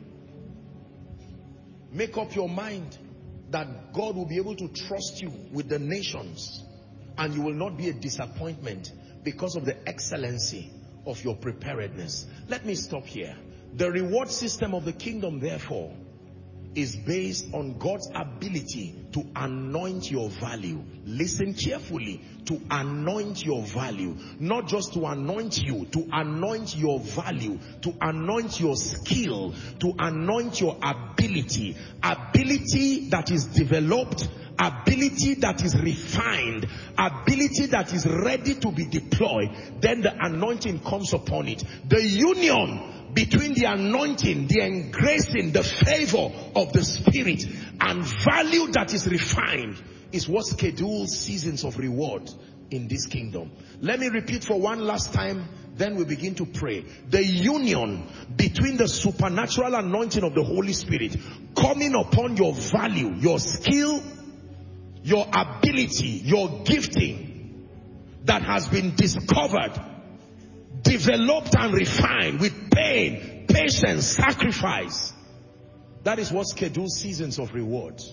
Make up your mind that God will be able to trust you with the nations, and you will not be a disappointment because of the excellency of your preparedness. Let me stop here. The reward system of the kingdom, therefore, is based on God's ability to anoint your value. Listen carefully. To anoint your value. Not just to anoint you, to anoint your value, to anoint your skill, to anoint your ability. Ability that is developed, ability that is refined, ability that is ready to be deployed. Then the anointing comes upon it. The union between the anointing, the engracing, the favor of the Spirit and value that is refined is what schedules seasons of reward in this kingdom. Let me repeat for one last time, then we begin to pray. The union between the supernatural anointing of the Holy Spirit coming upon your value, your skill, your ability, your gifting that has been discovered, developed and refined with pain, patience, sacrifice. That is what schedules seasons of rewards.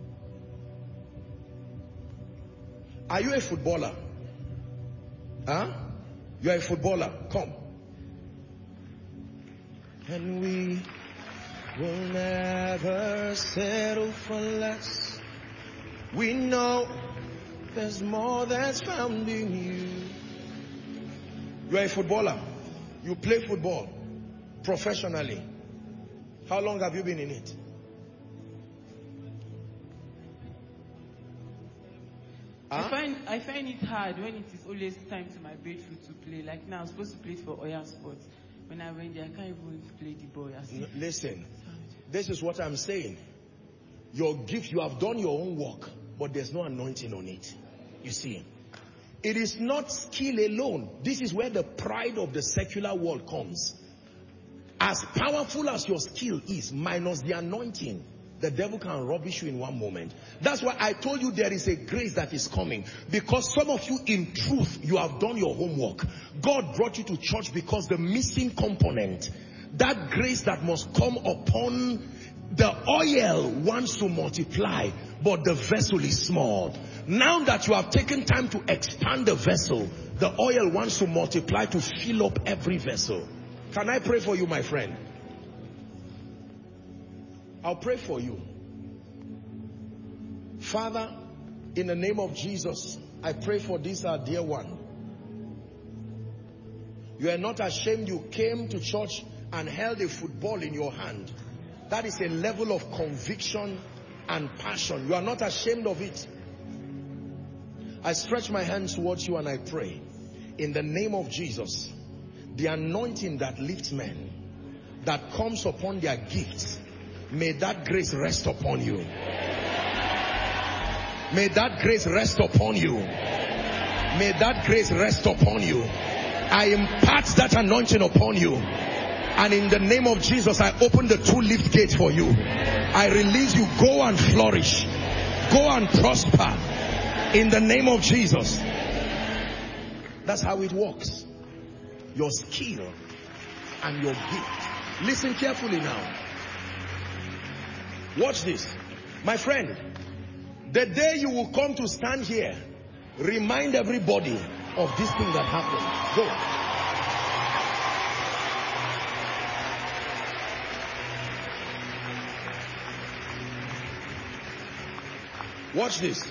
Are you a footballer? Huh? You are a footballer. Come. And we will never settle for less. We know there's more that's found in you. You are a footballer. You play football professionally. How long have you been in it? I Huh? find I find it hard when it is always time to my breakthrough to play. Like now, I'm supposed to play for Oya Sports. When I went there, I can't even play the ball. N- Listen, this is what I'm saying. Your gift, you have done your own work, but there's no anointing on it. You see, it is not skill alone. This is where the pride of the secular world comes. As powerful as your skill is, minus the anointing, the devil can rubbish you in one moment. That's why I told you there is a grace that is coming. Because some of you, in truth, you have done your homework. God brought you to church because the missing component, that grace that must come upon the oil, wants to multiply, but the vessel is small. Now that you have taken time to expand the vessel, the oil wants to multiply to fill up every vessel. Can I pray for you, my friend? I'll pray for you. Father, in the name of Jesus, I pray for this our dear one. You are not ashamed you came to church and held a football in your hand. That is a level of conviction and passion. You are not ashamed of it. I stretch my hands towards you and I pray, in the name of Jesus, the anointing that lifts men, that comes upon their gifts, may that grace rest upon you. May that grace rest upon you. May that grace rest upon you. I impart that anointing upon you. And in the name of Jesus, I open the two lift gates for you. I release you. Go and flourish. Go and prosper. In the name of Jesus. That's how it works. Your skill and your gift. Listen carefully now. Watch this. My friend, the day you will come to stand here, remind everybody of this thing that happened. Go. Watch this.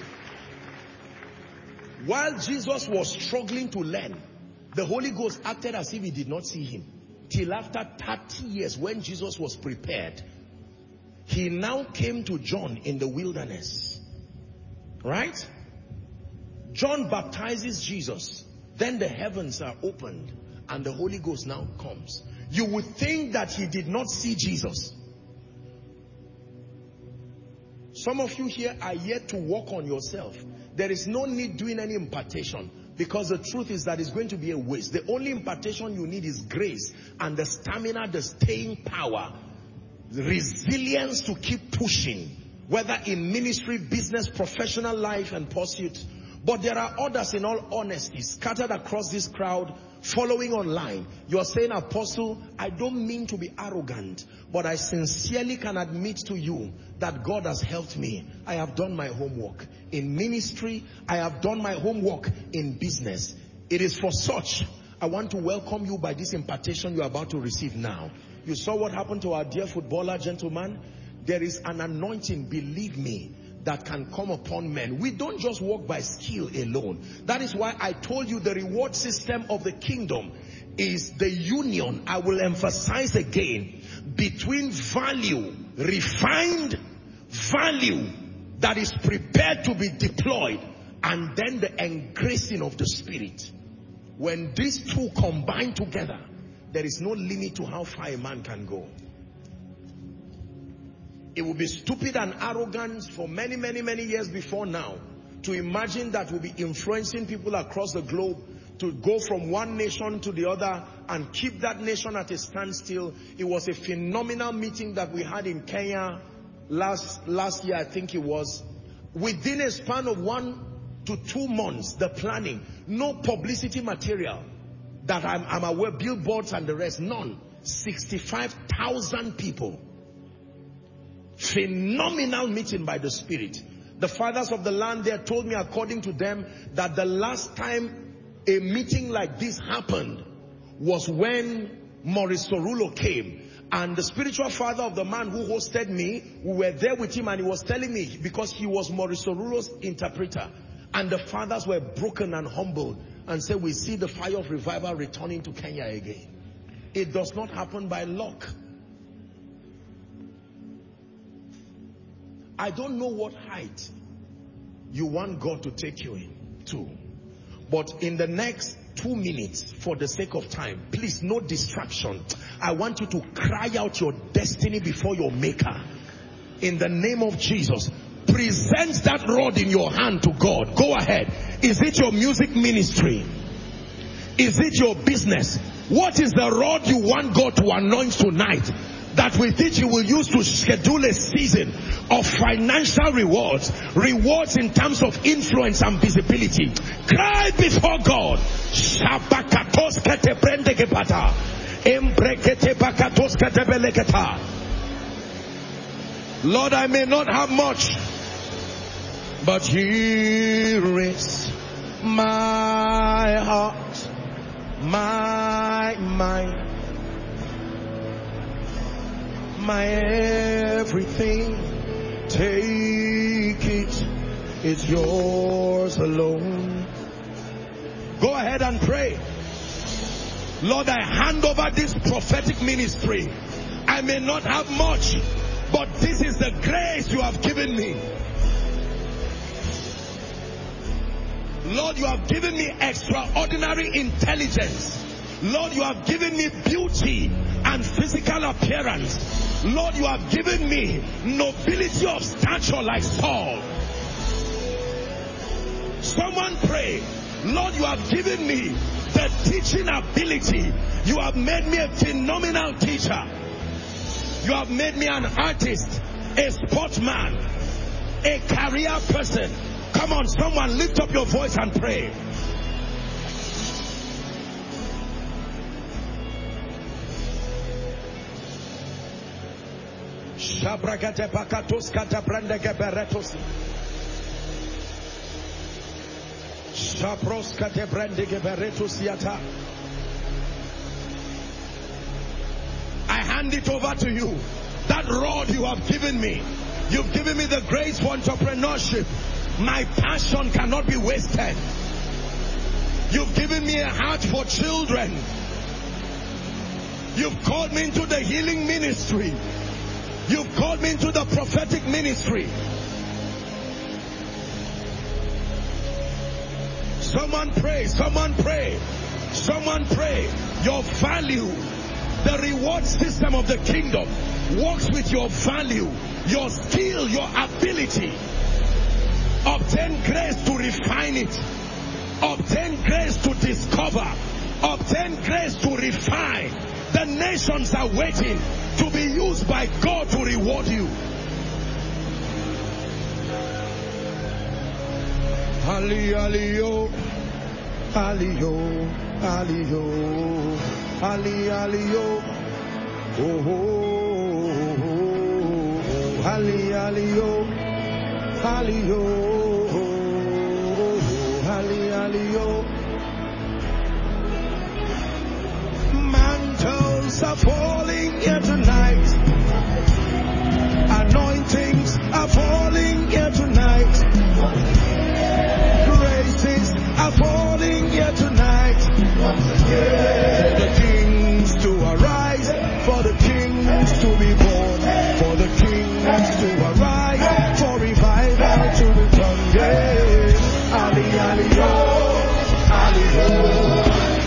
While Jesus was struggling to learn, the Holy Ghost acted as if he did not see him. Till after thirty years, when Jesus was prepared, he now came to John in the wilderness. Right? John baptizes Jesus. Then the heavens are opened and the Holy Ghost now comes. You would think that he did not see Jesus. Some of you here are yet to work on yourself. There is no need doing any impartation, because the truth is that it's going to be a waste. The only impartation you need is grace and the stamina, the staying power, the resilience to keep pushing, whether in ministry, business, professional life and pursuit. But there are others, in all honesty, scattered across this crowd, following online. You are saying, Apostle, I don't mean to be arrogant, but I sincerely can admit to you that God has helped me. I have done my homework in ministry. I have done my homework in business. It is for such I want to welcome you by this impartation you are about to receive now. You saw what happened to our dear footballer, gentleman. There is an anointing, believe me, that can come upon men. We don't just walk by skill alone. That is why I told you the reward system of the kingdom is the union, I will emphasize again, between value, refined value that is prepared to be deployed, and then the engracing of the Spirit. When these two combine together, there is no limit to how far a man can go. It will be stupid and arrogant for many, many, many years before now to imagine that we'll be influencing people across the globe to go from one nation to the other and keep that nation at a standstill. It was a phenomenal meeting that we had in Kenya last, last year, I think it was. Within a span of one to two months, the planning, no publicity material that I'm, I'm aware, billboards and the rest, none. sixty-five thousand people. Phenomenal meeting by the Spirit. The fathers of the land there told me, according to them, that the last time a meeting like this happened was when Maurice Sorulo came. And the spiritual father of the man who hosted me, we were there with him, and he was telling me, because he was Maurice Sorulo's interpreter, and the fathers were broken and humbled and said, we see the fire of revival returning to Kenya again. It does not happen by luck. I don't know what height you want God to take you in to. But in the next two minutes, for the sake of time, please, no distraction. I want you to cry out your destiny before your Maker. In the name of Jesus, present that rod in your hand to God. Go ahead. Is it your music ministry? Is it your business? What is the rod you want God to anoint tonight? that with it you will use to schedule a season of financial rewards, rewards in terms of influence and visibility. Cry before God. Lord, I may not have much, but here is my heart, my mind, my everything. Take it, it's yours alone. Go ahead and pray. Lord, I hand over this prophetic ministry. I may not have much, but this is the grace you have given me. Lord, you have given me extraordinary intelligence. Lord, you have given me beauty and physical appearance. Lord, you have given me nobility of stature like Saul. Someone pray. Lord, you have given me the teaching ability. You have made me a phenomenal teacher. You have made me an artist, a sportsman, a career person. Come on, someone lift up your voice and pray. I hand it over to you. That rod you have given me. You've given me the grace for entrepreneurship. My passion cannot be wasted. You've given me a heart for children. You've called me into the healing ministry. You've called me into the prophetic ministry. Someone pray, someone pray, someone pray. Your value, the reward system of the kingdom works with your value, your skill, your ability. Obtain grace to refine it. Obtain grace to discover. Obtain grace to refine. The nations are waiting to be used by God to reward you. Ali, aliyo, aliyo, aliyo, ali, aliyo, oh, oh, oh, ali, aliyo, aliyo, oh, ali, aliyo. Mantles are falling here tonight. Anointings are falling here tonight. Graces are falling here tonight. For the kings to arise, for the kings to be born, for the kings to arise, for revival to return. Yeah. Ali, Ali, oh, Ali, oh.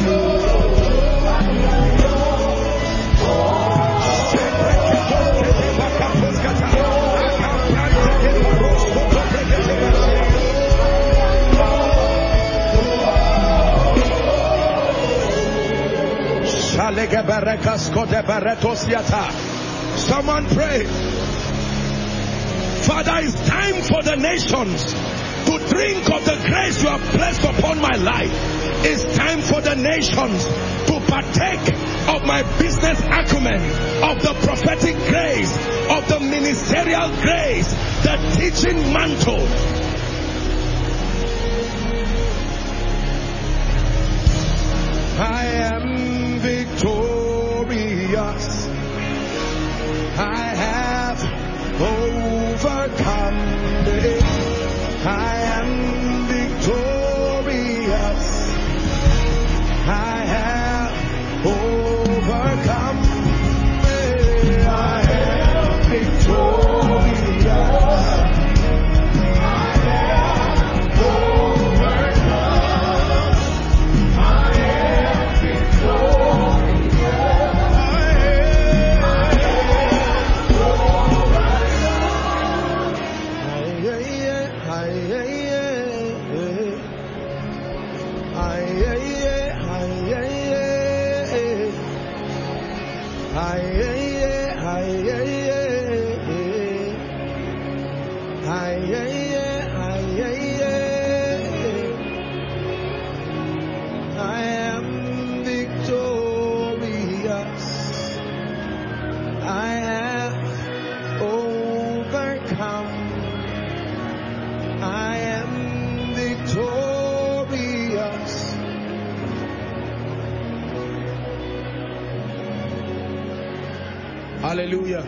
Someone pray. Father, it's time for the nations to drink of the grace you have placed upon my life. It's time for the nations to partake of my business acumen, of the prophetic grace, of the ministerial grace, the teaching mantle. I am victorious. I have overcome it. I am victorious. I have overcome it. I am victorious. I have overcome. I am victorious. I I am victorious. I have overcome. I am victorious. Hallelujah.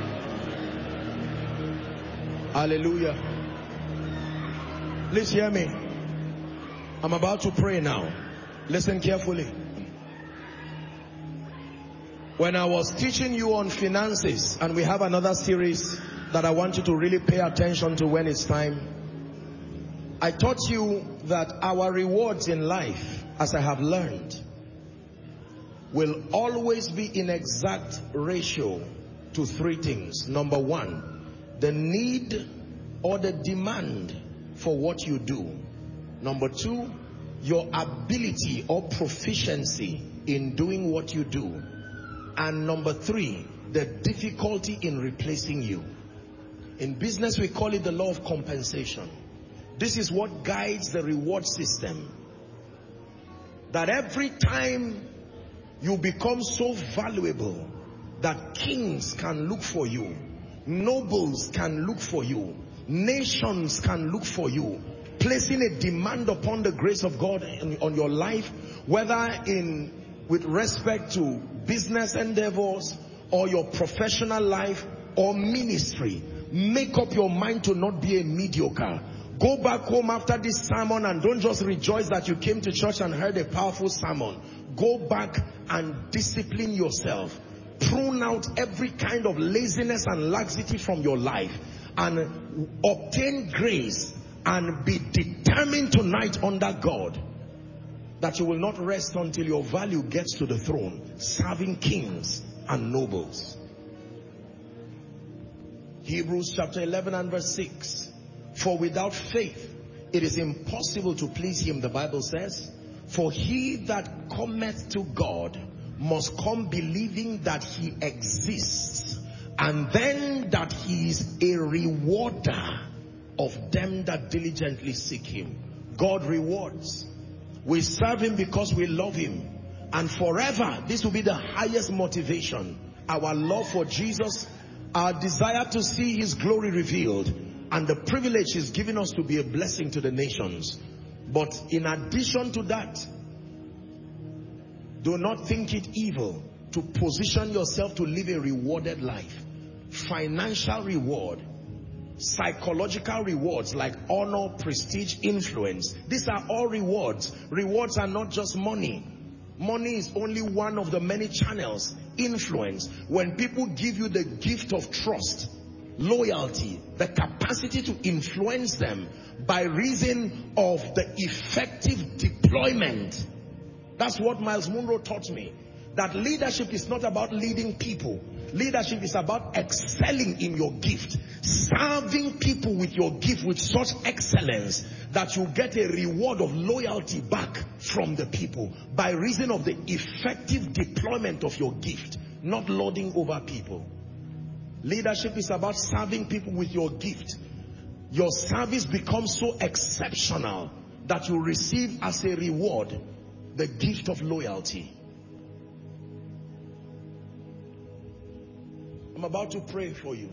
Hallelujah. Please hear me. I'm about to pray now. Listen carefully. When I was teaching you on finances, and we have another series that I want you to really pay attention to when it's time, I taught you that our rewards in life, as I have learned, will always be in exact ratio to three things. Number one, the need or the demand for what you do. Number two, your ability or proficiency in doing what you do. And number three, the difficulty in replacing you. In business, we call it the law of compensation. This is what guides the reward system. That every time you become so valuable that kings can look for you, nobles can look for you, nations can look for you, placing a demand upon the grace of God in, on your life, whether in with respect to business endeavors or your professional life or ministry. Make up your mind to not be a mediocre. Go back home after this sermon and don't just rejoice that you came to church and heard a powerful sermon. Go back and discipline yourself. Prune out every kind of laziness and laxity from your life and obtain grace, and be determined tonight under God that you will not rest until your value gets to the throne, serving kings and nobles. Hebrews chapter eleven and verse six. For without faith it is impossible to please him, the Bible says. For he that cometh to God must come believing that he exists, and then that he is a rewarder of them that diligently seek him. God rewards. We serve him because we love him, and forever this will be the highest motivation. Our love for Jesus, our desire to see his glory revealed, and the privilege he's given us to be a blessing to the nations. But in addition to that, do not think it evil to position yourself to live a rewarded life. Financial reward, psychological rewards like honor, prestige, influence. These are all rewards. Rewards are not just money. Money is only one of the many channels. Influence, when people give you the gift of trust, loyalty, the capacity to influence them by reason of the effective deployment. That's what Miles Monroe taught me. That leadership is not about leading people. Leadership is about excelling in your gift, serving people with your gift with such excellence that you get a reward of loyalty back from the people by reason of the effective deployment of your gift, not lording over people. Leadership is about serving people with your gift. Your service becomes so exceptional that you receive as a reward the gift of loyalty. I'm about to pray for you.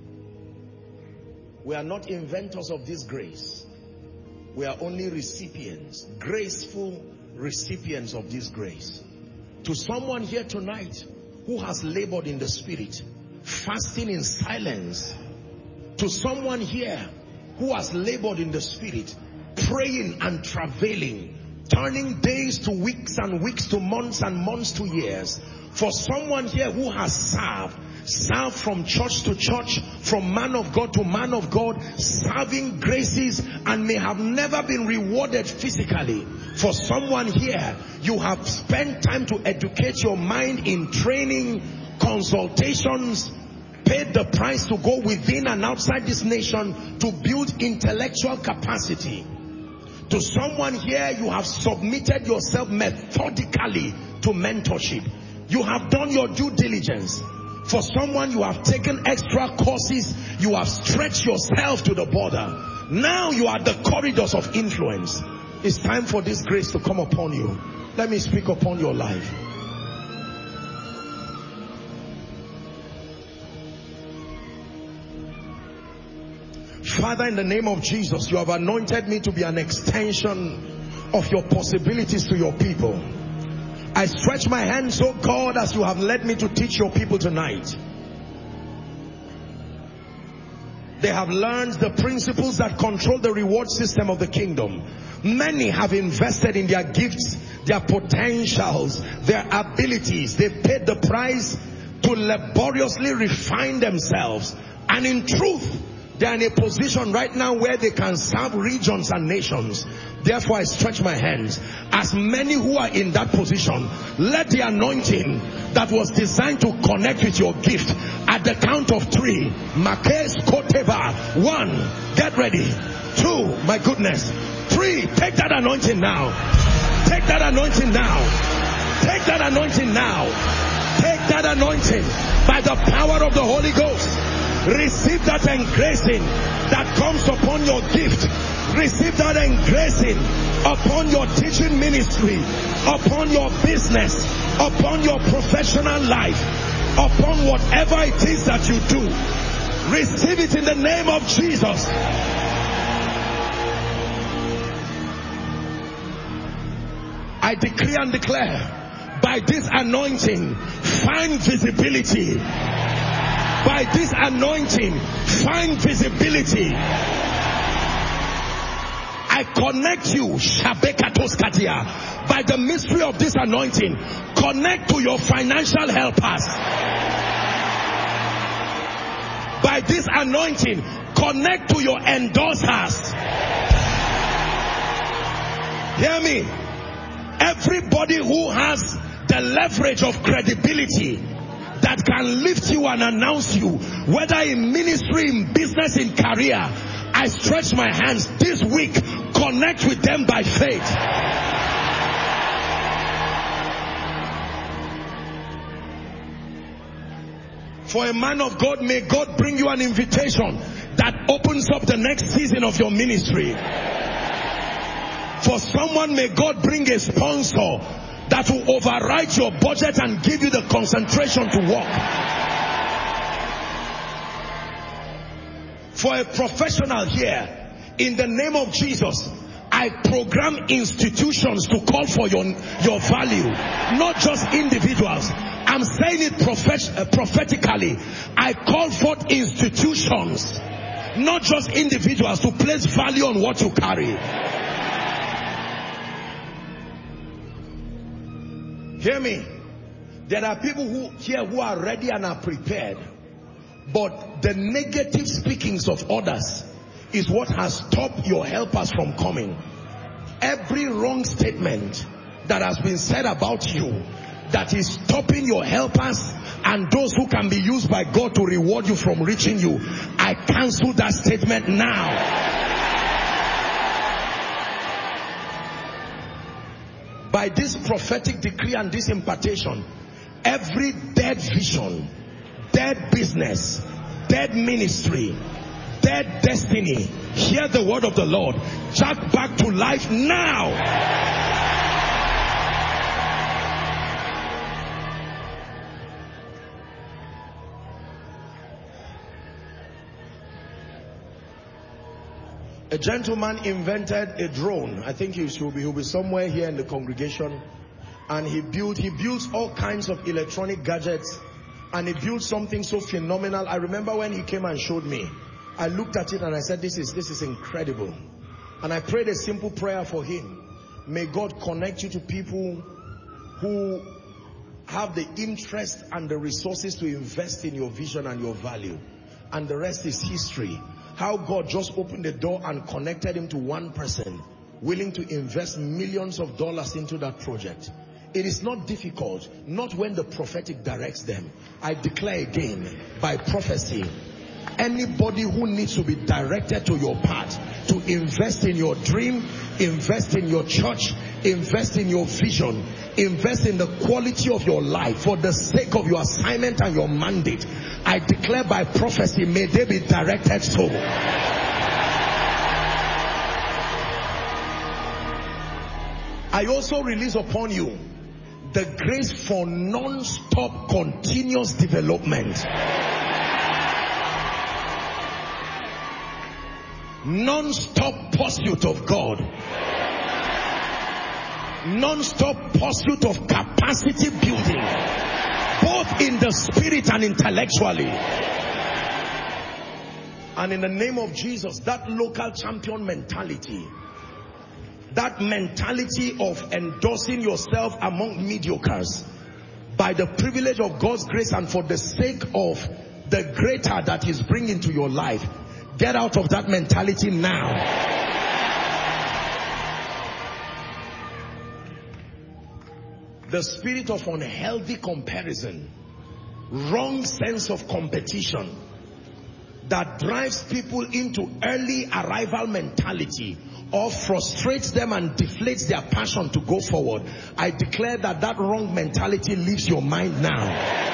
We are not inventors of this grace. We are only recipients, graceful recipients of this grace. To someone here tonight who has labored in the spirit, fasting in silence. To someone here who has labored in the spirit, praying and travailing, turning days to weeks and weeks to months and months to years. For someone here who has served, served from church to church, from man of God to man of God, serving graces and may have never been rewarded physically. For someone here, you have spent time to educate your mind in training, consultations, paid the price to go within and outside this nation to build intellectual capacity. To someone here, you have submitted yourself methodically to mentorship. You have done your due diligence. For someone, you have taken extra courses. You have stretched yourself to the border. Now you are the corridors of influence. It's time for this grace to come upon you. Let me speak upon your life. Father, in the name of Jesus, you have anointed me to be an extension of your possibilities to your people. I stretch my hands, oh God, as you have led me to teach your people tonight. They have learned the principles that control the reward system of the kingdom. Many have invested in their gifts, their potentials, their abilities. They've paid the price to laboriously refine themselves. And in truth, they are in a position right now where they can serve regions and nations. Therefore, I stretch my hands. As many who are in that position, let the anointing that was designed to connect with your gift, at the count of three, Makes Koteva, one, get ready. Two, my goodness. Three, take that anointing now. Take that anointing now. Take that anointing now. Take that anointing by the power of the Holy Ghost. Receive that engracing that comes upon your gift. Receive that engracing upon your teaching ministry, upon your business, upon your professional life, upon whatever it is that you do. Receive it in the name of Jesus. I decree and declare, by this anointing, find visibility. By this anointing, find visibility. I connect you, Shabekatos Katia, by the mystery of this anointing. Connect to your financial helpers. By this anointing, connect to your endorsers. Hear me. Everybody who has the leverage of credibility that can lift you and announce you, whether in ministry, in business, in career, I stretch my hands this week. Connect with them by faith. For a man of God, may God bring you an invitation that opens up the next season of your ministry. For someone, may God bring a sponsor that will override your budget and give you the concentration to work. For a professional here, in the name of Jesus, I program institutions to call for your, your value, not just individuals. I'm saying it prophet, uh, prophetically. I call forth institutions, not just individuals, to place value on what you carry. Hear me. There are people who here who are ready and are prepared, but the negative speakings of others is what has stopped your helpers from coming. Every wrong statement that has been said about you that is stopping your helpers and those who can be used by God to reward you from reaching you, I cancel that statement now. By this prophetic decree and this impartation, every dead vision, dead business, dead ministry, dead destiny, hear the word of the Lord. Jack back to life now. A gentleman invented a drone. I think he should be, he'll be somewhere here in the congregation. And he built, he builds all kinds of electronic gadgets. And he built something so phenomenal. I remember when he came and showed me, I looked at it and I said, this is, this is incredible. And I prayed a simple prayer for him. May God connect you to people who have the interest and the resources to invest in your vision and your value. And the rest is history. How God just opened the door and connected him to one person willing to invest millions of dollars into that project. It is not difficult, not when the prophetic directs them. I declare again, by prophecy, anybody who needs to be directed to your path, to invest in your dream, invest in your church, invest in your vision, invest in the quality of your life for the sake of your assignment and your mandate, I declare by prophecy, may they be directed so. I also release upon you the grace for non-stop continuous development. Non-stop pursuit of God. Non-stop pursuit of capacity building, both in the spirit and intellectually. And in the name of Jesus, that local champion mentality, that mentality of endorsing yourself among mediocres, by the privilege of God's grace and for the sake of the greater that He's bringing to your life, get out of that mentality now. The spirit of unhealthy comparison, wrong sense of competition that drives people into early arrival mentality or frustrates them and deflates their passion to go forward. I declare that that wrong mentality leaves your mind now.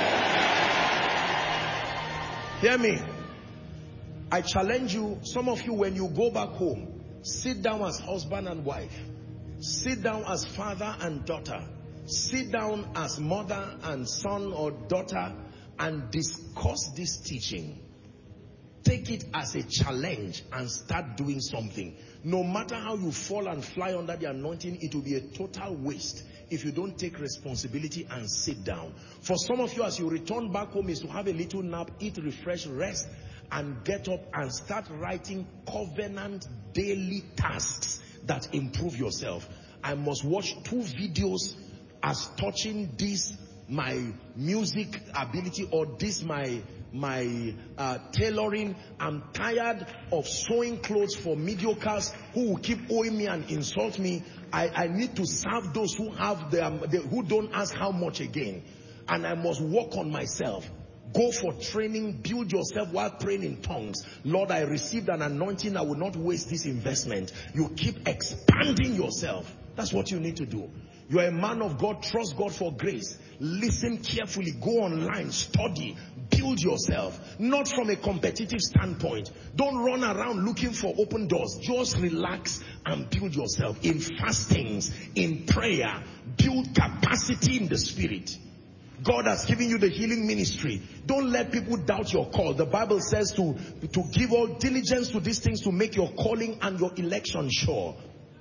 Hear me. I challenge you, some of you, when you go back home, sit down as husband and wife, sit down as father and daughter, sit down as mother and son or daughter and discuss this teaching. Take it as a challenge and start doing something. No matter how you fall and fly under the anointing, it will be a total waste if you don't take responsibility and sit down. For some of you, as you return back home, is to have a little nap, eat, refresh, rest, and get up and start writing covenant daily tasks that improve yourself. I must watch two videos as touching this my music ability or this my my uh, tailoring. I'm tired of sewing clothes for mediocres who will keep owing me and insult me. I, I need to serve those who have the, um, the who don't ask how much again. And I must work on myself. Go for training, build yourself while praying in tongues. Lord, I received an anointing. I will not waste this investment. You keep expanding yourself. That's what you need to do. You are a man of God. Trust God for grace. Listen carefully. Go online. Study. Build yourself. Not from a competitive standpoint. Don't run around looking for open doors. Just relax and build yourself. In fastings, in prayer, build capacity in the spirit. God has given you the healing ministry. Don't let people doubt your call. The Bible says to, to give all diligence to these things to make your calling and your election sure.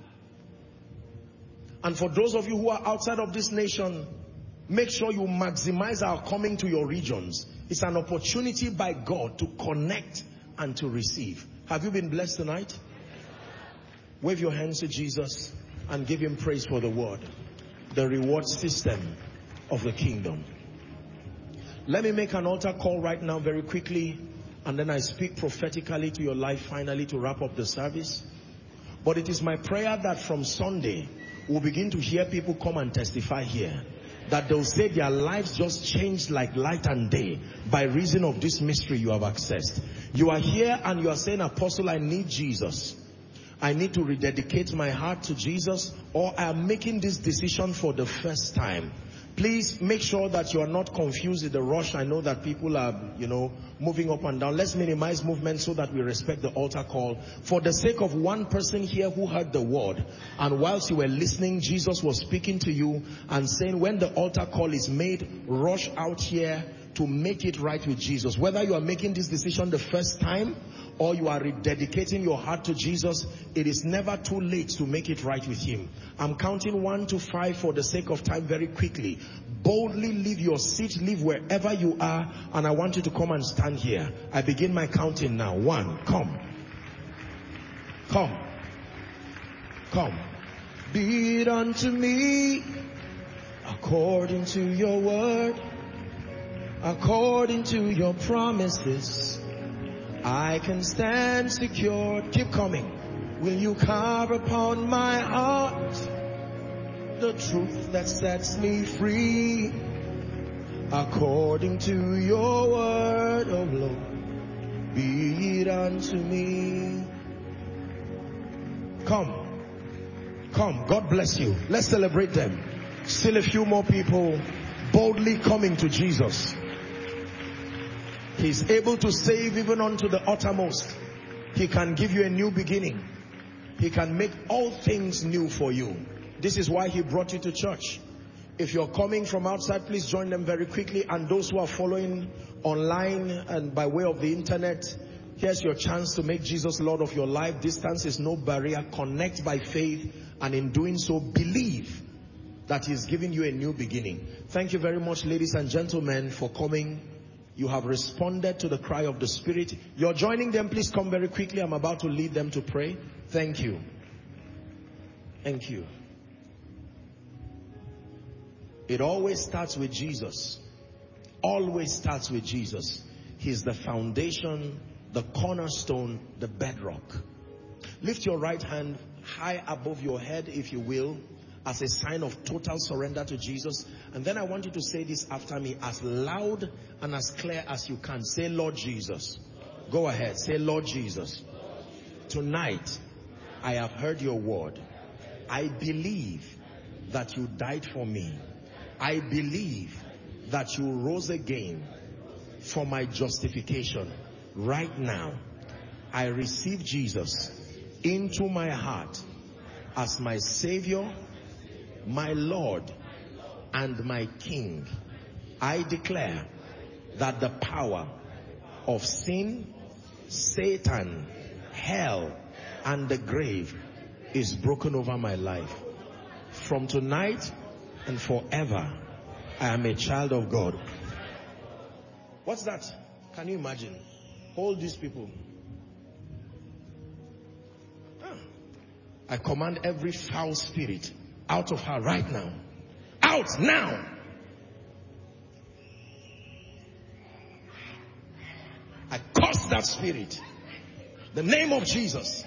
And for those of you who are outside of this nation, make sure you maximize our coming to your regions. It's an opportunity by God to connect and to receive. Have you been blessed tonight? Wave your hands to Jesus and give Him praise for the word. The reward system of the kingdom. Let me make an altar call right now very quickly, and then I speak prophetically to your life finally to wrap up the service. But it is my prayer that from Sunday we'll begin to hear people come and testify here, that they'll say their lives just changed like light and day by reason of this mystery you have accessed. You are here and you are saying, Apostle, I need Jesus. I need to rededicate my heart to Jesus, or I am making this decision for the first time. Please make sure that you are not confused in the rush. I know that people are, you know, moving up and down. Let's minimize movement so that we respect the altar call. For the sake of one person here who heard the word, and whilst you were listening, Jesus was speaking to you and saying, when the altar call is made, rush out here to make it right with Jesus. Whether you are making this decision the first time or you are rededicating your heart to Jesus, it is never too late to make it right with Him. I'm counting one to five for the sake of time very quickly. Boldly leave your seat, leave wherever you are, and I want you to come and stand here. I begin my counting now. One, come. Come. Come. Be it unto me according to your word, according to your promises. I can stand secure. Keep coming. Will you carve upon my heart the truth that sets me free, according to your word, oh Lord, be it unto me. Come. Come. God bless you. Let's celebrate them. Still a few more people boldly coming to Jesus. He's able to save even unto the uttermost. He can give you a new beginning. He can make all things new for you. This is why he brought you to church. If you're coming from outside, please join them very quickly. And those who are following online and by way of the internet, here's your chance to make Jesus Lord of your life. Distance is no barrier. Connect by faith, and in doing so, believe that he's giving you a new beginning. Thank you very much, ladies and gentlemen, for coming. You have responded to the cry of the Spirit. You're joining them. Please come very quickly. I'm about to lead them to pray. Thank you. Thank you. It always starts with Jesus. Always starts with Jesus. He's the foundation, the cornerstone, the bedrock. Lift your right hand high above your head, if you will, as a sign of total surrender to Jesus. And then I want you to say this after me as loud and as clear as you can. Say, Lord Jesus. Go ahead. Say, Lord Jesus. Tonight, I have heard your word. I believe that you died for me. I believe that you rose again for my justification. Right now, I receive Jesus into my heart as my Savior, my Lord, and my King. I declare that the power of sin, Satan, hell, and the grave is broken over my life. From tonight and forever, I am a child of God. What's that? Can you imagine? Hold these people. Ah. I command every foul spirit out of her right now. Out now! I curse that spirit. The name of Jesus.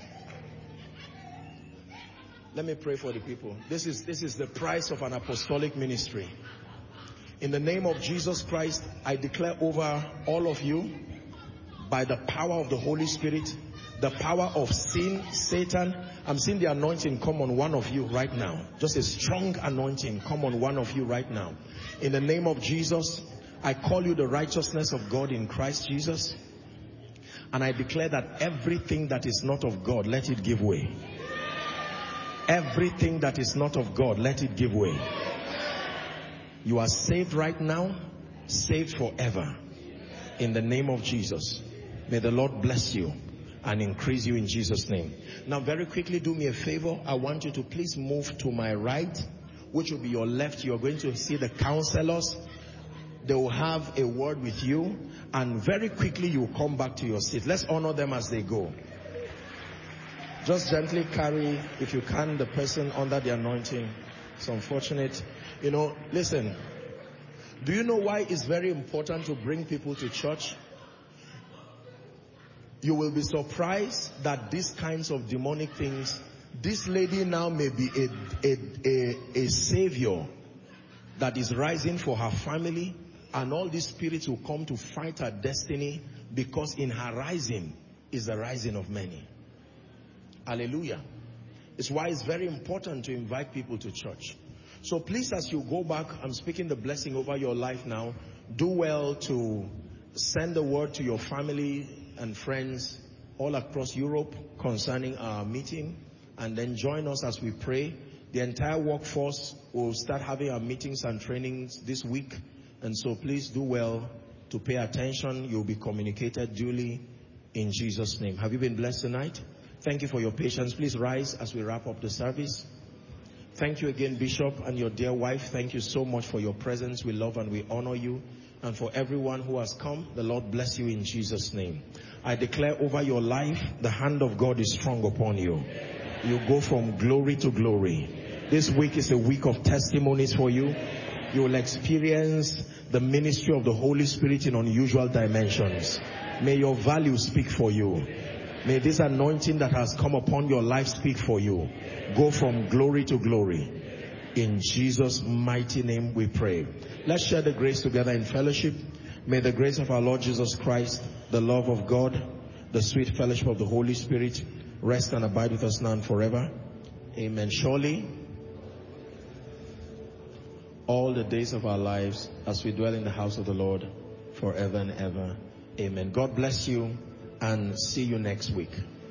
Let me pray for the people. This is, this is the price of an apostolic ministry. In the name of Jesus Christ, I declare over all of you, by the power of the Holy Spirit, the power of sin, Satan. I'm seeing the anointing come on one of you right now. Just a strong anointing come on one of you right now. In the name of Jesus, I call you the righteousness of God in Christ Jesus. And I declare that everything that is not of God, let it give way. Everything that is not of God, let it give way. You are saved right now, saved forever. In the name of Jesus. May the Lord bless you and increase you in Jesus' name. Now very quickly, do me a favor. I want you to please move to my right, which will be your left. You're going to see the counselors. They will have a word with you, and very quickly you will come back to your seat. Let's honor them as they go. Just gently carry, if you can, the person under the anointing. It's unfortunate. You know, listen. Do you know why it's very important to bring people to church? You will be surprised that these kinds of demonic things, this lady now may be a, a, a, a savior that is rising for her family, and all these spirits will come to fight her destiny, because in her rising is the rising of many. Hallelujah. It's why it's very important to invite people to church. So please, as you go back, I'm speaking the blessing over your life now. Do well to send the word to your family and friends all across Europe concerning our meeting, and then join us as we pray. The entire workforce will start having our meetings and trainings this week, and so please do well to pay attention. You'll be communicated duly in Jesus' name. Have you been blessed tonight? Thank you for your patience. Please rise as we wrap up the service. Thank you again, Bishop, and your dear wife. Thank you so much for your presence. We love and we honor you. And for everyone who has come, the Lord bless you in Jesus' name. I declare over your life, the hand of God is strong upon you. You go from glory to glory. This week is a week of testimonies for you. You will experience the ministry of the Holy Spirit in unusual dimensions. May your values speak for you. May this anointing that has come upon your life speak for you. Go from glory to glory. In Jesus' mighty name we pray. Let's share the grace together in fellowship. May the grace of our Lord Jesus Christ, the love of God, the sweet fellowship of the Holy Spirit rest and abide with us now and forever. Amen. Surely, all the days of our lives as we dwell in the house of the Lord forever and ever. Amen. God bless you, and see you next week.